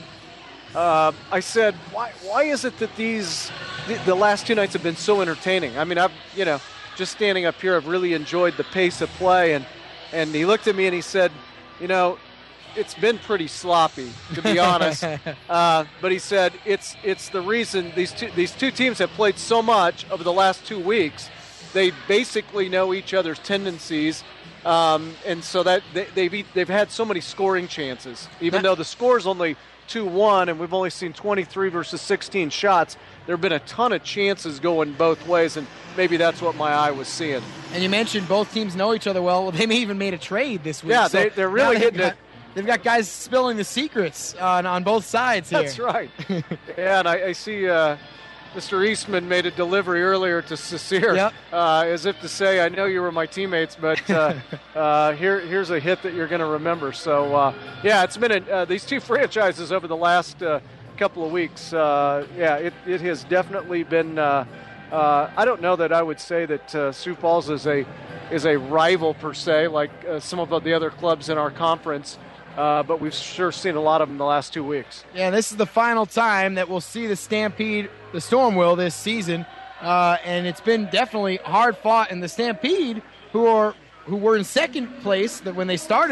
uh, I said, why why is it that these the, the last two nights have been so entertaining? I mean, I've you know just standing up here, I've really enjoyed the pace of play, and and he looked at me and he said, you know. It's been pretty sloppy, to be honest. Uh, but he said it's it's the reason these two these two teams have played so much over the last two weeks. They basically know each other's tendencies, um, and so that they, they've they've had so many scoring chances. Even though the score is only two one, and we've only seen twenty-three versus sixteen shots, there have been a ton of chances going both ways, and maybe that's what my eye was seeing. And you mentioned both teams know each other well. They may even made a trade this week. Yeah, so they, they're really hitting got- it. They've got guys spilling the secrets on, on both sides here. That's right. Yeah, and I, I see uh, Mister Eastman made a delivery earlier to Cecile, yep. uh, as if to say, I know you were my teammates, but uh, uh, here, here's a hit that you're going to remember. So, uh, yeah, it's been a, uh, these two franchises over the last uh, couple of weeks. Uh, yeah, it, it has definitely been uh, uh, I don't know that I would say that uh, Sioux Falls is a, is a rival per se, like uh, some of the other clubs in our conference. Uh, but we've sure seen a lot of them in the last two weeks. Yeah, this is the final time that we'll see the Stampede, the Storm will, this season. Uh, and it's been definitely hard fought. And the Stampede, who are who were in second place that when they started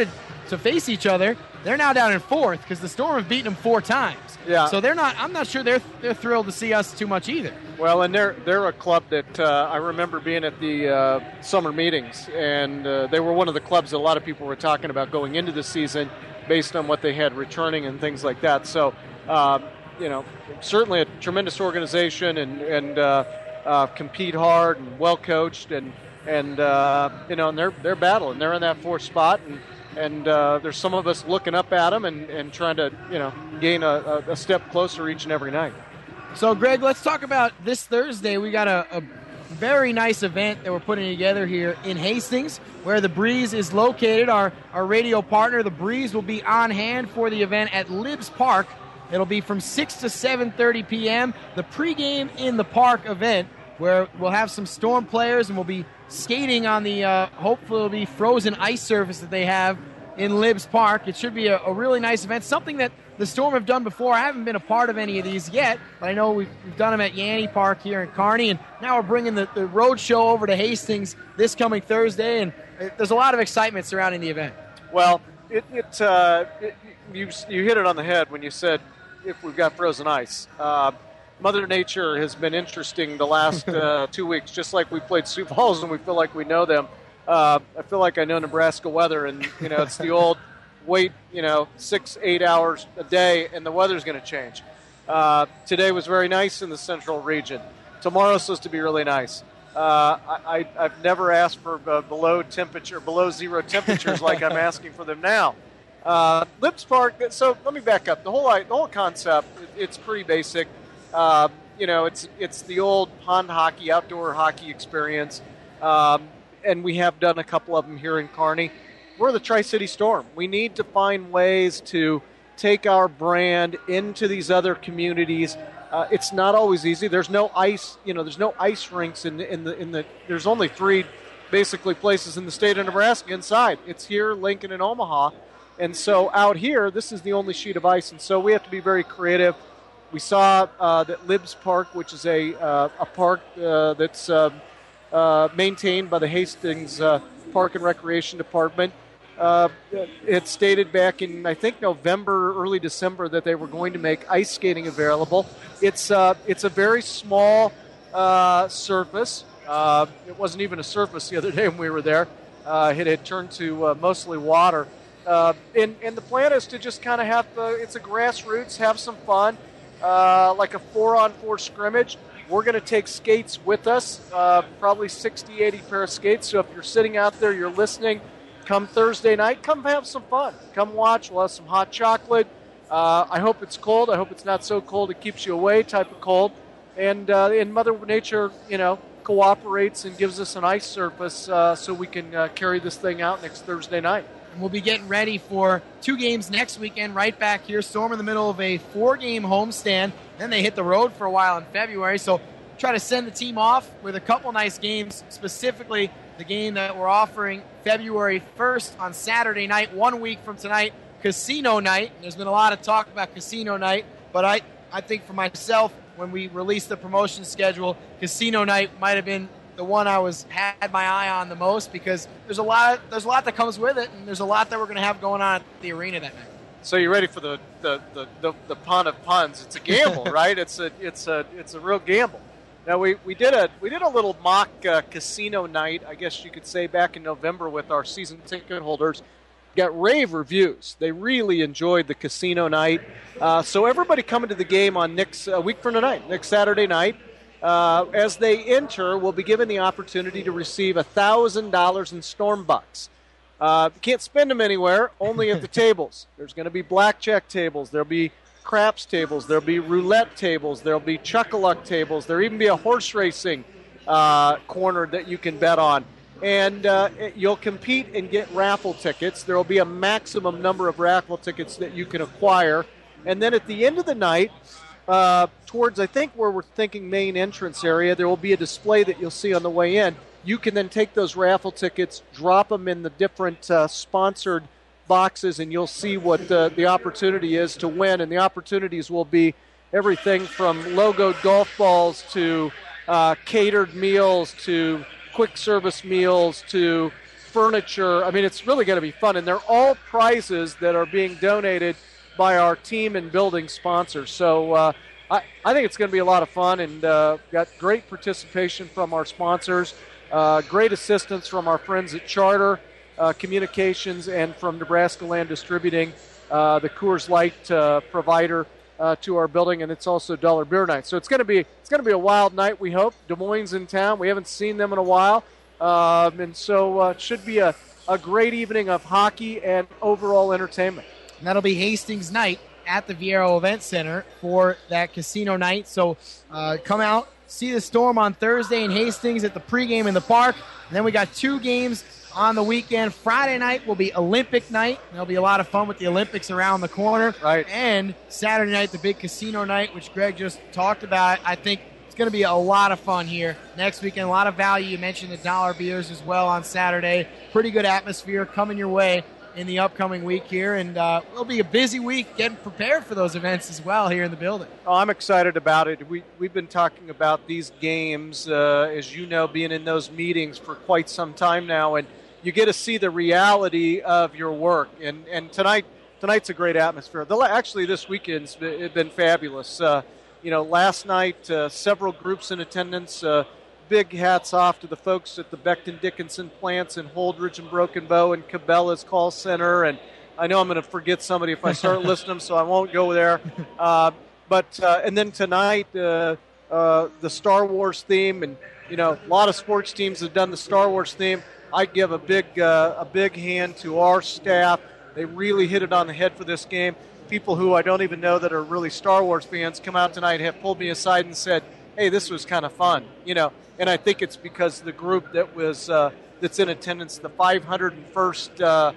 to face each other. They're now down in fourth because the Storm have beaten them four times. Yeah. So they're not. I'm not sure they're they're thrilled to see us too much either. Well, and they're they're a club that uh, I remember being at the uh, summer meetings, and uh, they were one of the clubs that a lot of people were talking about going into the season, based on what they had returning and things like that. So, uh, you know, certainly a tremendous organization, and and uh, uh, compete hard and well coached, and and uh, you know, and they're they're battling. They're in that fourth spot, and. And uh, there's some of us looking up at them and, and trying to, you know, gain a, a step closer each and every night. So, Greg, let's talk about this Thursday. We got a, a very nice event that we're putting together here in Hastings, where the Breeze is located. Our, our radio partner, the Breeze, will be on hand for the event at Libbs Park. It'll be from six to seven thirty p.m. The pregame in the park event, where we'll have some Storm players and we'll be skating on the, uh, hopefully it'll be frozen ice surface that they have in Libbs Park. It should be a, a really nice event, something that the Storm have done before. I haven't been a part of any of these yet, but I know we've, we've done them at Yanni Park here in Kearney, and now we're bringing the, the road show over to Hastings this coming Thursday, and it, there's a lot of excitement surrounding the event. Well, it, it, uh, it you, you hit it on the head when you said if we've got frozen ice. Uh, Mother Nature has been interesting the last uh, two weeks, just like we played Sioux Falls and we feel like we know them. Uh, I feel like I know Nebraska weather, and, you know, it's the old wait, you know, six, eight hours a day, and the weather's going to change. Uh, today was very nice in the central region. Tomorrow's supposed to be really nice. Uh, I, I've never asked for uh, below temperature, below zero temperatures like I'm asking for them now. Uh, Libbs Park, so let me back up. The whole, the whole concept, it's pretty basic. Uh, you know, it's it's the old pond hockey, outdoor hockey experience, um, and we have done a couple of them here in Kearney. We're the Tri-City Storm. We need to find ways to take our brand into these other communities. Uh, it's not always easy. There's no ice, you know, there's no ice rinks in the, in the in the. There's only three, basically, places in the state of Nebraska inside. It's here, Lincoln, and Omaha, and so out here, this is the only sheet of ice, and so we have to be very creative. We saw uh, that Libbs Park, which is a uh, a park uh, that's uh, uh, maintained by the Hastings uh, Park and Recreation Department, uh, it stated back in, I think, November, early December, that they were going to make ice skating available. It's uh, it's a very small uh, surface. Uh, it wasn't even a surface the other day when we were there. Uh, it had turned to uh, mostly water. Uh, and, and the plan is to just kind of have, the, it's a grassroots, have some fun. Uh, like a four-on-four scrimmage. We're going to take skates with us, uh, probably sixty, eighty pair of skates. So if you're sitting out there, you're listening, come Thursday night, come have some fun. Come watch. We'll have some hot chocolate. Uh, I hope it's cold. I hope it's not so cold it keeps you away type of cold. And, uh, and Mother Nature, you know, cooperates and gives us an ice surface uh, so we can uh, carry this thing out next Thursday night. We'll be getting ready for two games next weekend right back here. Storm in the middle of a four-game homestand. Then they hit the road for a while in February. So try to send the team off with a couple nice games, specifically the game that we're offering February first on Saturday night, one week from tonight, Casino Night. There's been a lot of talk about Casino Night, but I, I think for myself, when we released the promotion schedule, Casino Night might have been the one I was had my eye on the most, because there's a lot there's a lot that comes with it, and there's a lot that we're going to have going on at the arena that night. So you're ready for the the, the, the, the pun of puns? It's a gamble, right? It's a it's a it's a real gamble. Now we, we did a we did a little mock uh, casino night, I guess you could say, back in November with our season ticket holders. Got rave reviews. They really enjoyed the casino night. Uh, so everybody coming to the game on next uh, week from tonight, next Saturday night. Uh, as they enter, will be given the opportunity to receive one thousand dollars in Storm Bucks. Uh, you can't spend them anywhere, only at the tables. There's going to be blackjack tables. There'll be craps tables. There'll be roulette tables. There'll be chuck-a-luck tables. There'll even be a horse racing uh, corner that you can bet on. And uh, you'll compete and get raffle tickets. There will be a maximum number of raffle tickets that you can acquire. And then at the end of the night, Uh, towards, I think, where we're thinking main entrance area, there will be a display that you'll see on the way in. You can then take those raffle tickets, drop them in the different uh, sponsored boxes, and you'll see what the, the opportunity is to win. And the opportunities will be everything from logoed golf balls to uh, catered meals to quick service meals to furniture. I mean, it's really going to be fun, and they're all prizes that are being donated by our team and building sponsors. So uh, I, I think it's going to be a lot of fun, and uh, got great participation from our sponsors, uh, great assistance from our friends at Charter uh, Communications and from Nebraska Land Distributing, uh, the Coors Light uh, provider uh, to our building, and it's also Dollar Beer Night. So it's going to be it's going to be a wild night. We hope. Des Moines in town. We haven't seen them in a while, um, and so uh, it should be a, a great evening of hockey and overall entertainment. And that'll be Hastings night at the Viero Event Center for that casino night. So uh, come out, see the Storm on Thursday in Hastings at the pregame in the park. And then we got two games on the weekend. Friday night will be Olympic night. There'll be a lot of fun with the Olympics around the corner. Right. And Saturday night, the big casino night, which Greg just talked about. I think it's going to be a lot of fun here next weekend. A lot of value. You mentioned the dollar beers as well on Saturday. Pretty good atmosphere coming your way in the upcoming week here, and uh, it'll be a busy week getting prepared for those events as well here in the building. Oh, I'm excited about it. We, we've been talking about these games, uh, as you know, being in those meetings for quite some time now, and you get to see the reality of your work. And, and tonight tonight's a great atmosphere. The, actually, this weekend's been, been fabulous. Uh, you know, last night, uh, several groups in attendance. Uh, Big hats off to the folks at the Becton Dickinson plants in Holdridge and Broken Bow and Cabela's call center. And I know I'm going to forget somebody if I start listing them, so I won't go there. Uh, but uh, and then tonight, uh, uh, the Star Wars theme, and you know, a lot of sports teams have done the Star Wars theme. I give a big uh, a big hand to our staff. They really hit it on the head for this game. People who I don't even know that are really Star Wars fans come out tonight and have pulled me aside and said, "Hey, this was kind of fun," you know. And I think it's because the group that was uh, that's in attendance, the five hundred first uh,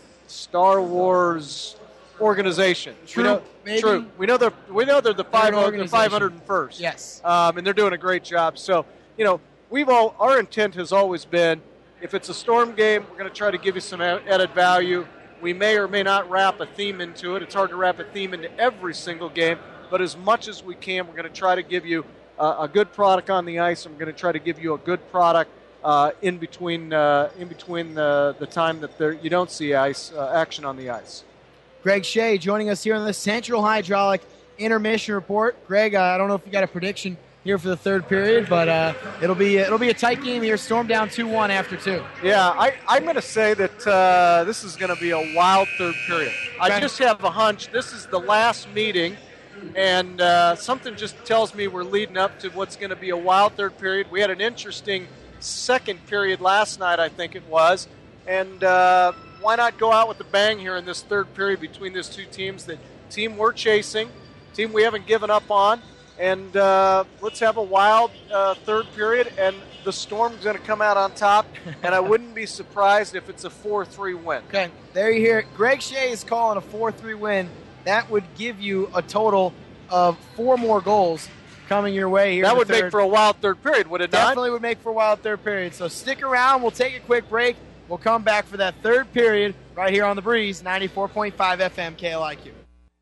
Star Wars organization. True, you know, maybe. True. We know they're we know they're the five the five hundred first. Yes. Um, and they're doing a great job. So you know, we've all our intent has always been, if it's a Storm game, we're going to try to give you some added value. We may or may not wrap a theme into it. It's hard to wrap a theme into every single game, but as much as we can, we're going to try to give you Uh, a good product on the ice. I'm going to try to give you a good product uh, in between uh, in between the, the time that there, you don't see ice uh, action on the ice. Greg Shea joining us here on the Central Hydraulic Intermission Report. Greg, uh, I don't know if you got a prediction here for the third period, but uh, it'll be it'll be a tight game here. Storm down two one after two. Yeah, I, I'm going to say that uh, this is going to be a wild third period. Okay. I just have a hunch this is the last meeting. And uh, something just tells me we're leading up to what's going to be a wild third period. We had an interesting second period last night, I think it was. And uh, why not go out with a bang here in this third period between these two teams? The team we're chasing, team we haven't given up on. And uh, let's have a wild uh, third period, and the Storm's going to come out on top. And I wouldn't be surprised if it's a four three win. Okay, there you hear it. Greg Shea is calling a four three win. That would give you a total of four more goals coming your way here. That in the would third. make for a wild third period, would it not? Definitely would make for a wild third period. So stick around. We'll take a quick break. We'll come back for that third period right here on The Breeze, ninety-four point five F M K L I Q.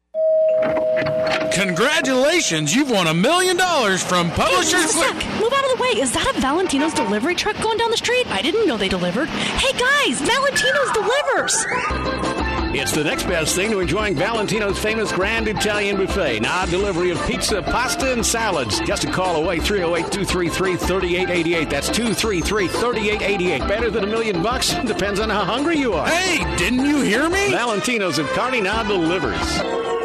Congratulations, you've won a million dollars from Publishers Quick. Move out of the way. Is that a Valentino's delivery truck going down the street? I didn't know they delivered. Hey, guys, Valentino's delivers. It's the next best thing to enjoying Valentino's famous Grand Italian Buffet. Now delivery of pizza, pasta, and salads. Just a call away, three oh eight, two three three, three eight eight eight. That's two three three, three eight eight eight. Better than a million bucks? Depends on how hungry you are. Hey, didn't you hear me? Valentino's of Kearney now delivers.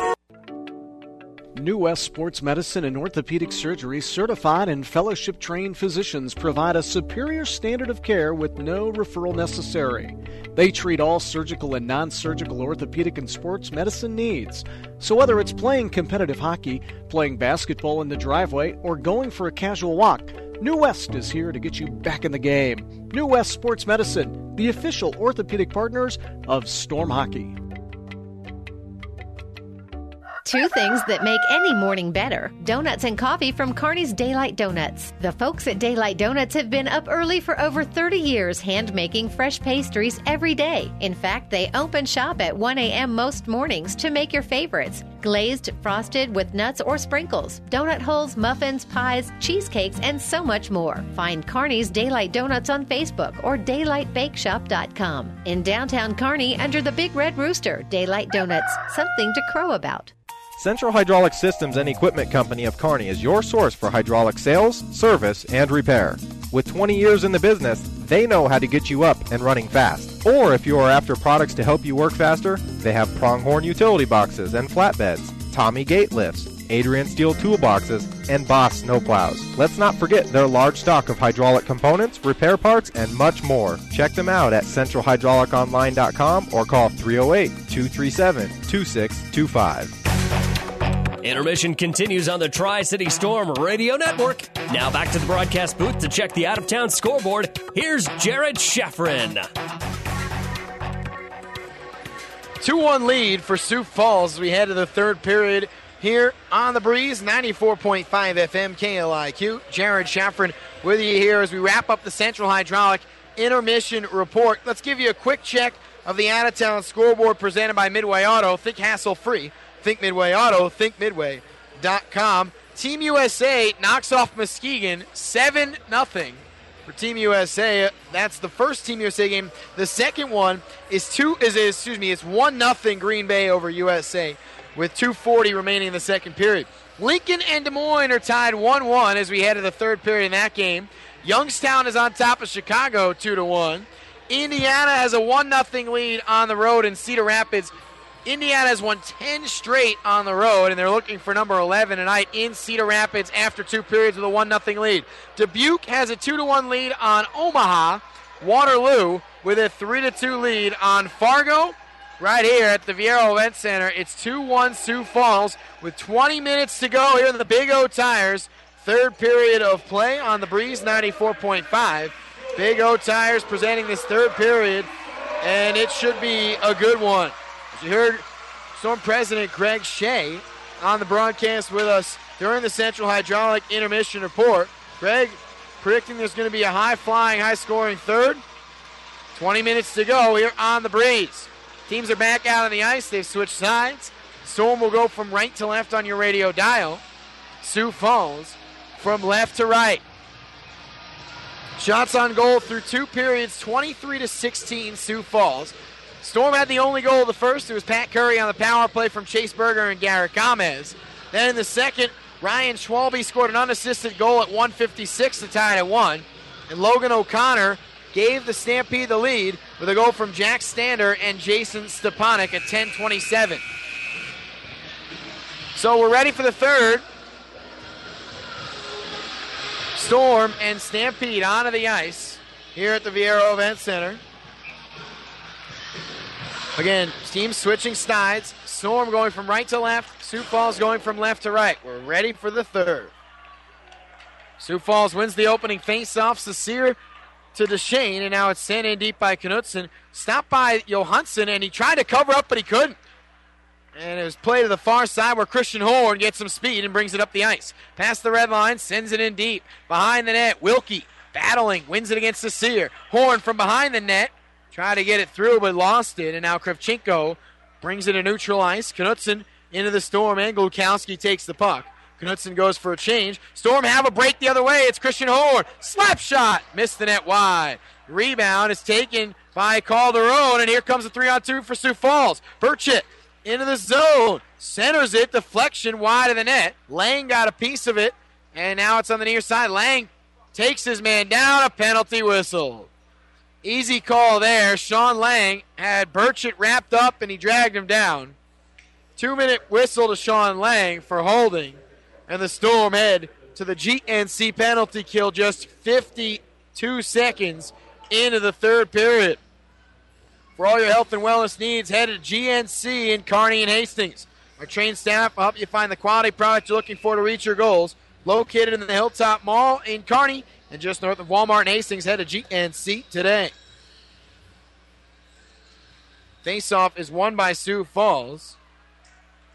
New West Sports Medicine and Orthopedic Surgery certified and fellowship-trained physicians provide a superior standard of care with no referral necessary. They treat all surgical and non-surgical orthopedic and sports medicine needs. So whether it's playing competitive hockey, playing basketball in the driveway, or going for a casual walk, New West is here to get you back in the game. New West Sports Medicine, the official orthopedic partners of Storm Hockey. Two things that make any morning better. Donuts and coffee from Kearney's Daylight Donuts. The folks at Daylight Donuts have been up early for over thirty years hand-making fresh pastries every day. In fact, they open shop at one a.m. most mornings to make your favorites. Glazed, frosted with nuts or sprinkles, donut holes, muffins, pies, cheesecakes, and so much more. Find Kearney's Daylight Donuts on Facebook or daylight bake shop dot com. In downtown Kearney, under the Big Red Rooster, Daylight Donuts, something to crow about. Central Hydraulic Systems and Equipment Company of Kearney is your source for hydraulic sales, service, and repair. With twenty years in the business, they know how to get you up and running fast. Or if you are after products to help you work faster, they have Pronghorn utility boxes and flatbeds, Tommy gate lifts, Adrian steel toolboxes, and Boss snowplows. Let's not forget their large stock of hydraulic components, repair parts, and much more. Check them out at central hydraulic online dot com or call three oh eight, two three seven, two six two five. Intermission continues on the Tri-City Storm Radio Network. Now back to the broadcast booth to check the out-of-town scoreboard. Here's Jared Sheffrin. two one lead for Sioux Falls as we head to the third period here on the Breeze, ninety-four point five F M K L I Q. Jared Sheffrin with you here as we wrap up the Central Hydraulic intermission report. Let's give you a quick check of the out-of-town scoreboard presented by Midway Auto. Think hassle-free. Think Midway Auto, think midway dot com. Team U S A knocks off Muskegon seven nothing for Team U S A. That's the first Team U S A game. The second one is two is, is excuse me, it's one nothing Green Bay over U S A with two forty remaining in the second period. Lincoln and Des Moines are tied one one as we head to the third period in that game. Youngstown is on top of Chicago two to one. Indiana has a one nothing lead on the road in Cedar Rapids. Indiana has won ten straight on the road, and they're looking for number eleven tonight in Cedar Rapids after two periods with a one nothing lead. Dubuque has a two to one lead on Omaha. Waterloo with a three to two lead on Fargo. Right here at the Viero Event Center, it's two one Sioux Falls with twenty minutes to go here in the Big O Tires. Third period of play on the Breeze, ninety-four point five. Big O Tires presenting this third period, and it should be a good one. As you heard Storm President Greg Shea on the broadcast with us during the Central Hydraulic intermission report. Greg predicting there's going to be a high-flying, high-scoring third. twenty minutes to go here on the Breeze. Teams are back out on the ice. They've switched sides. Storm will go from right to left on your radio dial. Sioux Falls from left to right. Shots on goal through two periods, twenty-three to sixteen Sioux Falls. Storm had the only goal of the first. It was Pat Curry on the power play from Chase Berger and Garrett Gomez. Then in the second, Ryan Schwalbe scored an unassisted goal at one fifty-six to tie it at one. And Logan O'Connor gave the Stampede the lead with a goal from Jack Stander and Jason Stepanek at ten twenty-seven. So we're ready for the third. Storm and Stampede onto the ice here at the Viero Event Center. Again, teams switching sides. Storm going from right to left. Sioux Falls going from left to right. We're ready for the third. Sioux Falls wins the opening faceoff. Cecile to Deshane, and now it's sent in deep by Knutson. Stopped by Johansson, and he tried to cover up, but he couldn't. And it was played to the far side where Christian Horn gets some speed and brings it up the ice. Past the red line, sends it in deep. Behind the net, Wilkie battling, wins it against Cecile. Horn from behind the net. Tried to get it through, but lost it. And now Kravchenko brings it to neutral ice. Knutson into the Storm, and Glukowski takes the puck. Knutson goes for a change. Storm have a break the other way. It's Christian Horn. Slap shot. Missed the net wide. Rebound is taken by Calderon, and here comes a three on two for Sioux Falls. Burchett into the zone. Centers it. Deflection wide of the net. Lang got a piece of it, and now it's on the near side. Lang takes his man down. A penalty whistle. Easy call there. Sean Lang had Burchett wrapped up, and he dragged him down. Two-minute whistle to Sean Lang for holding. And the Storm head to the G N C penalty kill just fifty-two seconds into the third period. For all your health and wellness needs, head to G N C in Kearney and Hastings. Our trained staff will help you find the quality product you're looking for to reach your goals. Located in the Hilltop Mall in Kearney and just north of Walmart and Hastings, head to G N C today. Faceoff is won by Sioux Falls.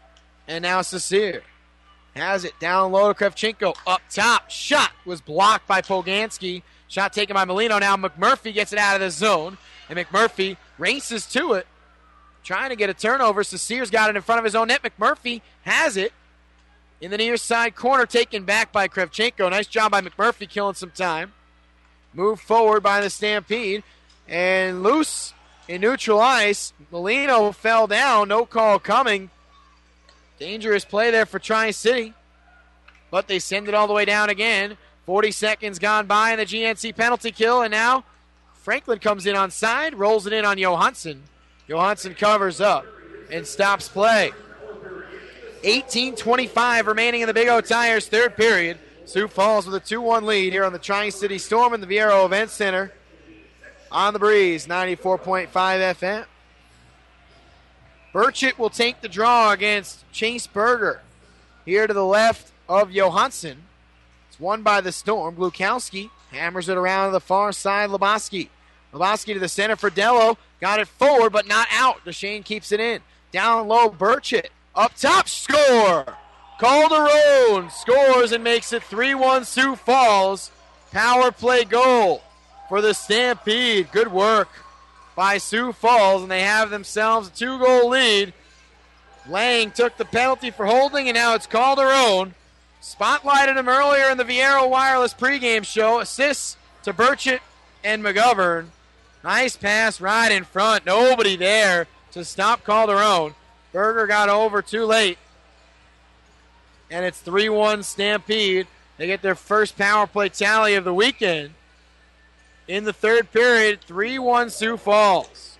And now Sasir has it down low to Kravchenko. Up top. Shot was blocked by Poganski. Shot taken by Molino. Now McMurphy gets it out of the zone. And McMurphy races to it. Trying to get a turnover. Sasir's got it in front of his own net. McMurphy has it in the near side corner. Taken back by Kravchenko. Nice job by McMurphy killing some time. Moved forward by the Stampede. And loose in neutral ice. Molino fell down. No call coming. Dangerous play there for Tri-City. But they send it all the way down again. forty seconds gone by in the G N C penalty kill. And now Franklin comes in on side. Rolls it in on Johansson. Johansson covers up and stops play. eighteen twenty-five remaining in the Big O Tires third period. Sioux Falls with a two one lead here on the Tri-City Storm in the Viero Event Center. On the breeze, ninety-four point five F M. Burchett will take the draw against Chase Berger. Here to the left of Johansson. It's won by the Storm. Glukowski hammers it around to the far side. Lebowski. Lebowski to the center for Dello. Got it forward, but not out. Deshane keeps it in. Down low, Burchett. Up top, score! Calderon scores and makes it three one Sioux Falls. Power play goal for the Stampede. Good work by Sioux Falls, and they have themselves a two-goal lead. Lang took the penalty for holding, and now it's Calderon. Spotlighted him earlier in the Viero Wireless pregame show. Assists to Burchett and McGovern. Nice pass right in front. Nobody there to stop Calderon. Berger got over too late. And it's three one Stampede. They get their first power play tally of the weekend. In the third period, three one Sioux Falls.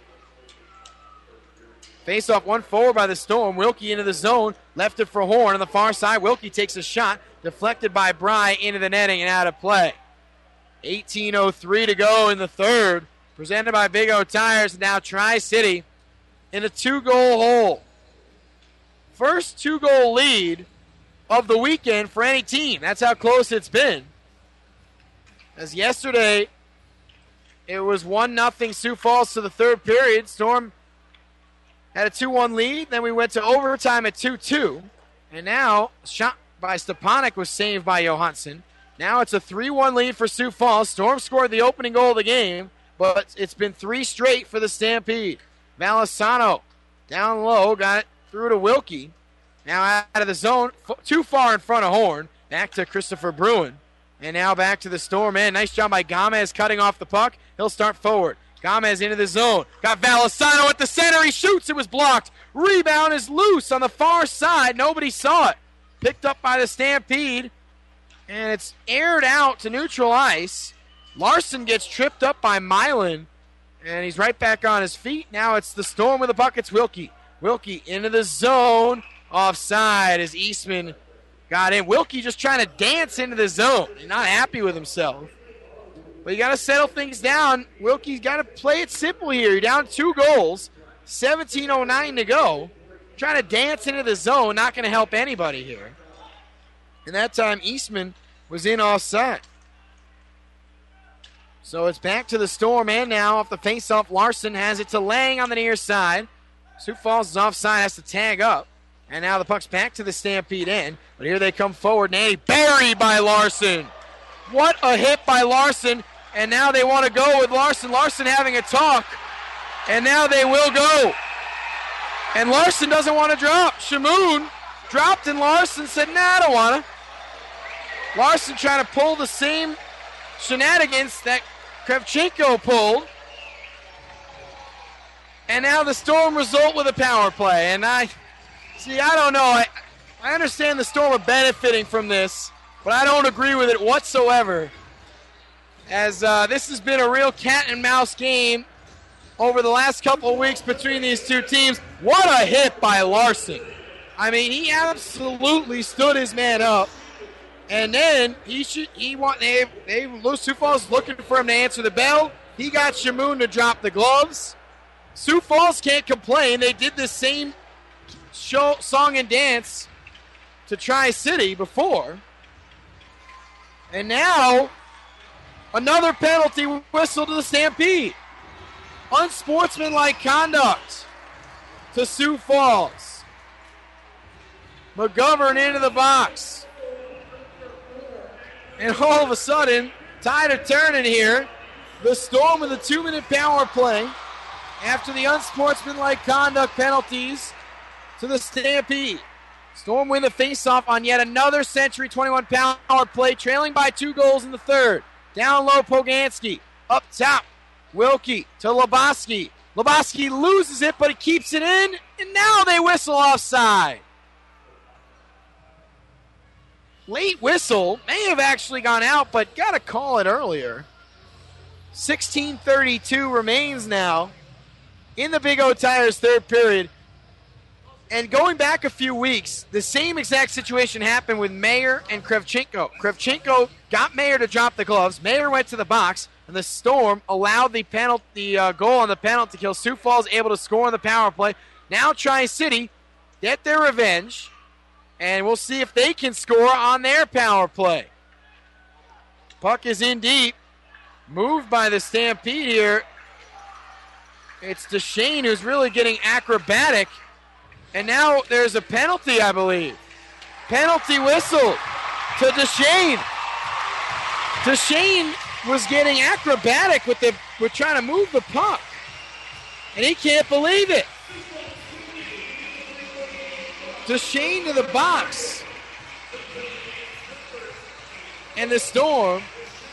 Face-off one forward by the Storm. Wilkie into the zone. Left it for Horn on the far side. Wilkie takes a shot. Deflected by Bry into the netting and out of play. eighteen oh three to go in the third. Presented by Big O Tires. Now Tri-City in a two-goal hole. First two-goal lead of the weekend for any team. That's how close it's been. As yesterday, it was one nothing Sioux Falls to the third period. Storm had a two one lead. Then we went to overtime at two two. And now, a shot by Stepanek was saved by Johansson. Now it's a three one lead for Sioux Falls. Storm scored the opening goal of the game, but it's been three straight for the Stampede. Malisano down low, got it through to Wilkie. Now out of the zone, too far in front of Horn. Back to Christopher Bruin. And now back to the Storm end. Nice job by Gomez cutting off the puck. He'll start forward. Gomez into the zone. Got Malisano at the center. He shoots. It was blocked. Rebound is loose on the far side. Nobody saw it. Picked up by the Stampede. And it's aired out to neutral ice. Larson gets tripped up by Milan. And he's right back on his feet. Now it's the Storm with the puck. It's Wilkie. Wilkie into the zone. Offside as Eastman got in. Wilkie just trying to dance into the zone. He's not happy with himself. But you got to settle things down. Wilkie's got to play it simple here. You're down two goals. seventeen oh nine to go. Trying to dance into the zone. Not going to help anybody here. And that time Eastman was in offside. So it's back to the Storm. And now off the faceoff, Larson has it to Lang on the near side. Sioux Falls is offside. Has to tag up. And now the puck's back to the Stampede end. But here they come forward. Nanny buried by Larson. What a hit by Larson. And now they want to go with Larson. Larson having a talk. And now they will go. And Larson doesn't want to drop. Shamoon dropped and Larson said, nah, I don't want to. Larson trying to pull the same shenanigans that Kravchenko pulled. And now the Storm result with a power play. And I... See, I don't know. I, I understand the Storm are benefiting from this, but I don't agree with it whatsoever. As uh, this has been a real cat and mouse game over the last couple of weeks between these two teams. What a hit by Larson. I mean, he absolutely stood his man up. And then he should he want they they Sioux Falls looking for him to answer the bell. He got Shamoon to drop the gloves. Sioux Falls can't complain. They did the same show song and dance to Tri-City before. And now another penalty whistle to the Stampede. Unsportsmanlike conduct to Sioux Falls. McGovern into the box. And all of a sudden, tide are turning here. The Storm with a two-minute power play after the unsportsmanlike conduct penalties to the Stampede. Storm win the faceoff on yet another Century twenty-one power play, trailing by two goals in the third. Down low, Poganski. Up top, Wilkie to Lebowski. Lebowski loses it, but he keeps it in, and now they whistle offside. Late whistle, may have actually gone out, but got to call it earlier. sixteen thirty-two remains now in the Big O Tires third period. And going back a few weeks, the same exact situation happened with Mayer and Kravchenko. Kravchenko got Mayer to drop the gloves. Mayer went to the box, and the Storm allowed the penalty, the uh, goal on the penalty kill. Sioux Falls able to score on the power play. Now Tri-City get their revenge, and we'll see if they can score on their power play. Puck is in deep. Moved by the Stampede here. It's DeShane who's really getting acrobatic. And now there's a penalty, I believe. Penalty whistle to DeShane. DeShane was getting acrobatic with the with trying to move the puck. And he can't believe it. DeShane to the box. And the Storm.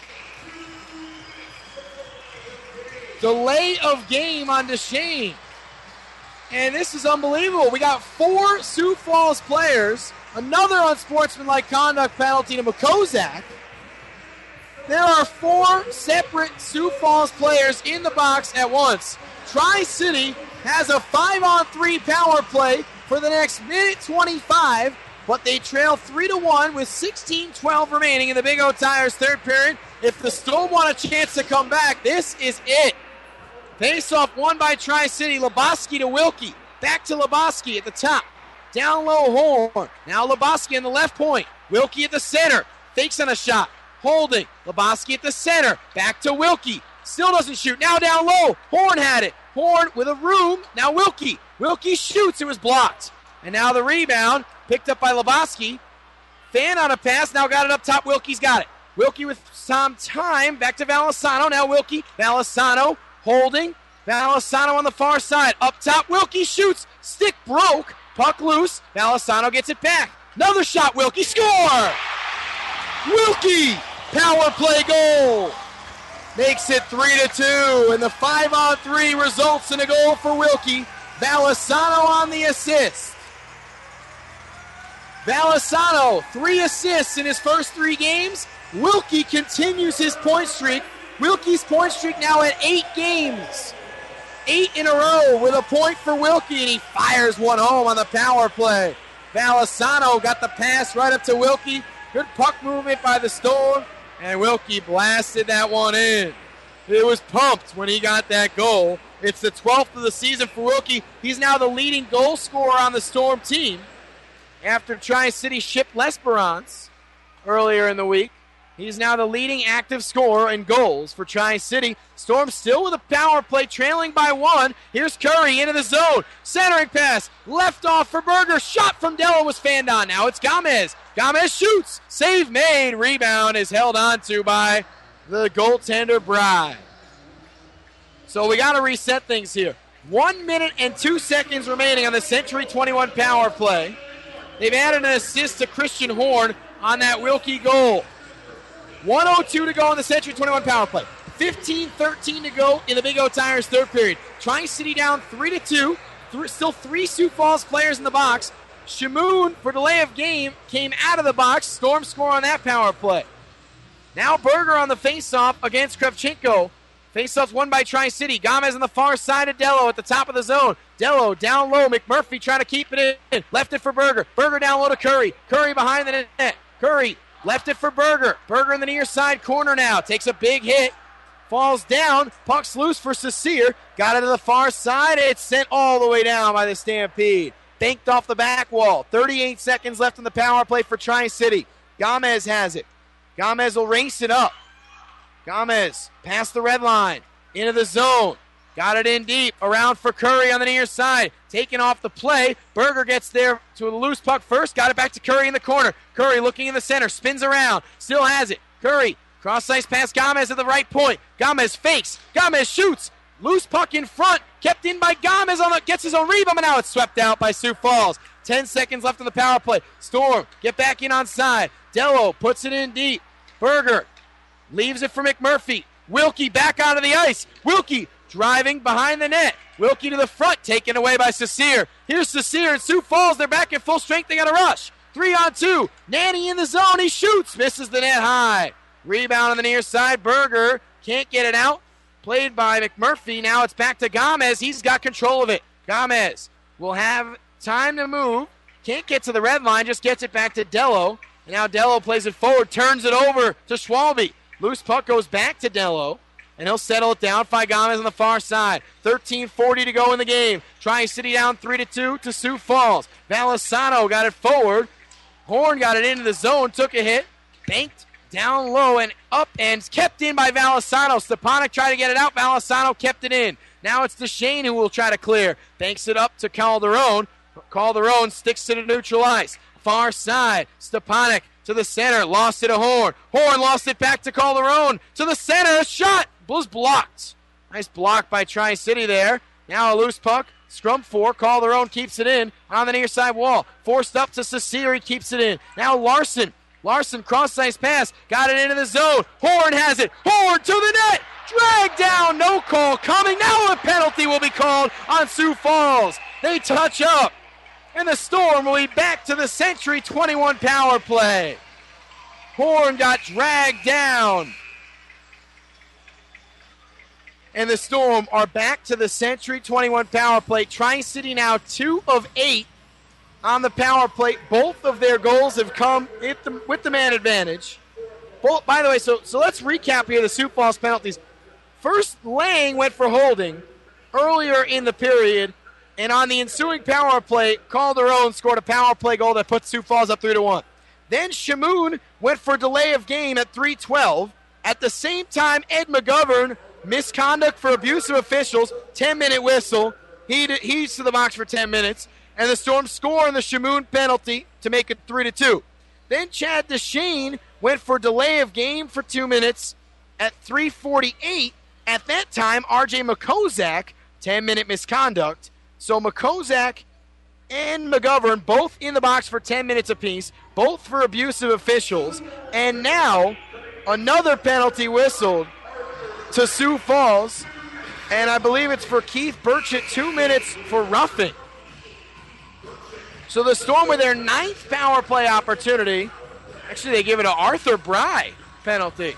Delay of game on DeShane. And this is unbelievable. We got four Sioux Falls players. Another unsportsmanlike conduct penalty to McCozak. There are four separate Sioux Falls players in the box at once. Tri-City has a five-on-three power play for the next minute twenty-five, but they trail three to one with sixteen twelve remaining in the Big O Tires third period. If the Storm want a chance to come back, this is it. Face-off won by Tri-City. Lebowski to Wilkie. Back to Lebowski at the top. Down low, Horn. Now Lebowski in the left point. Wilkie at the center. Fakes on a shot. Holding. Lebowski at the center. Back to Wilkie. Still doesn't shoot. Now down low. Horn had it. Horn with a room. Now Wilkie. Wilkie shoots. It was blocked. And now the rebound. Picked up by Lebowski. Fan on a pass. Now got it up top. Wilkie's got it. Wilkie with some time. Back to Valisano. Now Wilkie. Valisano. Holding. Valisano on the far side. Up top, Wilkie shoots. Stick broke. Puck loose. Valisano gets it back. Another shot, Wilkie. Score! Wilkie! Power play goal. Makes it three to two. And the five on three results in a goal for Wilkie. Valisano on the assist. Valisano, three assists in his first three games. Wilkie continues his point streak. Wilkie's point streak now at eight games. Eight in a row with a point for Wilkie, and he fires one home on the power play. Valisano got the pass right up to Wilkie. Good puck movement by the Storm, and Wilkie blasted that one in. It was pumped when he got that goal. It's the twelfth of the season for Wilkie. He's now the leading goal scorer on the Storm team after Tri-City shipped L'Esperance earlier in the week. He's now the leading active scorer in goals for Tri-City. Storm still with a power play, trailing by one. Here's Curry into the zone. Centering pass. Left off for Berger. Shot from Della was fanned on. Now it's Gomez. Gomez shoots. Save made. Rebound is held on to by the goaltender, Bry. So we got to reset things here. One minute and two seconds remaining on the Century twenty-one power play. They've added an assist to Christian Horn on that Wilkie goal. one oh two to go in the Century twenty-one power play. fifteen thirteen to go in the Big O Tires third period. Tri-City down three to two. Th- still three Sioux Falls players in the box. Shamoon, for delay of game, came out of the box. Storm score on that power play. Now Berger on the faceoff against Kravchenko. Faceoff's won by Tri-City. Gomez on the far side of Dello at the top of the zone. Dello down low. McMurphy trying to keep it in. Left it for Berger. Berger down low to Curry. Curry behind the net. Curry left it for Berger. Berger in the near side corner now. Takes a big hit. Falls down. Puck's loose for Saucier. Got it to the far side. It's sent all the way down by the Stampede. Banked off the back wall. thirty-eight seconds left in the power play for Tri-City. Gomez has it. Gomez will race it up. Gomez past the red line. Into the zone. Got it in deep. Around for Curry on the near side. Taking off the play. Berger gets there to a loose puck first. Got it back to Curry in the corner. Curry looking in the center. Spins around. Still has it. Curry. Cross-ice pass. Gomez at the right point. Gomez fakes. Gomez shoots. Loose puck in front. Kept in by Gomez. On the, gets his own rebound, and now it's swept out by Sioux Falls. Ten seconds left on the power play. Storm get back in on side. Dello puts it in deep. Berger leaves it for McMurphy. Wilkie back onto the ice. Wilkie driving behind the net. Wilkie to the front, taken away by Cecere. Here's Cecere and Sioux Falls. They're back at full strength. They got a rush. Three on two. Nanny in the zone. He shoots. Misses the net high. Rebound on the near side. Berger can't get it out. Played by McMurphy. Now it's back to Gomez. He's got control of it. Gomez will have time to move. Can't get to the red line. Just gets it back to Dello. And now Dello plays it forward. Turns it over to Schwalbe. Loose puck goes back to Dello. And he'll settle it down. Fi Gomez on the far side. thirteen forty to go in the game. Tri-City down three to two to Sioux Falls. Valisano got it forward. Horn got it into the zone. Took a hit. Banked down low and up and kept in by Valisano. Stepanek tried to get it out. Valisano kept it in. Now it's Duchesne who will try to clear. Banks it up to Calderon. Calderon sticks to the neutral ice. Far side. Stepanek to the center. Lost it to Horn. Horn lost it back to Calderon. To the center. Shot. Was blocked. Nice block by Tri-City there. Now a loose puck. Scrum four. Calderon keeps it in on the near side wall. Forced up to Cecere. He keeps it in. Now Larson. Larson cross-ice pass. Got it into the zone. Horn has it. Horn to the net. Dragged down. No call coming. Now a penalty will be called on Sioux Falls. They touch up. And the Storm will be back to the Century twenty-one power play. Horn got dragged down. And the Storm are back to the Century twenty-one power play. Tri-City now two of eight on the power play. Both of their goals have come the, with the man advantage. Both, by the way, so, so let's recap here the Sioux Falls penalties. First, Lang went for holding earlier in the period. And on the ensuing power play, Calderon scored a power play goal that put Sioux Falls up three to one. Then Shamoon went for delay of game at three twelve. At the same time, Ed McGovern, misconduct for abusive officials, ten-minute whistle. He he's to the box for ten minutes. And the Storm score on the Shamoon penalty to make it three to two. Then Chad Duchesne went for delay of game for two minutes at three forty-eight. At that time, R J McCozak, ten-minute misconduct. So McCozak and McGovern both in the box for ten minutes apiece, both for abusive officials. And now another penalty whistled to Sioux Falls, and I believe it's for Keith Burchett, two minutes for roughing. So the Storm with their ninth power play opportunity. Actually, they give it to Arthur Bry penalty.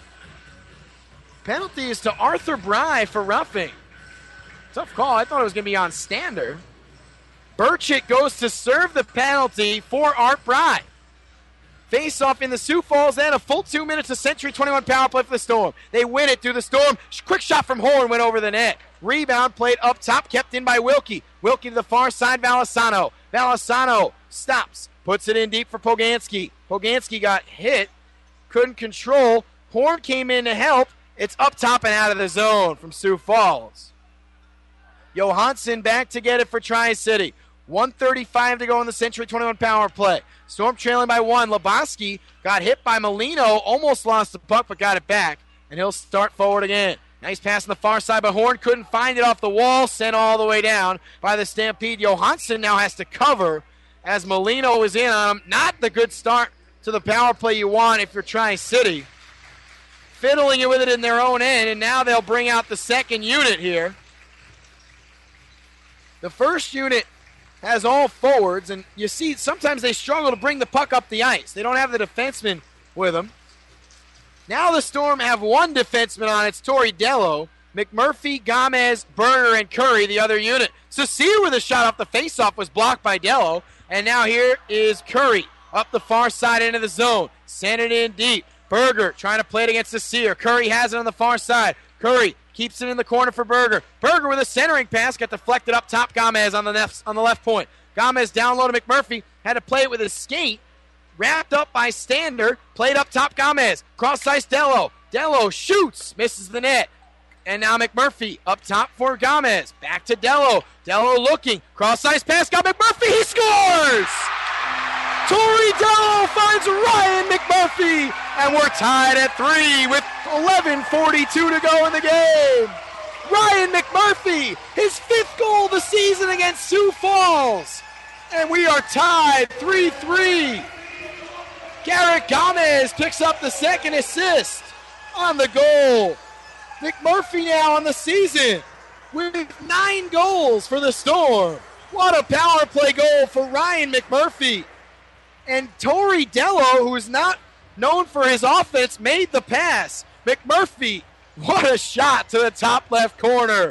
Penalty is to Arthur Bry for roughing. Tough call. I thought it was going to be on Stander. Burchett goes to serve the penalty for Art Bry. Face off in the Sioux Falls end. A full two minutes of Century twenty-one power play for the Storm. They win it through the Storm. Quick shot from Horn went over the net. Rebound played up top, kept in by Wilkie. Wilkie to the far side, Valisano. Valisano stops, puts it in deep for Poganski. Poganski got hit, couldn't control. Horn came in to help. It's up top and out of the zone from Sioux Falls. Johansson back to get it for Tri-City. one thirty-five to go in the Century twenty-one power play. Storm trailing by one. Lebowski got hit by Molino, almost lost the puck, but got it back, and he'll start forward again. Nice pass on the far side, but Horn couldn't find it off the wall, sent all the way down by the Stampede. Johansson now has to cover as Molino is in on him. Not the good start to the power play you want if you're Tri-City. Fiddling it with it in their own end, and now they'll bring out the second unit here. The first unit has all forwards, and you see sometimes they struggle to bring the puck up the ice. They don't have the defenseman with them. Now the Storm have one defenseman on it. It's Torrey Dello. McMurphy, Gomez, Berger, and Curry, the other unit. Cecile with a shot off the faceoff was blocked by Dello. And now here is Curry up the far side into the zone. Sent it in deep. Berger trying to play it against Cecile. Curry has it on the far side. Curry keeps it in the corner for Berger. Berger with a centering pass, got deflected up top. Gomez on the left, on the left point. Gomez down low to McMurphy. Had to play it with his skate. Wrapped up by Stander. Played up top Gomez. Cross ice Dello. Dello shoots. Misses the net. And now McMurphy up top for Gomez. Back to Dello. Dello looking. Cross-ice pass. Got McMurphy. He scores! Tori Dello finds Ryan McMurphy. And we're tied at three with eleven forty-two to go in the game. Ryan McMurphy, his fifth goal of the season against Sioux Falls. And we are tied three three. Garrett Gomez picks up the second assist on the goal. McMurphy now on the season with nine goals for the Storm. What a power play goal for Ryan McMurphy. And Tori Dello, who is not known for his offense, made the pass. McMurphy, what a shot to the top left corner.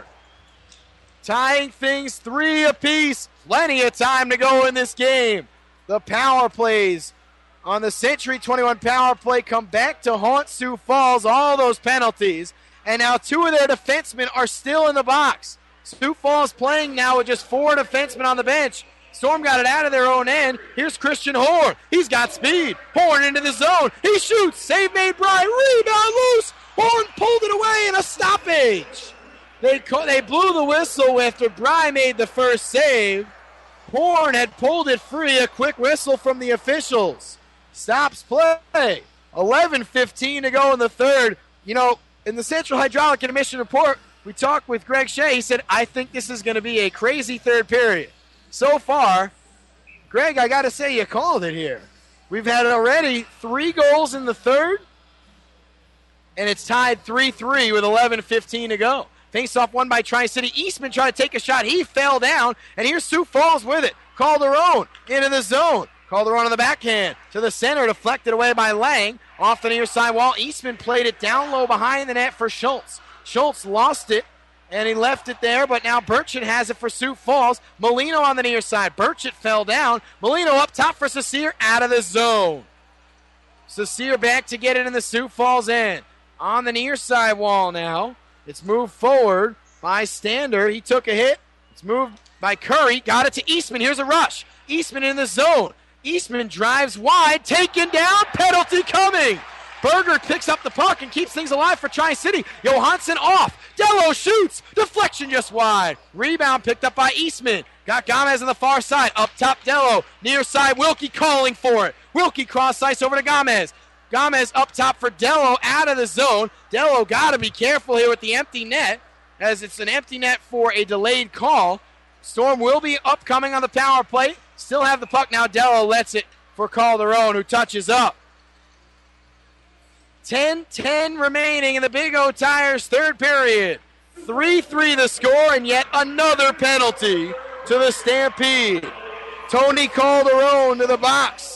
Tying things three apiece. Plenty of time to go in this game. The power plays on the Century twenty-one power play come back to haunt Sioux Falls. All those penalties. And now two of their defensemen are still in the box. Sioux Falls playing now with just four defensemen on the bench. Storm got it out of their own end. Here's Christian Horn. He's got speed. Horn into the zone. He shoots. Save made by. Rebound loose. Horn pulled it away in a stoppage. They they blew the whistle after Bry made the first save. Horn had pulled it free. A quick whistle from the officials. Stops play. eleven fifteen to go in the third. You know, in the Central Hydraulic and Emission Report, we talked with Greg Shea. He said, I think this is going to be a crazy third period. So far, Greg, I got to say, you called it here. We've had already three goals in the third, and it's tied three three with eleven fifteen to go. Face-off won by Tri-City. Eastman tried to take a shot. He fell down, and here's Sioux Falls with it. Calderon into the zone. Calderon on the backhand to the center, deflected away by Lang. Off the near side wall, Eastman played it down low behind the net for Schultz. Schultz lost it, and he left it there, but now Burchett has it for Sioux Falls. Molino on the near side. Burchett fell down. Molino up top for Saucier, out of the zone. Saucier back to get it in the Sioux Falls end. On the near side wall now. It's moved forward by Stander. He took a hit. It's moved by Curry. Got it to Eastman. Here's a rush. Eastman in the zone. Eastman drives wide. Taken down. Penalty coming. Berger picks up the puck and keeps things alive for Tri-City. Johansson off. Dello shoots. Deflection just wide. Rebound picked up by Eastman. Got Gomez on the far side. Up top, Dello. Near side, Wilkie calling for it. Wilkie cross ice over to Gomez. Gomez up top for Dello out of the zone. Dello got to be careful here with the empty net, as it's an empty net for a delayed call. Storm will be upcoming on the power play. Still have the puck now. Dello lets it for Calderon, who touches up. ten ten remaining in the Big O Tires third period. three three the score, and yet another penalty to the Stampede. Tony Calderon to the box.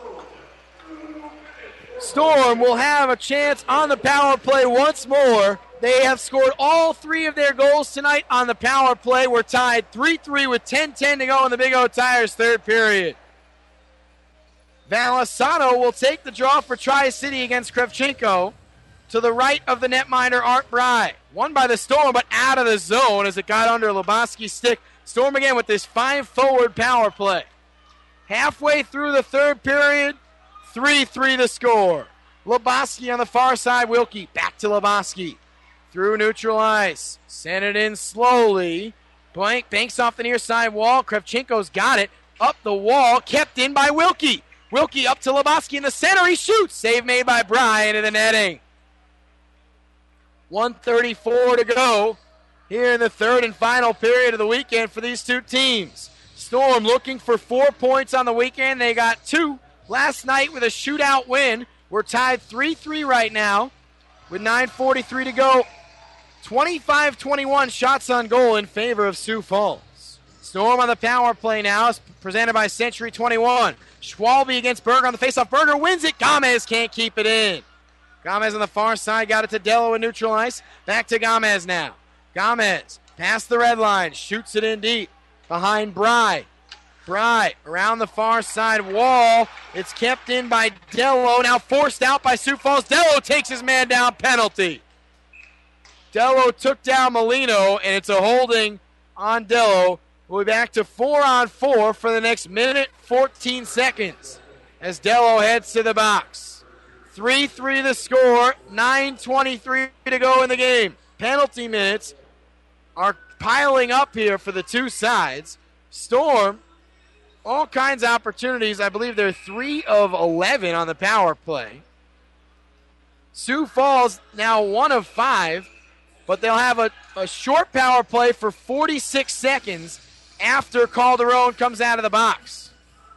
Storm will have a chance on the power play once more. They have scored all three of their goals tonight on the power play. We're tied three three with ten ten to go in the Big O Tires third period. Valisano will take the draw for Tri-City against Kravchenko. To the right of the netminder, Art Bry. Won by the Storm, but out of the zone as it got under Lebowski's stick. Storm again with this five-forward power play. Halfway through the third period, three three the score. Lebowski on the far side, Wilkie. Back to Lebowski. Through neutral ice. Sent it in slowly. Blank banks off the near side wall. Kravchenko's got it. Up the wall. Kept in by Wilkie. Wilkie up to Lebowski in the center. He shoots. Save made by Bry into the netting. one thirty-four to go here in the third and final period of the weekend for these two teams. Storm looking for four points on the weekend. They got two last night with a shootout win. We're tied three three right now with nine forty-three to go. twenty-five twenty-one shots on goal in favor of Sioux Falls. Storm on the power play now is presented by Century twenty-one. Schwalbe against Berger on the faceoff. Berger wins it. Gomez can't keep it in. Gomez on the far side got it to Dello in neutral ice. Back to Gomez now. Gomez past the red line. Shoots it in deep behind Bry. Bry around the far side wall. It's kept in by Dello. Now forced out by Sioux Falls. Dello takes his man down. Penalty. Dello took down Molino, and it's a holding on Dello. We'll be back to four on four for the next minute, fourteen seconds as Dello heads to the box. three three the score, nine twenty-three to go in the game. penalty minutes are piling up here for the two sides. Storm, all kinds of opportunities. I believe they're three of eleven on the power play. Sioux Falls now one of five, but they'll have a, a short power play for forty-six seconds after Calderon comes out of the box.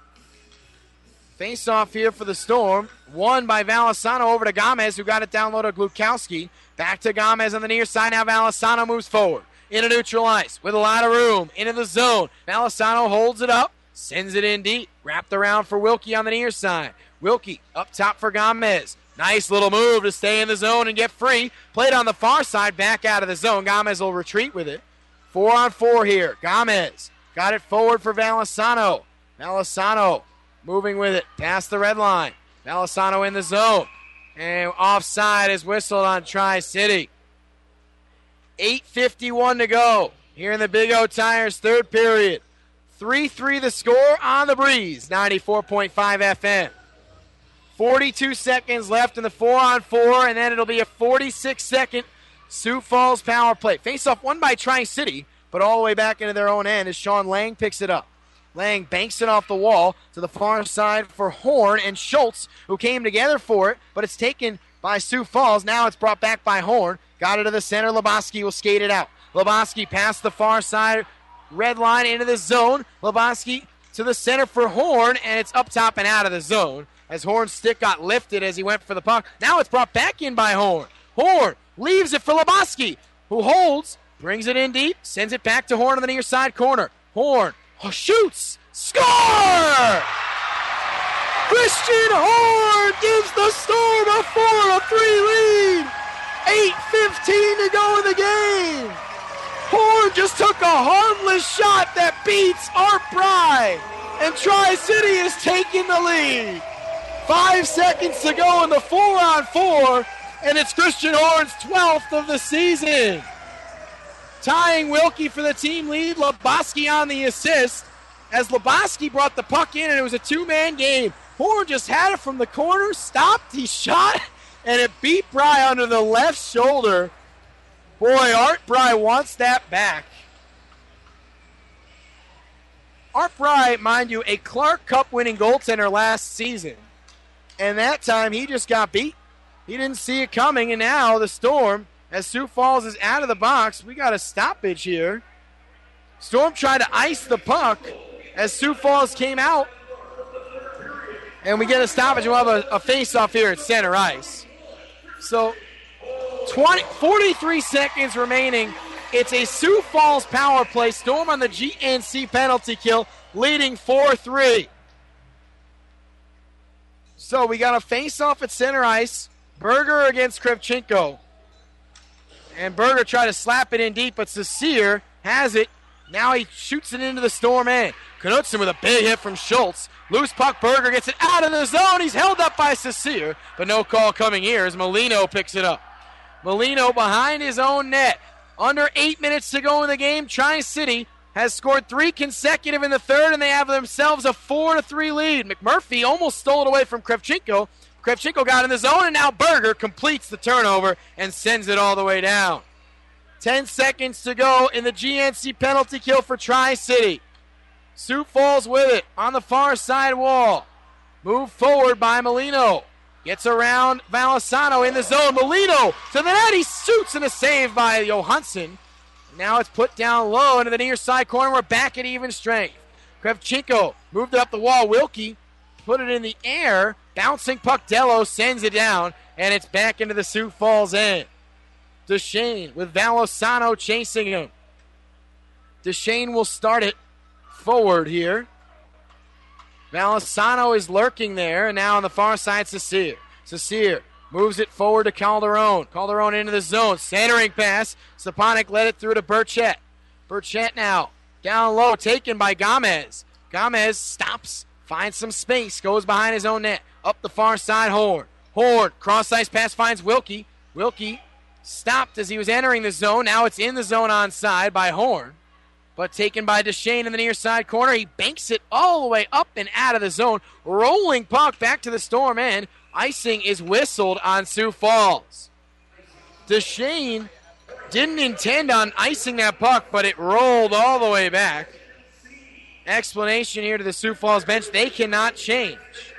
Face off here for the Storm. Won by Valisano over to Gomez, who got it down low to Glukowski. Back to Gomez on the near side. Now Valisano moves forward into neutral ice with a lot of room into the zone. Valisano holds it up, sends it in deep. Wrapped around for Wilkie on the near side. Wilkie up top for Gomez. Nice little move to stay in the zone and get free. Played on the far side, back out of the zone. Gomez will retreat with it. Four on four here. Gomez got it forward for Valisano. Valisano moving with it past the red line. Valisano in the zone. And offside is whistled on Tri-City. eight fifty-one to go here in the Big O Tires third period. three three the score on the Breeze, ninety-four point five F M. forty-two seconds left in the four on four, and then it'll be a forty-six second Sioux Falls power play. Face-off won by Tri-City, but all the way back into their own end as Sean Lang picks it up. Lang banks it off the wall to the far side for Horn and Schultz, who came together for it, but it's taken by Sioux Falls. Now it's brought back by Horn. Got it to the center. Lebowski will skate it out. Lebowski past the far side, red line into the zone. Lebowski to the center for Horn, and it's up top and out of the zone as Horn's stick got lifted as he went for the puck. Now it's brought back in by Horn. Horn leaves it for Lebowski, who holds, brings it in deep, sends it back to Horn on the near side corner. Horn shoots, score! Christian Horn gives the Storm a four to three lead. eight fifteen to go in the game. Horn just took a harmless shot that beats Art Bry, and Tri-City is taking the lead. Five seconds to go in the four on four, and it's Christian Horn's twelfth of the season. Tying Wilkie for the team lead, Lebowski on the assist, as Lebowski brought the puck in, and it was a two-man game. Horn just had it from the corner, stopped, he shot, and it beat Bry under the left shoulder. Boy, Art Bry wants that back. Art Bry, mind you, a Clark Cup winning goaltender last season. And that time he just got beat. He didn't see it coming, and now the Storm, as Sioux Falls is out of the box, we got a stoppage here. Storm tried to ice the puck as Sioux Falls came out. And we get a stoppage. We'll have a, a face-off here at center ice. So, twenty, forty-three seconds remaining. It's a Sioux Falls power play. Storm on the G N C penalty kill, leading four three. So, we got a face-off at center ice. Berger against Krivchenko. And Berger tried to slap it in deep, but Cecile has it. Now he shoots it into the Storm end. Knutson with a big hit from Schultz. Loose puck, Berger gets it out of the zone. He's held up by Cecile, but no call coming here as Molino picks it up. Molino behind his own net. Under eight minutes to go in the game. Tri-City has scored three consecutive in the third, and they have themselves a four to three lead. McMurphy almost stole it away from Krivchenko. Krivchenko got in the zone, and now Berger completes the turnover and sends it all the way down. Ten seconds to go in the G N C penalty kill for Tri-City. Sioux Falls with it on the far side wall. Moved forward by Molino. Gets around Valisano in the zone. Molino to the net. He shoots and a save by Johansson. Now it's put down low into the near side corner. We're back at even strength. Krivchenko moved it up the wall. Wilkie put it in the air. Bouncing puck, Dello sends it down, and it's back into the Sioux Falls end. Duchesne with Valisano chasing him. Duchesne will start it forward here. Valisano is lurking there, and now on the far side, Cecile. Cecile moves it forward to Calderon. Calderon into the zone. Centering pass. Stepanek led it through to Burchett. Burchett now down low, taken by Gomez. Gomez stops, finds some space, goes behind his own net. Up the far side, Horn. Horn, cross-ice pass, finds Wilkie. Wilkie stopped as he was entering the zone. Now it's in the zone onside by Horn. But taken by Duchesne in the near side corner. He banks it all the way up and out of the zone. Rolling puck back to the Storm end. Icing is whistled on Sioux Falls. Duchesne didn't intend on icing that puck, but it rolled all the way back. Explanation here to the Sioux Falls bench, they cannot change.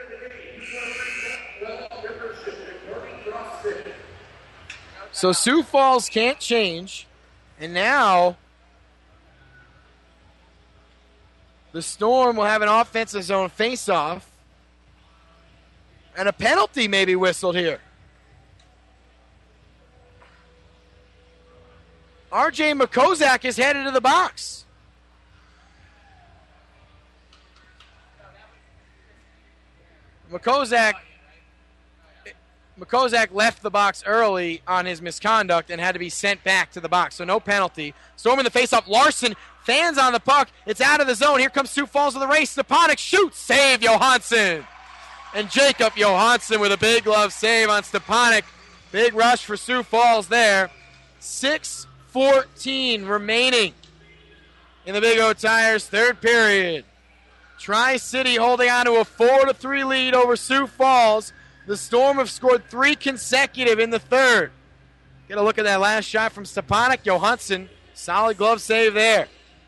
So Sioux Falls can't change, and now the Storm will have an offensive zone face-off, and a penalty may be whistled here. R J Makozak is headed to the box. Makozak, Makozak left the box early on his misconduct and had to be sent back to the box, so no penalty. Storm in the faceoff. Larson fans on the puck. It's out of the zone. Here comes Sioux Falls of the race. Stepanek shoots. Save Johansson. And Jacob Johansson with a big glove save on Stepanek. Big rush for Sioux Falls there. six fourteen remaining in the Big O Tires third period. Tri-City holding on to a four to three lead over Sioux Falls. The Storm have scored three consecutive in the third. Get a look at that last shot from Stepanek. Johansson, solid glove save there.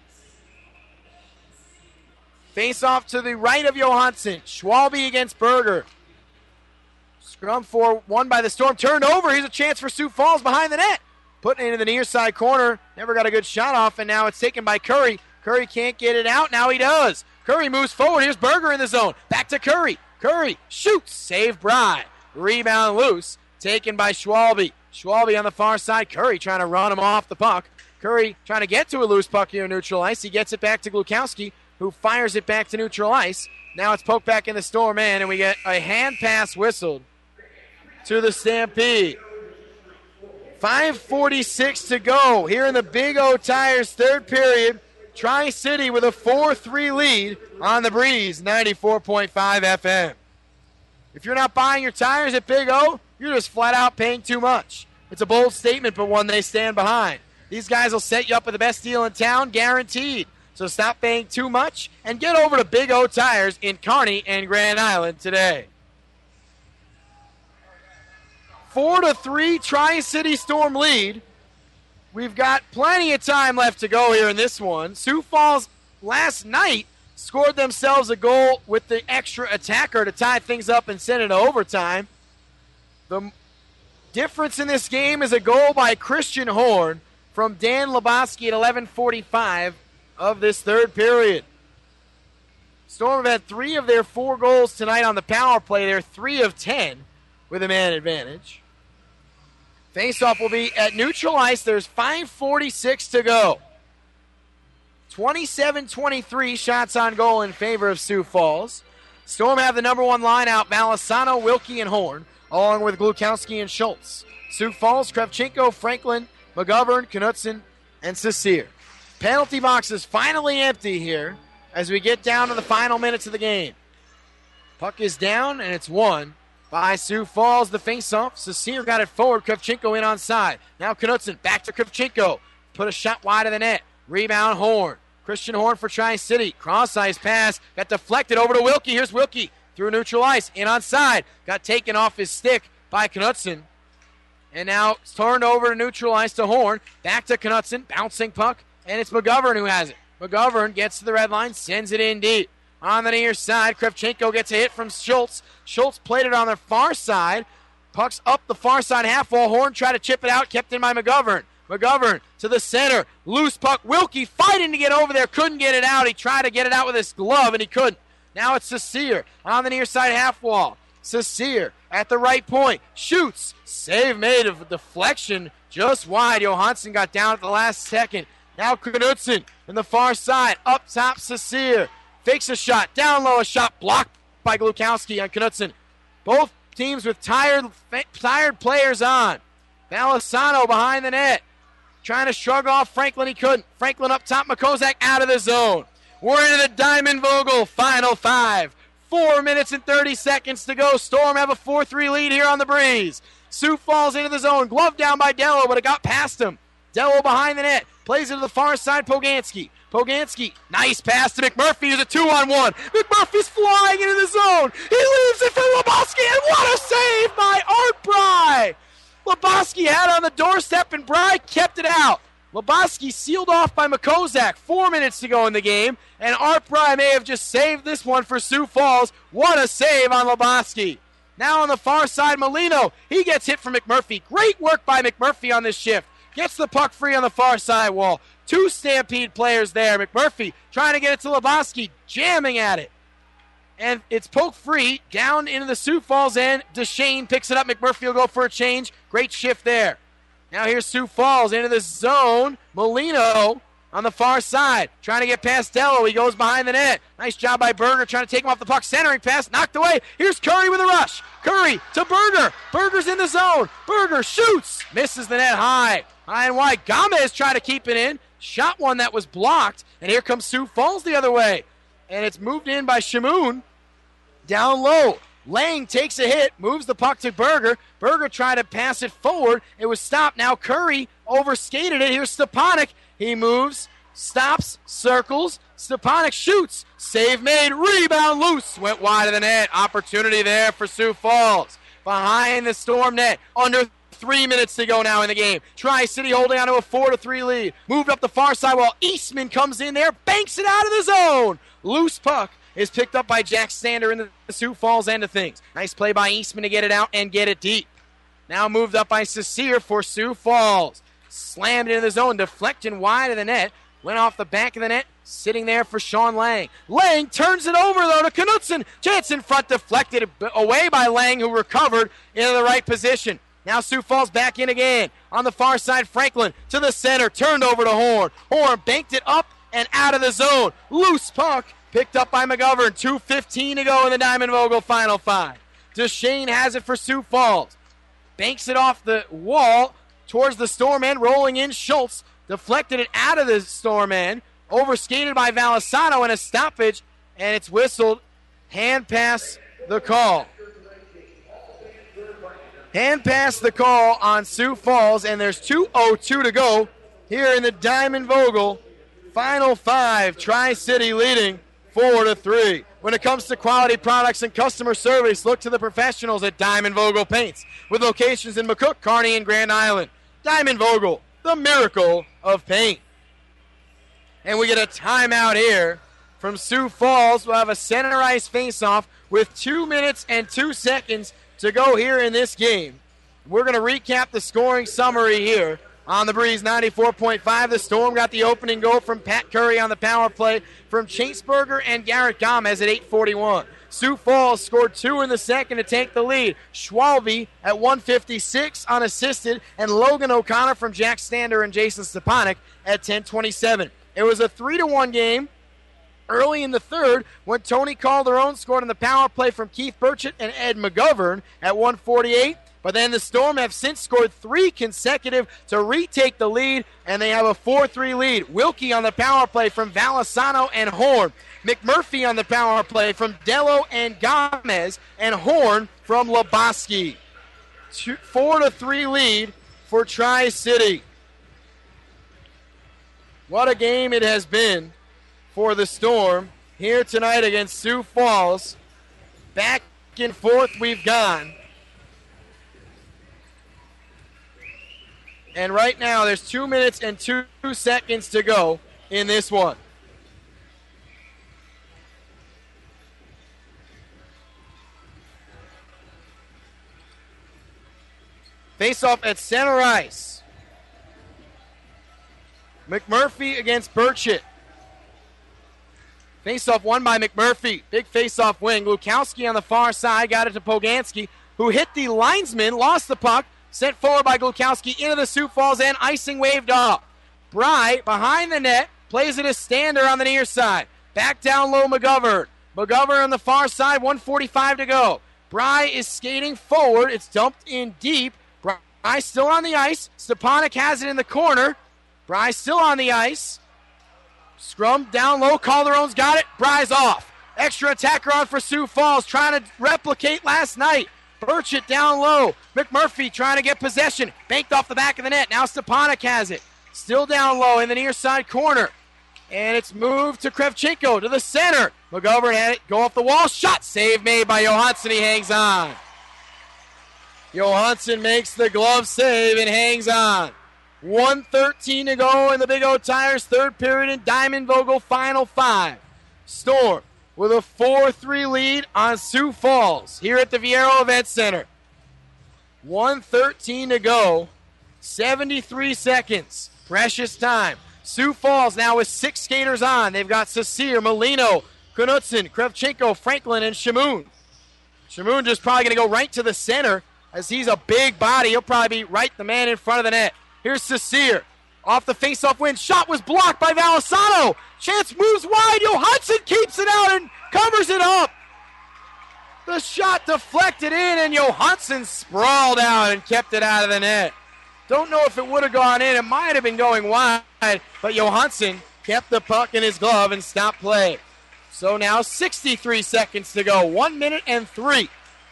Face off to the right of Johansson. Schwalbe against Berger. Scrum for one by the Storm. Turned over. Here's a chance for Sioux Falls behind the net. Putting it into the near side corner. Never got a good shot off, and now it's taken by Curry. Curry can't get it out. Now he does. Curry moves forward. Here's Berger in the zone. Back to Curry. Curry shoots. Save Bry. Rebound loose. Taken by Schwalbe. Schwalbe on the far side. Curry trying to run him off the puck. Curry trying to get to a loose puck here in neutral ice. He gets it back to Glukowski, who fires it back to neutral ice. Now it's poked back in the Storm end, and we get a hand pass whistled to the Stampede. five forty-six to go here in the Big O Tires third period. Tri-City with a four three lead on the Breeze, ninety-four point five F M. If you're not buying your tires at Big O, you're just flat out paying too much. It's a bold statement, but one they stand behind. These guys will set you up with the best deal in town, guaranteed. So stop paying too much and get over to Big O Tires in Kearney and Grand Island today. Four to three Tri-City Storm lead. We've got plenty of time left to go here in this one. Sioux Falls last night scored themselves a goal with the extra attacker to tie things up and send it to overtime. The difference in this game is a goal by Christian Horn from Dan Lebowski at eleven forty-five of this third period. Storm have had three of their four goals tonight on the power play. They're three of ten with a man advantage. Faceoff will be at neutral ice. There's five forty-six to go. twenty-seven twenty-three shots on goal in favor of Sioux Falls. Storm have the number one line out, Malisano, Wilkie, and Horn, along with Glukowski and Schultz. Sioux Falls, Kravchenko, Franklin, McGovern, Knutson, and Cecile. Penalty box is finally empty here as we get down to the final minutes of the game. Puck is down, and it's won by Sioux Falls. The face-off. Cecile got it forward. Kravchenko in on side. Now Knutson back to Kravchenko. Put a shot wide of the net. Rebound Horn. Christian Horn for Tri-City. Cross-ice pass. Got deflected over to Wilkie. Here's Wilkie through neutral ice. In on side. Got taken off his stick by Knutson. And now it's turned over to neutral ice to Horn. Back to Knutson. Bouncing puck. And it's McGovern who has it. McGovern gets to the red line. Sends it in deep. On the near side, Kravchenko gets a hit from Schultz. Schultz played it on the far side. Puck's up the far side half wall. Horn tried to chip it out, kept in by McGovern. McGovern to the center. Loose puck. Wilkie fighting to get over there. Couldn't get it out. He tried to get it out with his glove, and he couldn't. Now it's Cecile on the near side half wall. Cecile at the right point. Shoots. Save made of deflection just wide. Johansson got down at the last second. Now Knutson in the far side. Up top, Cecile. Fakes a shot. Down low, a shot blocked by Glukowski on Knutson. Both teams with tired tired players on. Malisano behind the net. Trying to shrug off Franklin. He couldn't. Franklin up top. Makozak out of the zone. We're into the Diamond Vogel final five. Four minutes and thirty seconds to go. Storm have a four three lead here on the Breeze. Sioux Falls into the zone. Glove down by Dello, but it got past him. Dello behind the net. Plays it to the far side. Poganski. Poganski, nice pass to McMurphy. Here's a two-on-one. McMurphy's flying into the zone. He leaves it for Lebowski, and what a save by Art Bry. Lebowski had it on the doorstep, and Bry kept it out. Lebowski sealed off by Makozak. Four minutes to go in the game, and Art Bry may have just saved this one for Sioux Falls. What a save on Lebowski. Now on the far side, Molino. He gets hit from McMurphy. Great work by McMurphy on this shift. Gets the puck free on the far side wall. Two Stampede players there. McMurphy trying to get it to Lebowski, jamming at it. And it's poked free down into the Sioux Falls end. Deshane picks it up. McMurphy will go for a change. Great shift there. Now here's Sioux Falls into the zone. Molino on the far side, trying to get past Dello. He goes behind the net. Nice job by Berger, trying to take him off the puck. Centering pass, knocked away. Here's Curry with a rush. Curry to Berger. Berger's in the zone. Berger shoots. Misses the net high. High and wide. Gomez trying to keep it in. Shot one that was blocked. And here comes Sioux Falls the other way. And it's moved in by Shamoon. Down low. Lang takes a hit, moves the puck to Berger. Berger tried to pass it forward. It was stopped. Now Curry overskated it. Here's Stepanek. He moves, stops, circles. Stepanek shoots. Save made. Rebound loose. Went wide of the net. Opportunity there for Sioux Falls. Behind the Storm net. Under three minutes to go now in the game. Tri-City holding on to a four to three lead. Moved up the far side while Eastman comes in there. Banks it out of the zone. Loose puck is picked up by Jack Sander in the Sioux Falls end of things. Nice play by Eastman to get it out and get it deep. Now moved up by Cecile for Sioux Falls. Slammed into the zone, deflecting wide of the net. Went off the back of the net, sitting there for Sean Lang. Lang turns it over, though, to Knutson. Chance in front, deflected away by Lang, who recovered into the right position. Now Sioux Falls back in again. On the far side, Franklin to the center, turned over to Horn. Horn banked it up and out of the zone. Loose puck. Picked up by McGovern. two fifteen to go in the Diamond Vogel Final Five. Deshane has it for Sioux Falls. Banks it off the wall towards the Storm end. Rolling in Schultz. Deflected it out of the Storm end. Overskated by Valisano and a stoppage. And it's whistled. Hand pass the call. Hand pass the call on Sioux Falls. And there's two oh two to go here in the Diamond Vogel Final Five. Tri-City leading Four to three. When it comes to quality products and customer service, look to the professionals at Diamond Vogel Paints, with locations in McCook, Kearney, and Grand Island. Diamond Vogel, the miracle of paint. And we get a timeout here from Sioux Falls. We'll have a center ice faceoff with two minutes and two seconds to go here in this game. We're going to recap the scoring summary here. On the Breeze ninety-four point five, the Storm got the opening goal from Pat Curry on the power play from Chaseberger and Garrett Gomez at eight forty-one. Sioux Falls scored two in the second to take the lead. Schwalbe at one fifty-six unassisted, and Logan O'Connor from Jack Stander and Jason Stepanek at ten twenty-seven. It was a three to one game early in the third when Tony Calderon scored on the power play from Keith Burchett and Ed McGovern at one forty-eight. But then the Storm have since scored three consecutive to retake the lead, and they have a four three lead. Wilkie on the power play from Valisano and Horn. McMurphy on the power play from Dello and Gomez, and Horn from Lebowski. Two, four to three lead for Tri-City. What a game it has been for the Storm here tonight against Sioux Falls. Back and forth we've gone. And right now, there's two minutes and two seconds to go in this one. Face-off at center ice. McMurphy against Burchett. Face-off won by McMurphy. Big face-off win. Glukowski on the far side got it to Poganski, who hit the linesman, lost the puck. Sent forward by Glukowski into the Sioux Falls end. Icing waved off. Bry behind the net. Plays it as Stander on the near side. Back down low McGovern. McGovern on the far side. one forty-five to go. Bry is skating forward. It's dumped in deep. Bry still on the ice. Stepanek has it in the corner. Bry still on the ice. Scrum down low. Calderon's got it. Bry's off. Extra attacker on for Sioux Falls. Trying to replicate last night. Burchett down low. McMurphy trying to get possession. Banked off the back of the net. Now Stepanek has it. Still down low in the near side corner. And it's moved to Krevchenko to the center. McGovern had it go off the wall. Shot save made by Johansson. He hangs on. Johansson makes the glove save and hangs on. one thirteen to go in the Big O Tires third period in Diamond Vogel final five. Storm with a four three lead on Sioux Falls here at the Viero Event Center. one thirteen to go, seventy-three seconds, precious time. Sioux Falls now with six skaters on. They've got Sasir, Molino, Knutson, Kravchenko, Franklin, and Shamoon. Shamoon just probably going to go right to the center as he's a big body. He'll probably be right the man in front of the net. Here's Sasir. Off the face-off win. Shot was blocked by Valisano. Chance moves wide. Johansson keeps it out and covers it up. The shot deflected in, and Johansson sprawled out and kept it out of the net. Don't know if it would have gone in. It might have been going wide, but Johansson kept the puck in his glove and stopped play. So now sixty-three seconds to go. One minute and three.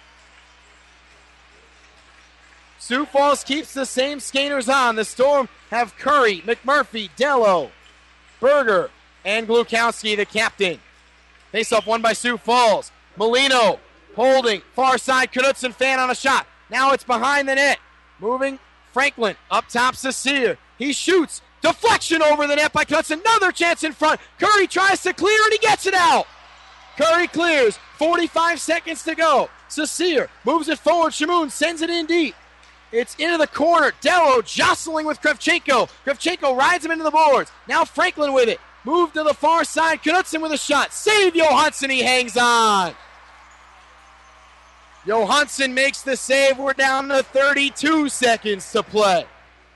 Sioux Falls keeps the same skaters on. The Storm have Curry, McMurphy, Dello, Berger, and Glukowski, the captain. Face-off won by Sioux Falls. Molino holding, far side, Knutson fan on a shot. Now it's behind the net. Moving, Franklin, up top, Sasir. He shoots, deflection over the net by Knutson. Another chance in front. Curry tries to clear, and he gets it out. Curry clears, forty-five seconds to go. Sasir moves it forward. Shamoon sends it in deep. It's into the corner. Dello jostling with Kravchenko. Kravchenko rides him into the boards. Now Franklin with it. Move to the far side. Knutson with a shot. Save Johansson. He hangs on. Johansson makes the save. We're down to thirty-two seconds to play.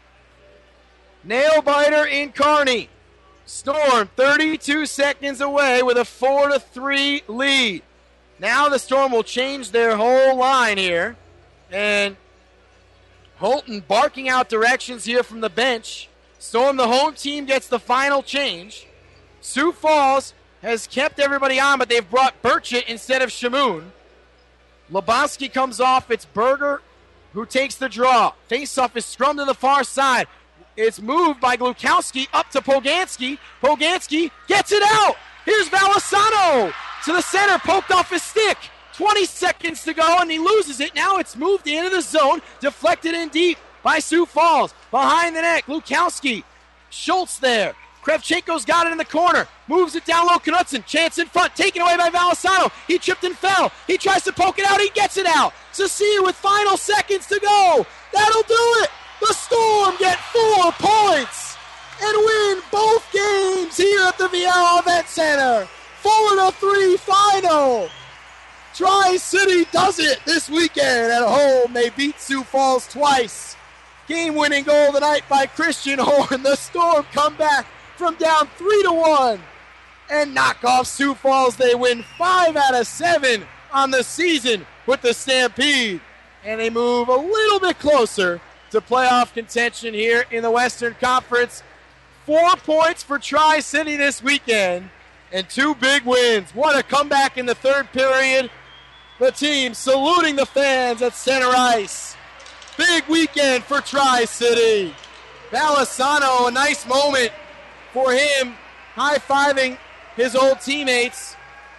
Nail biter in Kearney. Storm thirty-two seconds away with a four to three lead. Now the Storm will change their whole line here. And Holton barking out directions here from the bench. Storm, the home team, gets the final change. Sioux Falls has kept everybody on, but they've brought Burchett instead of Shamoon. Lebowski comes off. It's Berger who takes the draw. Face-off is scrummed to the far side. It's moved by Glukowski up to Poganski. Poganski gets it out. Here's Valisano to the center, poked off his stick. twenty seconds to go, and he loses it. Now it's moved into the zone, deflected in deep by Sioux Falls. Behind the net, Glukowski. Schultz there. Kravchenko's got it in the corner. Moves it down low, Knutson. Chance in front, taken away by Valisano. He tripped and fell. He tries to poke it out. He gets it out. Sasir with final seconds to go. That'll do it. The Storm get four points and win both games here at the Viero Event Center. Four to three final. Tri-City does it this weekend at home. They beat Sioux Falls twice. Game-winning goal tonight by Christian Horn. The Storm come back from down three to one and knock off Sioux Falls. They win five out of seven on the season with the Stampede, and they move a little bit closer to playoff contention here in the Western Conference. Four points for Tri-City this weekend and two big wins. What a comeback in the third period. The team saluting the fans at center ice. Big weekend for Tri-City. Valisano, a nice moment for him, high-fiving his old teammates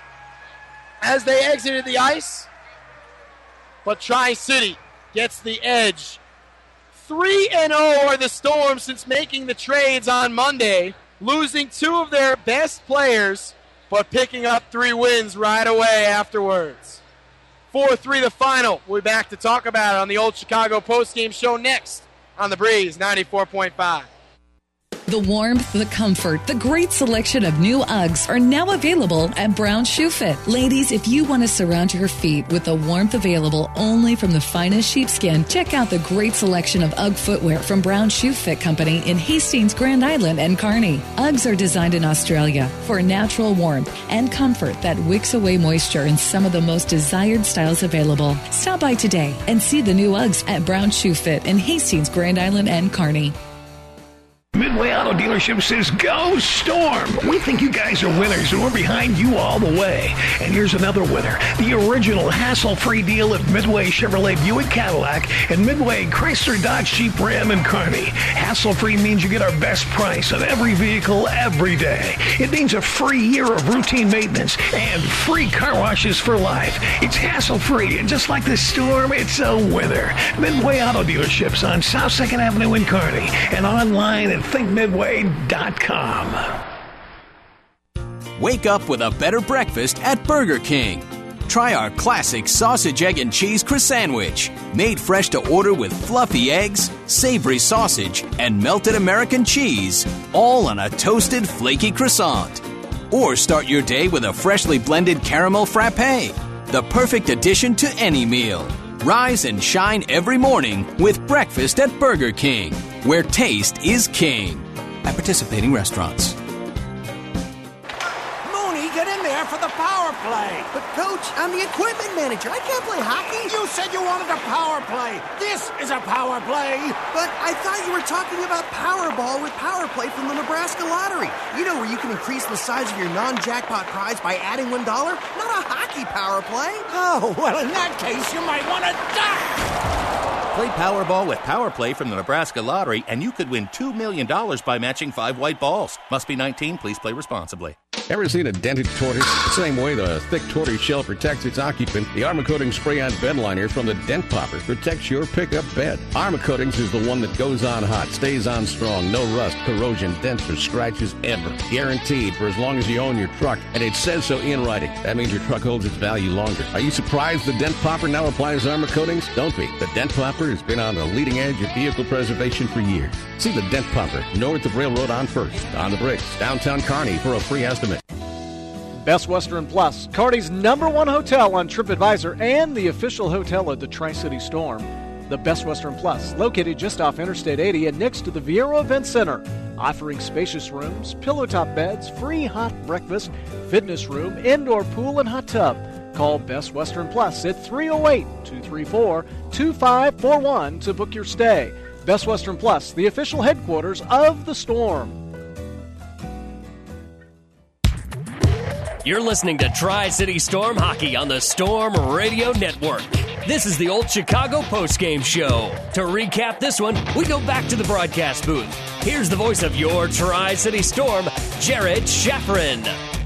as they exited the ice. But Tri-City gets the edge. three and oh are the Storm since making the trades on Monday, losing two of their best players, but picking up three wins right away afterwards. four three the final. We'll be back to talk about it on the Old Chicago postgame show next on The Breeze ninety-four point five. The warmth, the comfort, the great selection of new Uggs are now available at Brown Shoe Fit. Ladies, if you want to surround your feet with the warmth available only from the finest sheepskin, check out the great selection of Ugg footwear from Brown Shoe Fit Company in Hastings, Grand Island, and Kearney. Uggs are designed in Australia for natural warmth and comfort that wicks away moisture in some of the most desired styles available. Stop by today and see the new Uggs at Brown Shoe Fit in Hastings, Grand Island, and Kearney. Midway Auto Dealership says, go Storm! We think you guys are winners, and we're behind you all the way. And here's another winner. The original hassle-free deal at Midway Chevrolet Buick Cadillac and Midway Chrysler Dodge Jeep Ram and Kearney. Hassle-free means you get our best price on every vehicle every day. It means a free year of routine maintenance and free car washes for life. It's hassle-free, and just like the Storm, it's a winner. Midway Auto Dealerships on South second Avenue in Kearney and online at think midway dot com. Wake up with a better breakfast at Burger King. Try our classic sausage, egg, and cheese croissant-wich, made fresh to order with fluffy eggs, savory sausage, and melted American cheese, all on a toasted, flaky croissant. Or start your day with a freshly blended caramel frappe, the perfect addition to any meal. Rise and shine every morning with breakfast at Burger King, where taste is king. At participating restaurants. Mooney, get in there for the power play. But, Coach, I'm the equipment manager. I can't play hockey. You said you wanted a power play. This is a power play. But I thought you were talking about Powerball with Power Play from the Nebraska Lottery. You know, where you can increase the size of your non-jackpot prize by adding one dollar? Not a hockey power play. Oh, well, in that case, you might want to die. Play Powerball with Power Play from the Nebraska Lottery, and you could win two million dollars by matching five white balls. Must be nineteen. Please play responsibly. Ever seen a dented tortoise? The same way the thick tortoise shell protects its occupant, the Armor Coatings Spray-On Bed Liner from the Dent Popper protects your pickup bed. Armor Coatings is the one that goes on hot, stays on strong, no rust, corrosion, dents, or scratches ever. Guaranteed for as long as you own your truck, and it says so in writing. That means your truck holds its value longer. Are you surprised the Dent Popper now applies Armor Coatings? Don't be. The Dent Popper has been on the leading edge of vehicle preservation for years. See the Dent Popper north of Railroad on First, on the Bricks, downtown Kearney for a free estimate. Best Western Plus, Kearney's number one hotel on TripAdvisor and the official hotel of the Tri-City Storm. The Best Western Plus, located just off Interstate eighty and next to the Viero Event Center, offering spacious rooms, pillow-top beds, free hot breakfast, fitness room, indoor pool, and hot tub. Call Best Western Plus at three oh eight, two three four, two five four one to book your stay. Best Western Plus, the official headquarters of the Storm. You're listening to Tri-City Storm Hockey on the Storm Radio Network. This is the Old Chicago postgame show. To recap this one, we go back to the broadcast booth. Here's the voice of your Tri-City Storm, Jared Schafrin.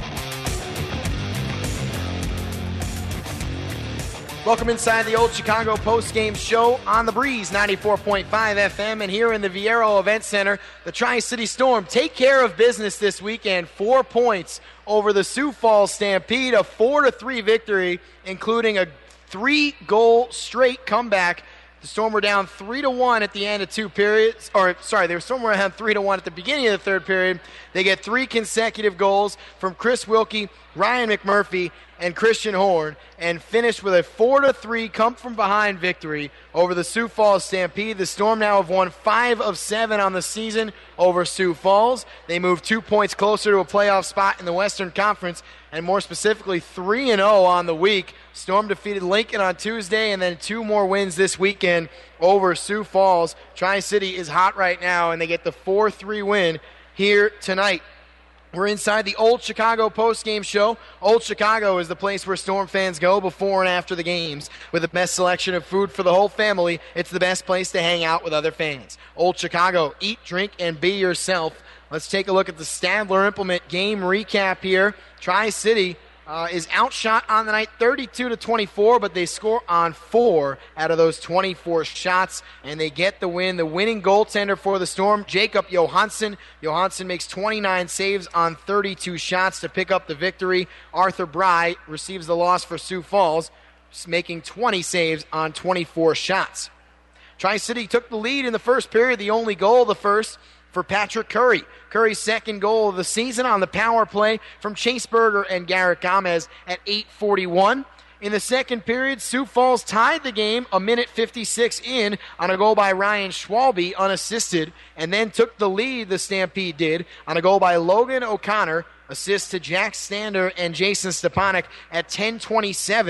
Welcome inside the Old Chicago postgame show on the Breeze, ninety-four point five F M, and here in the Viero Event Center, the Tri-City Storm take care of business this weekend. Four points over the Sioux Falls Stampede, a four to three victory, including a three-goal straight comeback. The Storm were down three to one at the end of two periods, or sorry, they were Storm were down three to one at the beginning of the third period. They get three consecutive goals from Chris Wilkie, Ryan McMurphy, and Christian Horn, and finished with a four to three come-from-behind victory over the Sioux Falls Stampede. The Storm now have won five of seven on the season over Sioux Falls. They move two points closer to a playoff spot in the Western Conference, and more specifically three and oh on the week. Storm defeated Lincoln on Tuesday, and then two more wins this weekend over Sioux Falls. Tri-City is hot right now, and they get the four three win here tonight. We're inside the Old Chicago postgame show. Old Chicago is the place where Storm fans go before and after the games. With the best selection of food for the whole family, it's the best place to hang out with other fans. Old Chicago, eat, drink, and be yourself. Let's take a look at the Stadler Implement game recap here. Tri-City Uh, is outshot on the night thirty-two to twenty-four, but they score on four out of those twenty-four shots, and they get the win. The winning goaltender for the Storm, Jacob Johansson. Johansson makes twenty-nine saves on thirty-two shots to pick up the victory. Arthur Bry receives the loss for Sioux Falls, making twenty saves on twenty-four shots. Tri-City took the lead in the first period, the only goal of the first for Patrick Curry. Curry's second goal of the season on the power play from Chase Berger and Garrett Gomez at eight forty-one. In the second period, Sioux Falls tied the game a minute fifty-six in on a goal by Ryan Schwalbe, unassisted, and then took the lead, the Stampede did, on a goal by Logan O'Connor, assist to Jack Stander and Jason Stepanek at ten twenty-seven.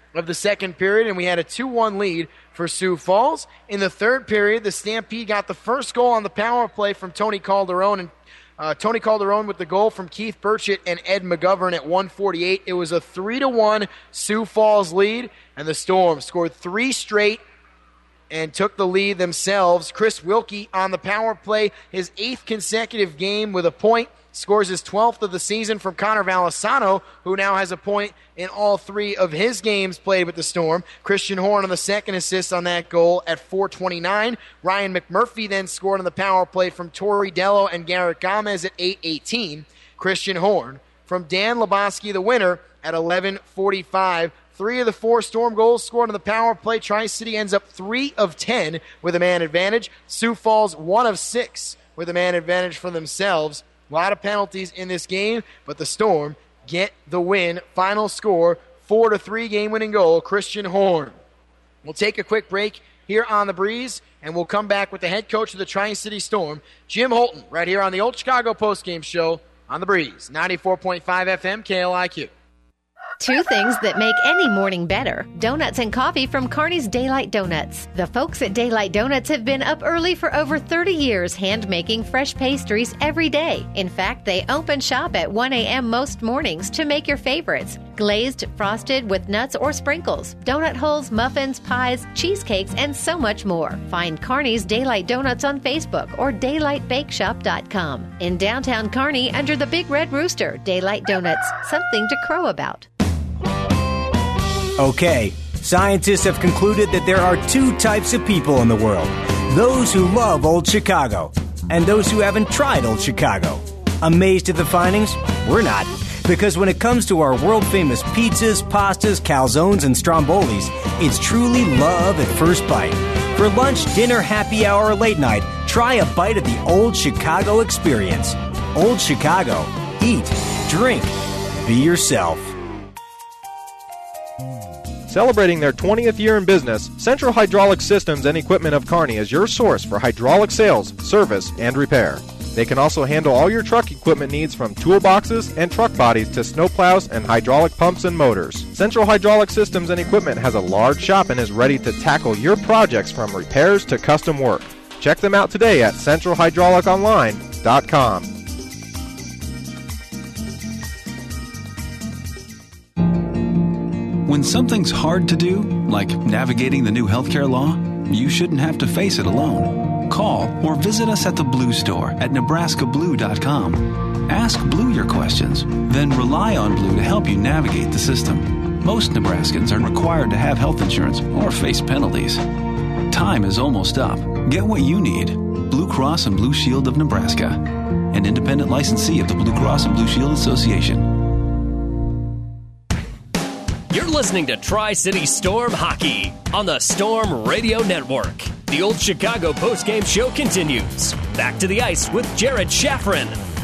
of the second period, and we had a two one lead for Sioux Falls. In the third period, the Stampede got the first goal on the power play from Tony Calderon, and uh, Tony Calderon with the goal from Keith Burchett and Ed McGovern at one forty-eight. It was a three to one Sioux Falls lead, and the Storm scored three straight and took the lead themselves. Chris Wilkie on the power play, his eighth consecutive game with a point, scores his twelfth of the season from Connor Valisano, who now has a point in all three of his games played with the Storm. Christian Horn on the second assist on that goal at four twenty-nine. Ryan McMurphy then scored on the power play from Tori Dello and Garrett Gomez at eight eighteen. Christian Horn from Dan Lebowski, the winner, at eleven forty-five. Three of the four Storm goals scored on the power play. Tri-City ends up three of ten with a man advantage. Sioux Falls one of six with a man advantage for themselves. A lot of penalties in this game, but the Storm get the win. Final score, four to three game-winning goal, Christian Horn. We'll take a quick break here on The Breeze, and we'll come back with the head coach of the Tri-City Storm, Jim Holton, right here on the Old Chicago Postgame Show on The Breeze, ninety-four point five F M, K L I Q. Two things that make any morning better. Donuts and coffee from Kearney's Daylight Donuts. The folks at Daylight Donuts have been up early for over thirty years hand-making fresh pastries every day. In fact, they open shop at one a.m. most mornings to make your favorites. Glazed, frosted with nuts or sprinkles, donut holes, muffins, pies, cheesecakes, and so much more. Find Kearney's Daylight Donuts on Facebook or daylight bake shop dot com. In downtown Kearney, under the Big Red Rooster, Daylight Donuts. Something to crow about. Okay, scientists have concluded that there are two types of people in the world. Those who love Old Chicago, and those who haven't tried Old Chicago. Amazed at the findings? We're not. Because when it comes to our world-famous pizzas, pastas, calzones, and strombolis, it's truly love at first bite. For lunch, dinner, happy hour, or late night, try a bite of the Old Chicago experience. Old Chicago. Eat, drink, be yourself. Celebrating their twentieth year in business, Central Hydraulic Systems and Equipment of Kearney is your source for hydraulic sales, service, and repair. They can also handle all your truck equipment needs from toolboxes and truck bodies to snowplows and hydraulic pumps and motors. Central Hydraulic Systems and Equipment has a large shop and is ready to tackle your projects from repairs to custom work. Check them out today at central hydraulic online dot com. When something's hard to do, like navigating the new healthcare law, you shouldn't have to face it alone. Call or visit us at the Blue Store at nebraska blue dot com. Ask Blue your questions, then rely on Blue to help you navigate the system. Most Nebraskans are required to have health insurance or face penalties. Time is almost up. Get what you need. Blue Cross and Blue Shield of Nebraska, an independent licensee of the Blue Cross and Blue Shield Association. You're listening to Tri-City Storm Hockey on the Storm Radio Network. The Old Chicago postgame show continues. Back to the ice with Jared Shaffrin.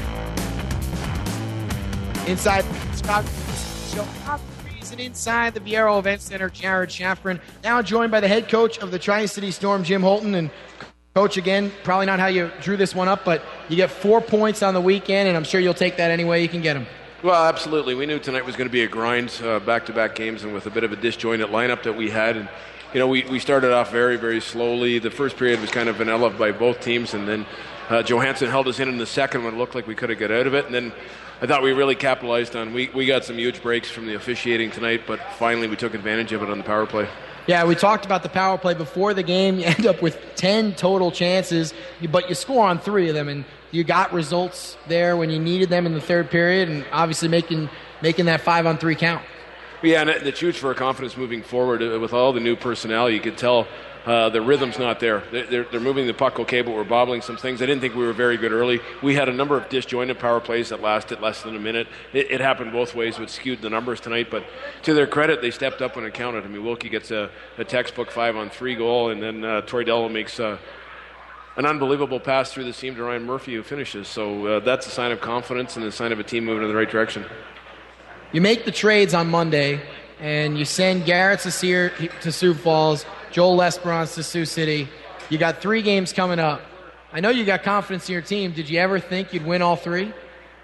Inside Chicago show, and inside the Viero Event Center, Jared Shaffrin. Now joined by the head coach of the Tri-City Storm, Jim Holton. And Coach, again, probably not how you drew this one up, but you get four points on the weekend, and I'm sure you'll take that any way you can get them. Well, absolutely. We knew tonight was going to be a grind, uh, back-to-back games, and with a bit of a disjointed lineup that we had. And, you know, we, we started off very, very slowly. The first period was kind of vanilla by both teams, and then uh, Johansson held us in in the second when it looked like we could have got out of it. And then I thought we really capitalized on, we, we got some huge breaks from the officiating tonight, but finally we took advantage of it on the power play. Yeah, we talked about the power play before the game. You end up with ten total chances, but you score on three of them, and you got results there when you needed them in the third period, and obviously making making that five-on-three count. Yeah, and it's huge for our confidence moving forward. With all the new personnel, you could tell uh, the rhythm's not there. They're, they're moving the puck okay, but we're bobbling some things. I didn't think we were very good early. We had a number of disjointed power plays that lasted less than a minute. It, it happened both ways, which skewed the numbers tonight, but to their credit, they stepped up when it counted. I mean, Wilkie gets a, a textbook five-on-three goal, and then uh, Troy Dello makes uh, an unbelievable pass through the seam to Ryan Murphy, who finishes. So uh, that's a sign of confidence and a sign of a team moving in the right direction. You make the trades on Monday, and you send Garrett Cecere to Sioux Falls, Joel Lesperance to Sioux City. You got three games coming up. I know you got confidence in your team. Did you ever think you'd win all three?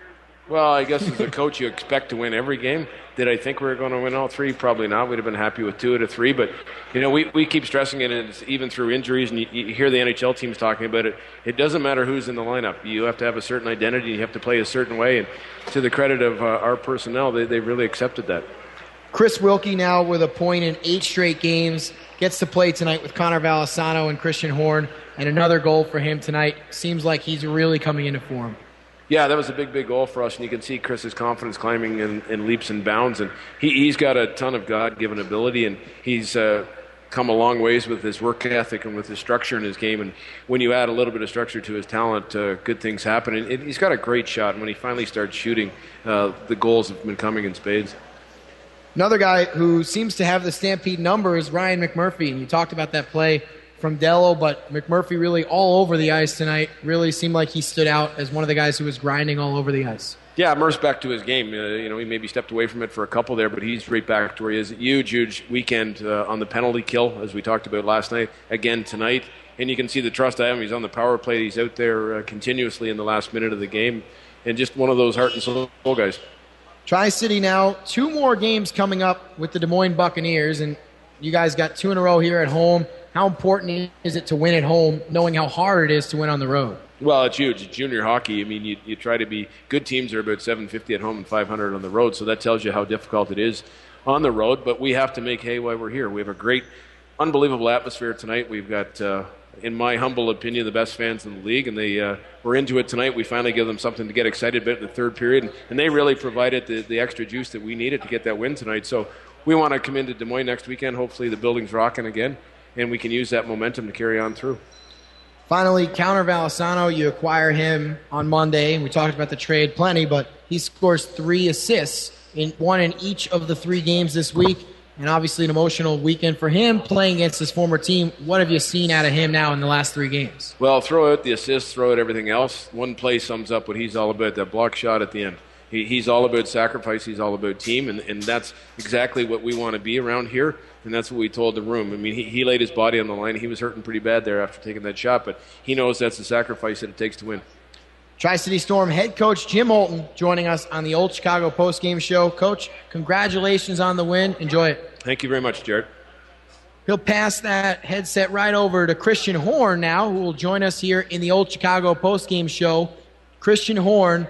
Well, I guess as a coach, you expect to win every game. Did I think we were going to win all three? Probably not. We'd have been happy with two out of three. But, you know, we, we keep stressing it, and it's even through injuries, and you, you hear the N H L teams talking about it. It doesn't matter who's in the lineup. You have to have a certain identity. You have to play a certain way. And to the credit of uh, our personnel, they, they really accepted that. Chris Wilkie now with a point in eight straight games. Gets to play tonight with Connor Valisano and Christian Horn. And another goal for him tonight. Seems like he's really coming into form. Yeah, that was a big, big goal for us, and you can see Chris's confidence climbing in, in leaps and bounds. And he, he's got a ton of God-given ability, and he's uh, come a long ways with his work ethic and with his structure in his game. And when you add a little bit of structure to his talent, uh, good things happen. And it, he's got a great shot, and when he finally starts shooting, uh, the goals have been coming in spades. Another guy who seems to have the Stampede number is Ryan McMurphy. And you talked about that play from Dello, but McMurphy really all over the ice tonight. Really seemed like he stood out as one of the guys who was grinding all over the ice. Yeah, Murph's back to his game. Uh, you know, he maybe stepped away from it for a couple there, but he's right back to where he is. Huge, huge weekend uh, on the penalty kill, as we talked about last night. Again tonight, and you can see the trust I have him. He's on the power play. He's out there uh, continuously in the last minute of the game, and just one of those heart and soul guys. Tri-City now, two more games coming up with the Des Moines Buccaneers, and you guys got two in a row here at home. How important is it to win at home, knowing how hard it is to win on the road? Well, it's huge. It's junior hockey. I mean, you, you try to be good teams are about seven fifty at home and five hundred on the road, so that tells you how difficult it is on the road. But we have to make hay while we're here. We have a great, unbelievable atmosphere tonight. We've got, uh, in my humble opinion, the best fans in the league, and they uh, were into it tonight. We finally give them something to get excited about in the third period, and, and they really provided the, the extra juice that we needed to get that win tonight. So we want to come into Des Moines next weekend. Hopefully the building's rocking again, and we can use that momentum to carry on through. Finally, Connor Valisano, you acquire him on Monday. We talked about the trade plenty, but he scores three assists, in one in each of the three games this week, and obviously an emotional weekend for him playing against his former team. What have you seen out of him now in the last three games? Well, throw out the assists, throw out everything else. One play sums up what he's all about, that block shot at the end. He, he's all about sacrifice. He's all about team, and, and that's exactly what we want to be around here, and that's what we told the room. I mean, he, he laid his body on the line. He was hurting pretty bad there after taking that shot, but he knows that's the sacrifice that it takes to win. Tri-City Storm head coach Jim Holton joining us on the Old Chicago postgame show. Coach, congratulations on the win. Enjoy it. Thank you very much, Jared. He'll pass that headset right over to Christian Horn now, who will join us here in the Old Chicago postgame show. Christian Horn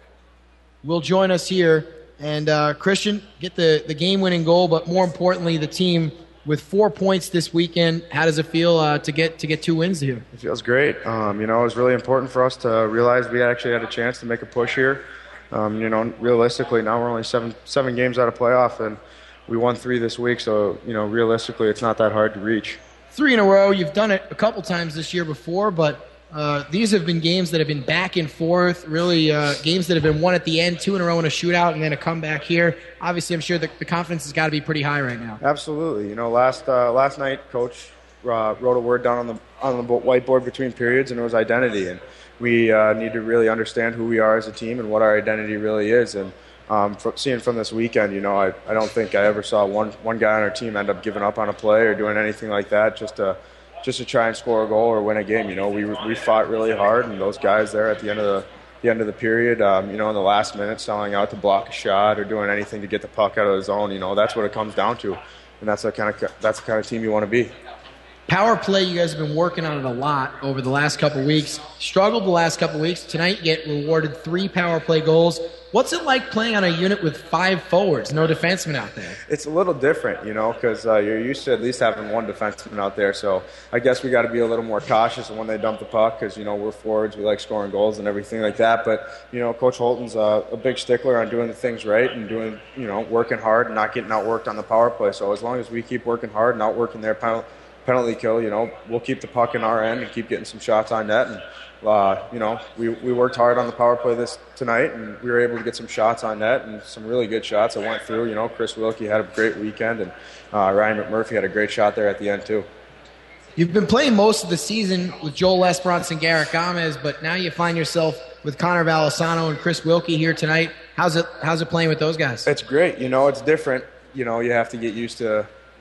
will join us here. And uh, Christian, get the, the game-winning goal, but more importantly, the team with four points this weekend. How does it feel uh, to get to get two wins here? It feels great. Um, you know, it was really important for us to realize we actually had a chance to make a push here. Um, you know, realistically, now we're only seven seven games out of playoff, and we won three this week. So, you know, realistically, it's not that hard to reach. Three in a row. You've done it a couple times this year before, but uh, these have been games that have been back and forth, really uh, games that have been won at the end, two in a row in a shootout, and then a comeback here. Obviously, I'm sure the, the confidence has got to be pretty high right now. Absolutely. You know, last uh, last night, Coach uh, wrote a word down on the on the whiteboard between periods, and it was identity. And we uh, need to really understand who we are as a team and what our identity really is. And um, from, seeing from this weekend, you know, I, I don't think I ever saw one one guy on our team end up giving up on a play or doing anything like that just to just to try and score a goal or win a game. You know, we we fought really hard, and those guys there at the end of the the end of the period, um, you know, in the last minute, selling out to block a shot or doing anything to get the puck out of the zone. You know, that's what it comes down to, and that's the kind of that's the kind of team you want to be. Power play, you guys have been working on it a lot over the last couple weeks. Struggled the last couple weeks. Tonight you get rewarded three power play goals. What's it like playing on a unit with five forwards, no defensemen out there? It's a little different, you know, because uh, you're used to at least having one defenseman out there. So I guess we got to be a little more cautious when they dump the puck because, you know, we're forwards. We like scoring goals and everything like that. But, you know, Coach Holton's uh, a big stickler on doing the things right and doing, you know, working hard and not getting outworked on the power play. So as long as we keep working hard and outworking their penalty, penalty kill, you know, we'll keep the puck in our end and keep getting some shots on net. And, uh, you know, we, we worked hard on the power play this tonight, and we were able to get some shots on net and some really good shots that went through. You know, Chris Wilkie had a great weekend, and uh, Ryan McMurphy had a great shot there at the end, too. You've been playing most of the season with Joel Esperance and Garrett Gomez, but now you find yourself with Connor Valisano and Chris Wilkie here tonight. How's it, how's it playing with those guys? It's great. You know, it's different. You know, you have to get used to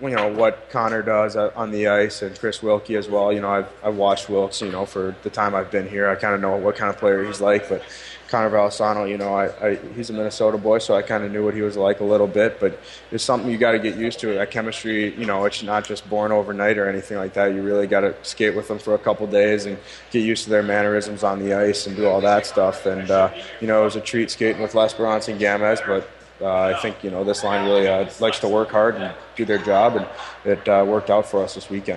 you know, what Connor does on the ice, and Chris Wilkie as well. You know, I've, I've watched Wilkes, you know, for the time I've been here. I kind of know what kind of player he's like, but Connor Valsano, you know, I, I, he's a Minnesota boy, so I kind of knew what he was like a little bit, but it's something you got to get used to. That chemistry, you know, it's not just born overnight or anything like that. You really got to skate with them for a couple days and get used to their mannerisms on the ice and do all that stuff. And, uh, you know, it was a treat skating with Les Bronson and Gamez, but uh, I think, you know, this line really uh, likes to work hard and do their job, and it uh, worked out for us this weekend.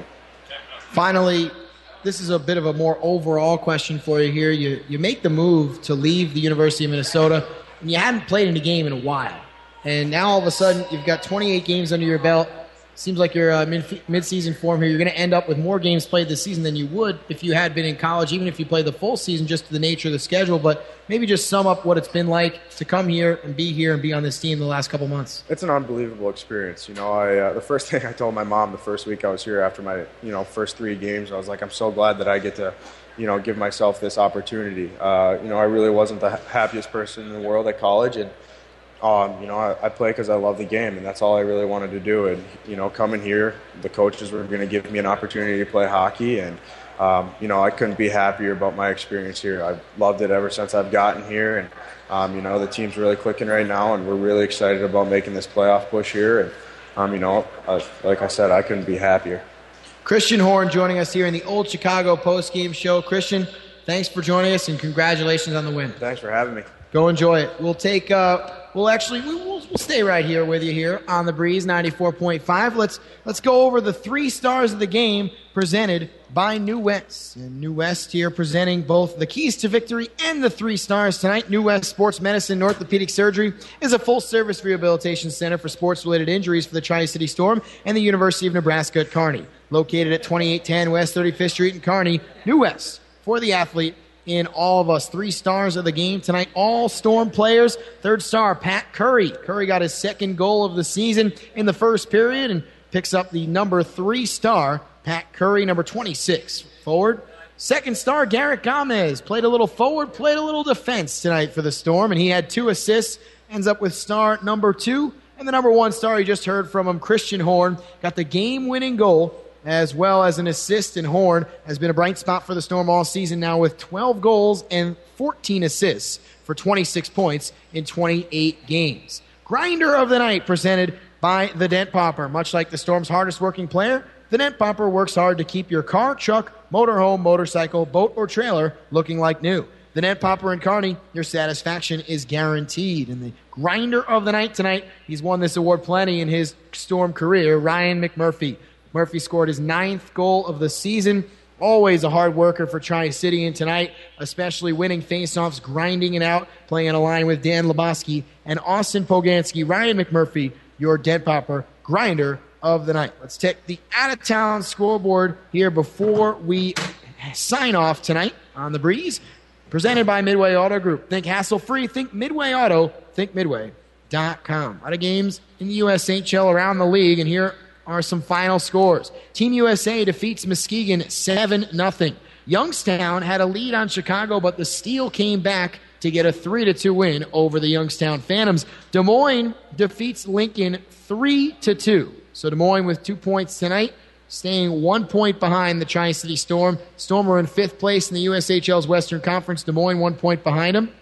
Finally, this is a bit of a more overall question for you here. You you make the move to leave the University of Minnesota, and you hadn't played in a game in a while. And now all of a sudden, you've got twenty-eight games under your belt. Seems like you're uh, mid, mid-season form here. You're going to end up with more games played this season than you would if you had been in college, even if you played the full season, just to the nature of the schedule. But maybe just sum up what it's been like to come here and be here and be on this team the last couple months. It's an unbelievable experience. You know, I uh, the first thing I told my mom the first week I was here after my, you know, first three games, I was like, I'm so glad that I get to, you know, give myself this opportunity. Uh, you know, I really wasn't the happiest person in the world at college, and Um, you know, I, I play because I love the game, and that's all I really wanted to do. And, you know, coming here, the coaches were going to give me an opportunity to play hockey, and, um, you know, I couldn't be happier about my experience here. I've loved it ever since I've gotten here, and, um, you know, the team's really clicking right now, and we're really excited about making this playoff push here. And, um, you know, uh, like I said, I couldn't be happier. Christian Horn joining us here in the Old Chicago postgame show. Christian, thanks for joining us, and congratulations on the win. Thanks for having me. Go enjoy it. We'll take... Uh, Well, actually, we will we'll stay right here with you here on the Breeze ninety-four point five. Let's let's go over the three stars of the game presented by New West. And New West here presenting both the keys to victory and the three stars tonight. New West Sports Medicine and Orthopedic Surgery is a full-service rehabilitation center for sports-related injuries for the Tri-City Storm and the University of Nebraska at Kearney. Located at twenty-eight ten West thirty-fifth Street in Kearney, New West for the athlete in all of us. Three stars of the game tonight, all Storm players. Third star, Pat Curry. Curry got his second goal of the season in the first period and picks up the number three star, Pat Curry, number twenty-six, forward. Second star, Garrett Gamez. Played a little forward, played a little defense tonight for the Storm, and he had two assists. Ends up with star number two. And the number one star, you just heard from him, Christian Horn, got the game-winning goal, as well as an assist, and Horn has been a bright spot for the Storm all season now with twelve goals and fourteen assists for twenty-six points in twenty-eight games. Grinder of the night presented by the Dent Popper. Much like the Storm's hardest working player, the Dent Popper works hard to keep your car, truck, motorhome, motorcycle, boat, or trailer looking like new. The Dent Popper in Kearney, your satisfaction is guaranteed. And the grinder of the night tonight, he's won this award plenty in his Storm career, Ryan McMurphy. Murphy scored his ninth goal of the season. Always a hard worker for Tri-City, and tonight, especially winning faceoffs, grinding it out, playing on a line with Dan Lebowski and Austin Poganski. Ryan McMurphy, your Dent Popper grinder of the night. Let's take the out-of-town scoreboard here before we sign off tonight on The Breeze. Presented by Midway Auto Group. Think hassle-free. Think Midway Auto. Think Midway dot com. A lot of games in the U S H L around the league, and here are some final scores. Team U S A defeats Muskegon seven nothing. Youngstown had a lead on Chicago, but the Steel came back to get a three to two win over the Youngstown Phantoms. Des Moines defeats Lincoln three to two. So Des Moines with two points tonight, staying one point behind the Tri-City Storm. Storm are in fifth place in the U S H L's Western Conference. Des Moines one point behind them.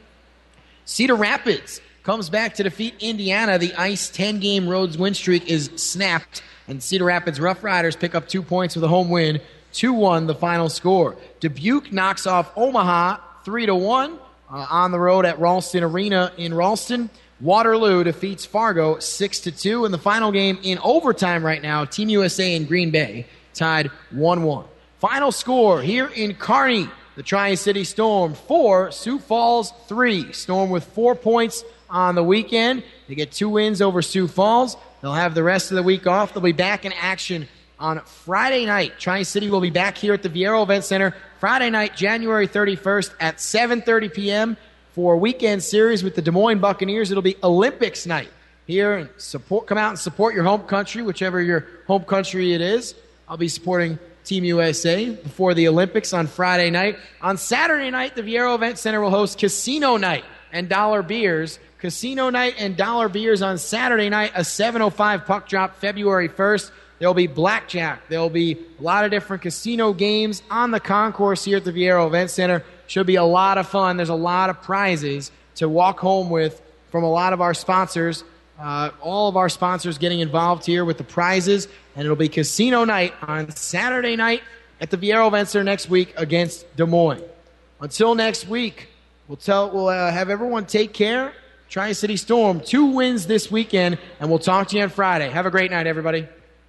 Cedar Rapids comes back to defeat Indiana. The Ice ten-game road win streak is snapped, and Cedar Rapids Rough Riders pick up two points with a home win. two one the final score. Dubuque knocks off Omaha three to one uh, on the road at Ralston Arena in Ralston. Waterloo defeats Fargo six to two. In the final game in overtime right now, Team U S A and Green Bay tied one one. Final score here in Kearney. The Tri-City Storm four, Sioux Falls three. Storm with four points on the weekend. They get two wins over Sioux Falls. They'll have the rest of the week off. They'll be back in action on Friday night. Tri-City will be back here at the Viero Event Center Friday night, January thirty-first at seven thirty p.m. for a weekend series with the Des Moines Buccaneers. It'll be Olympics night here. And support, come out and support your home country, whichever your home country it is. I'll be supporting Team U S A before the Olympics on Friday night. On Saturday night, the Viero Event Center will host Casino Night and Dollar Beers. Casino Night and Dollar Beers on Saturday night, a seven oh five puck drop February first. There'll be blackjack. There'll be a lot of different casino games on the concourse here at the Viaero Event Center. Should be a lot of fun. There's a lot of prizes to walk home with from a lot of our sponsors. Uh, all of our sponsors getting involved here with the prizes, and it'll be casino night on Saturday night at the Viaero Event Center next week against Des Moines. Until next week, we'll tell we'll uh, have everyone take care. Tri-City Storm, two wins this weekend, and we'll talk to you on Friday. Have a great night, everybody.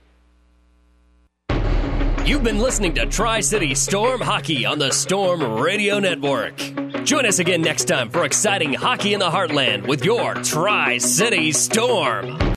You've been listening to Tri-City Storm Hockey on the Storm Radio Network. Join us again next time for exciting hockey in the heartland with your Tri-City Storm.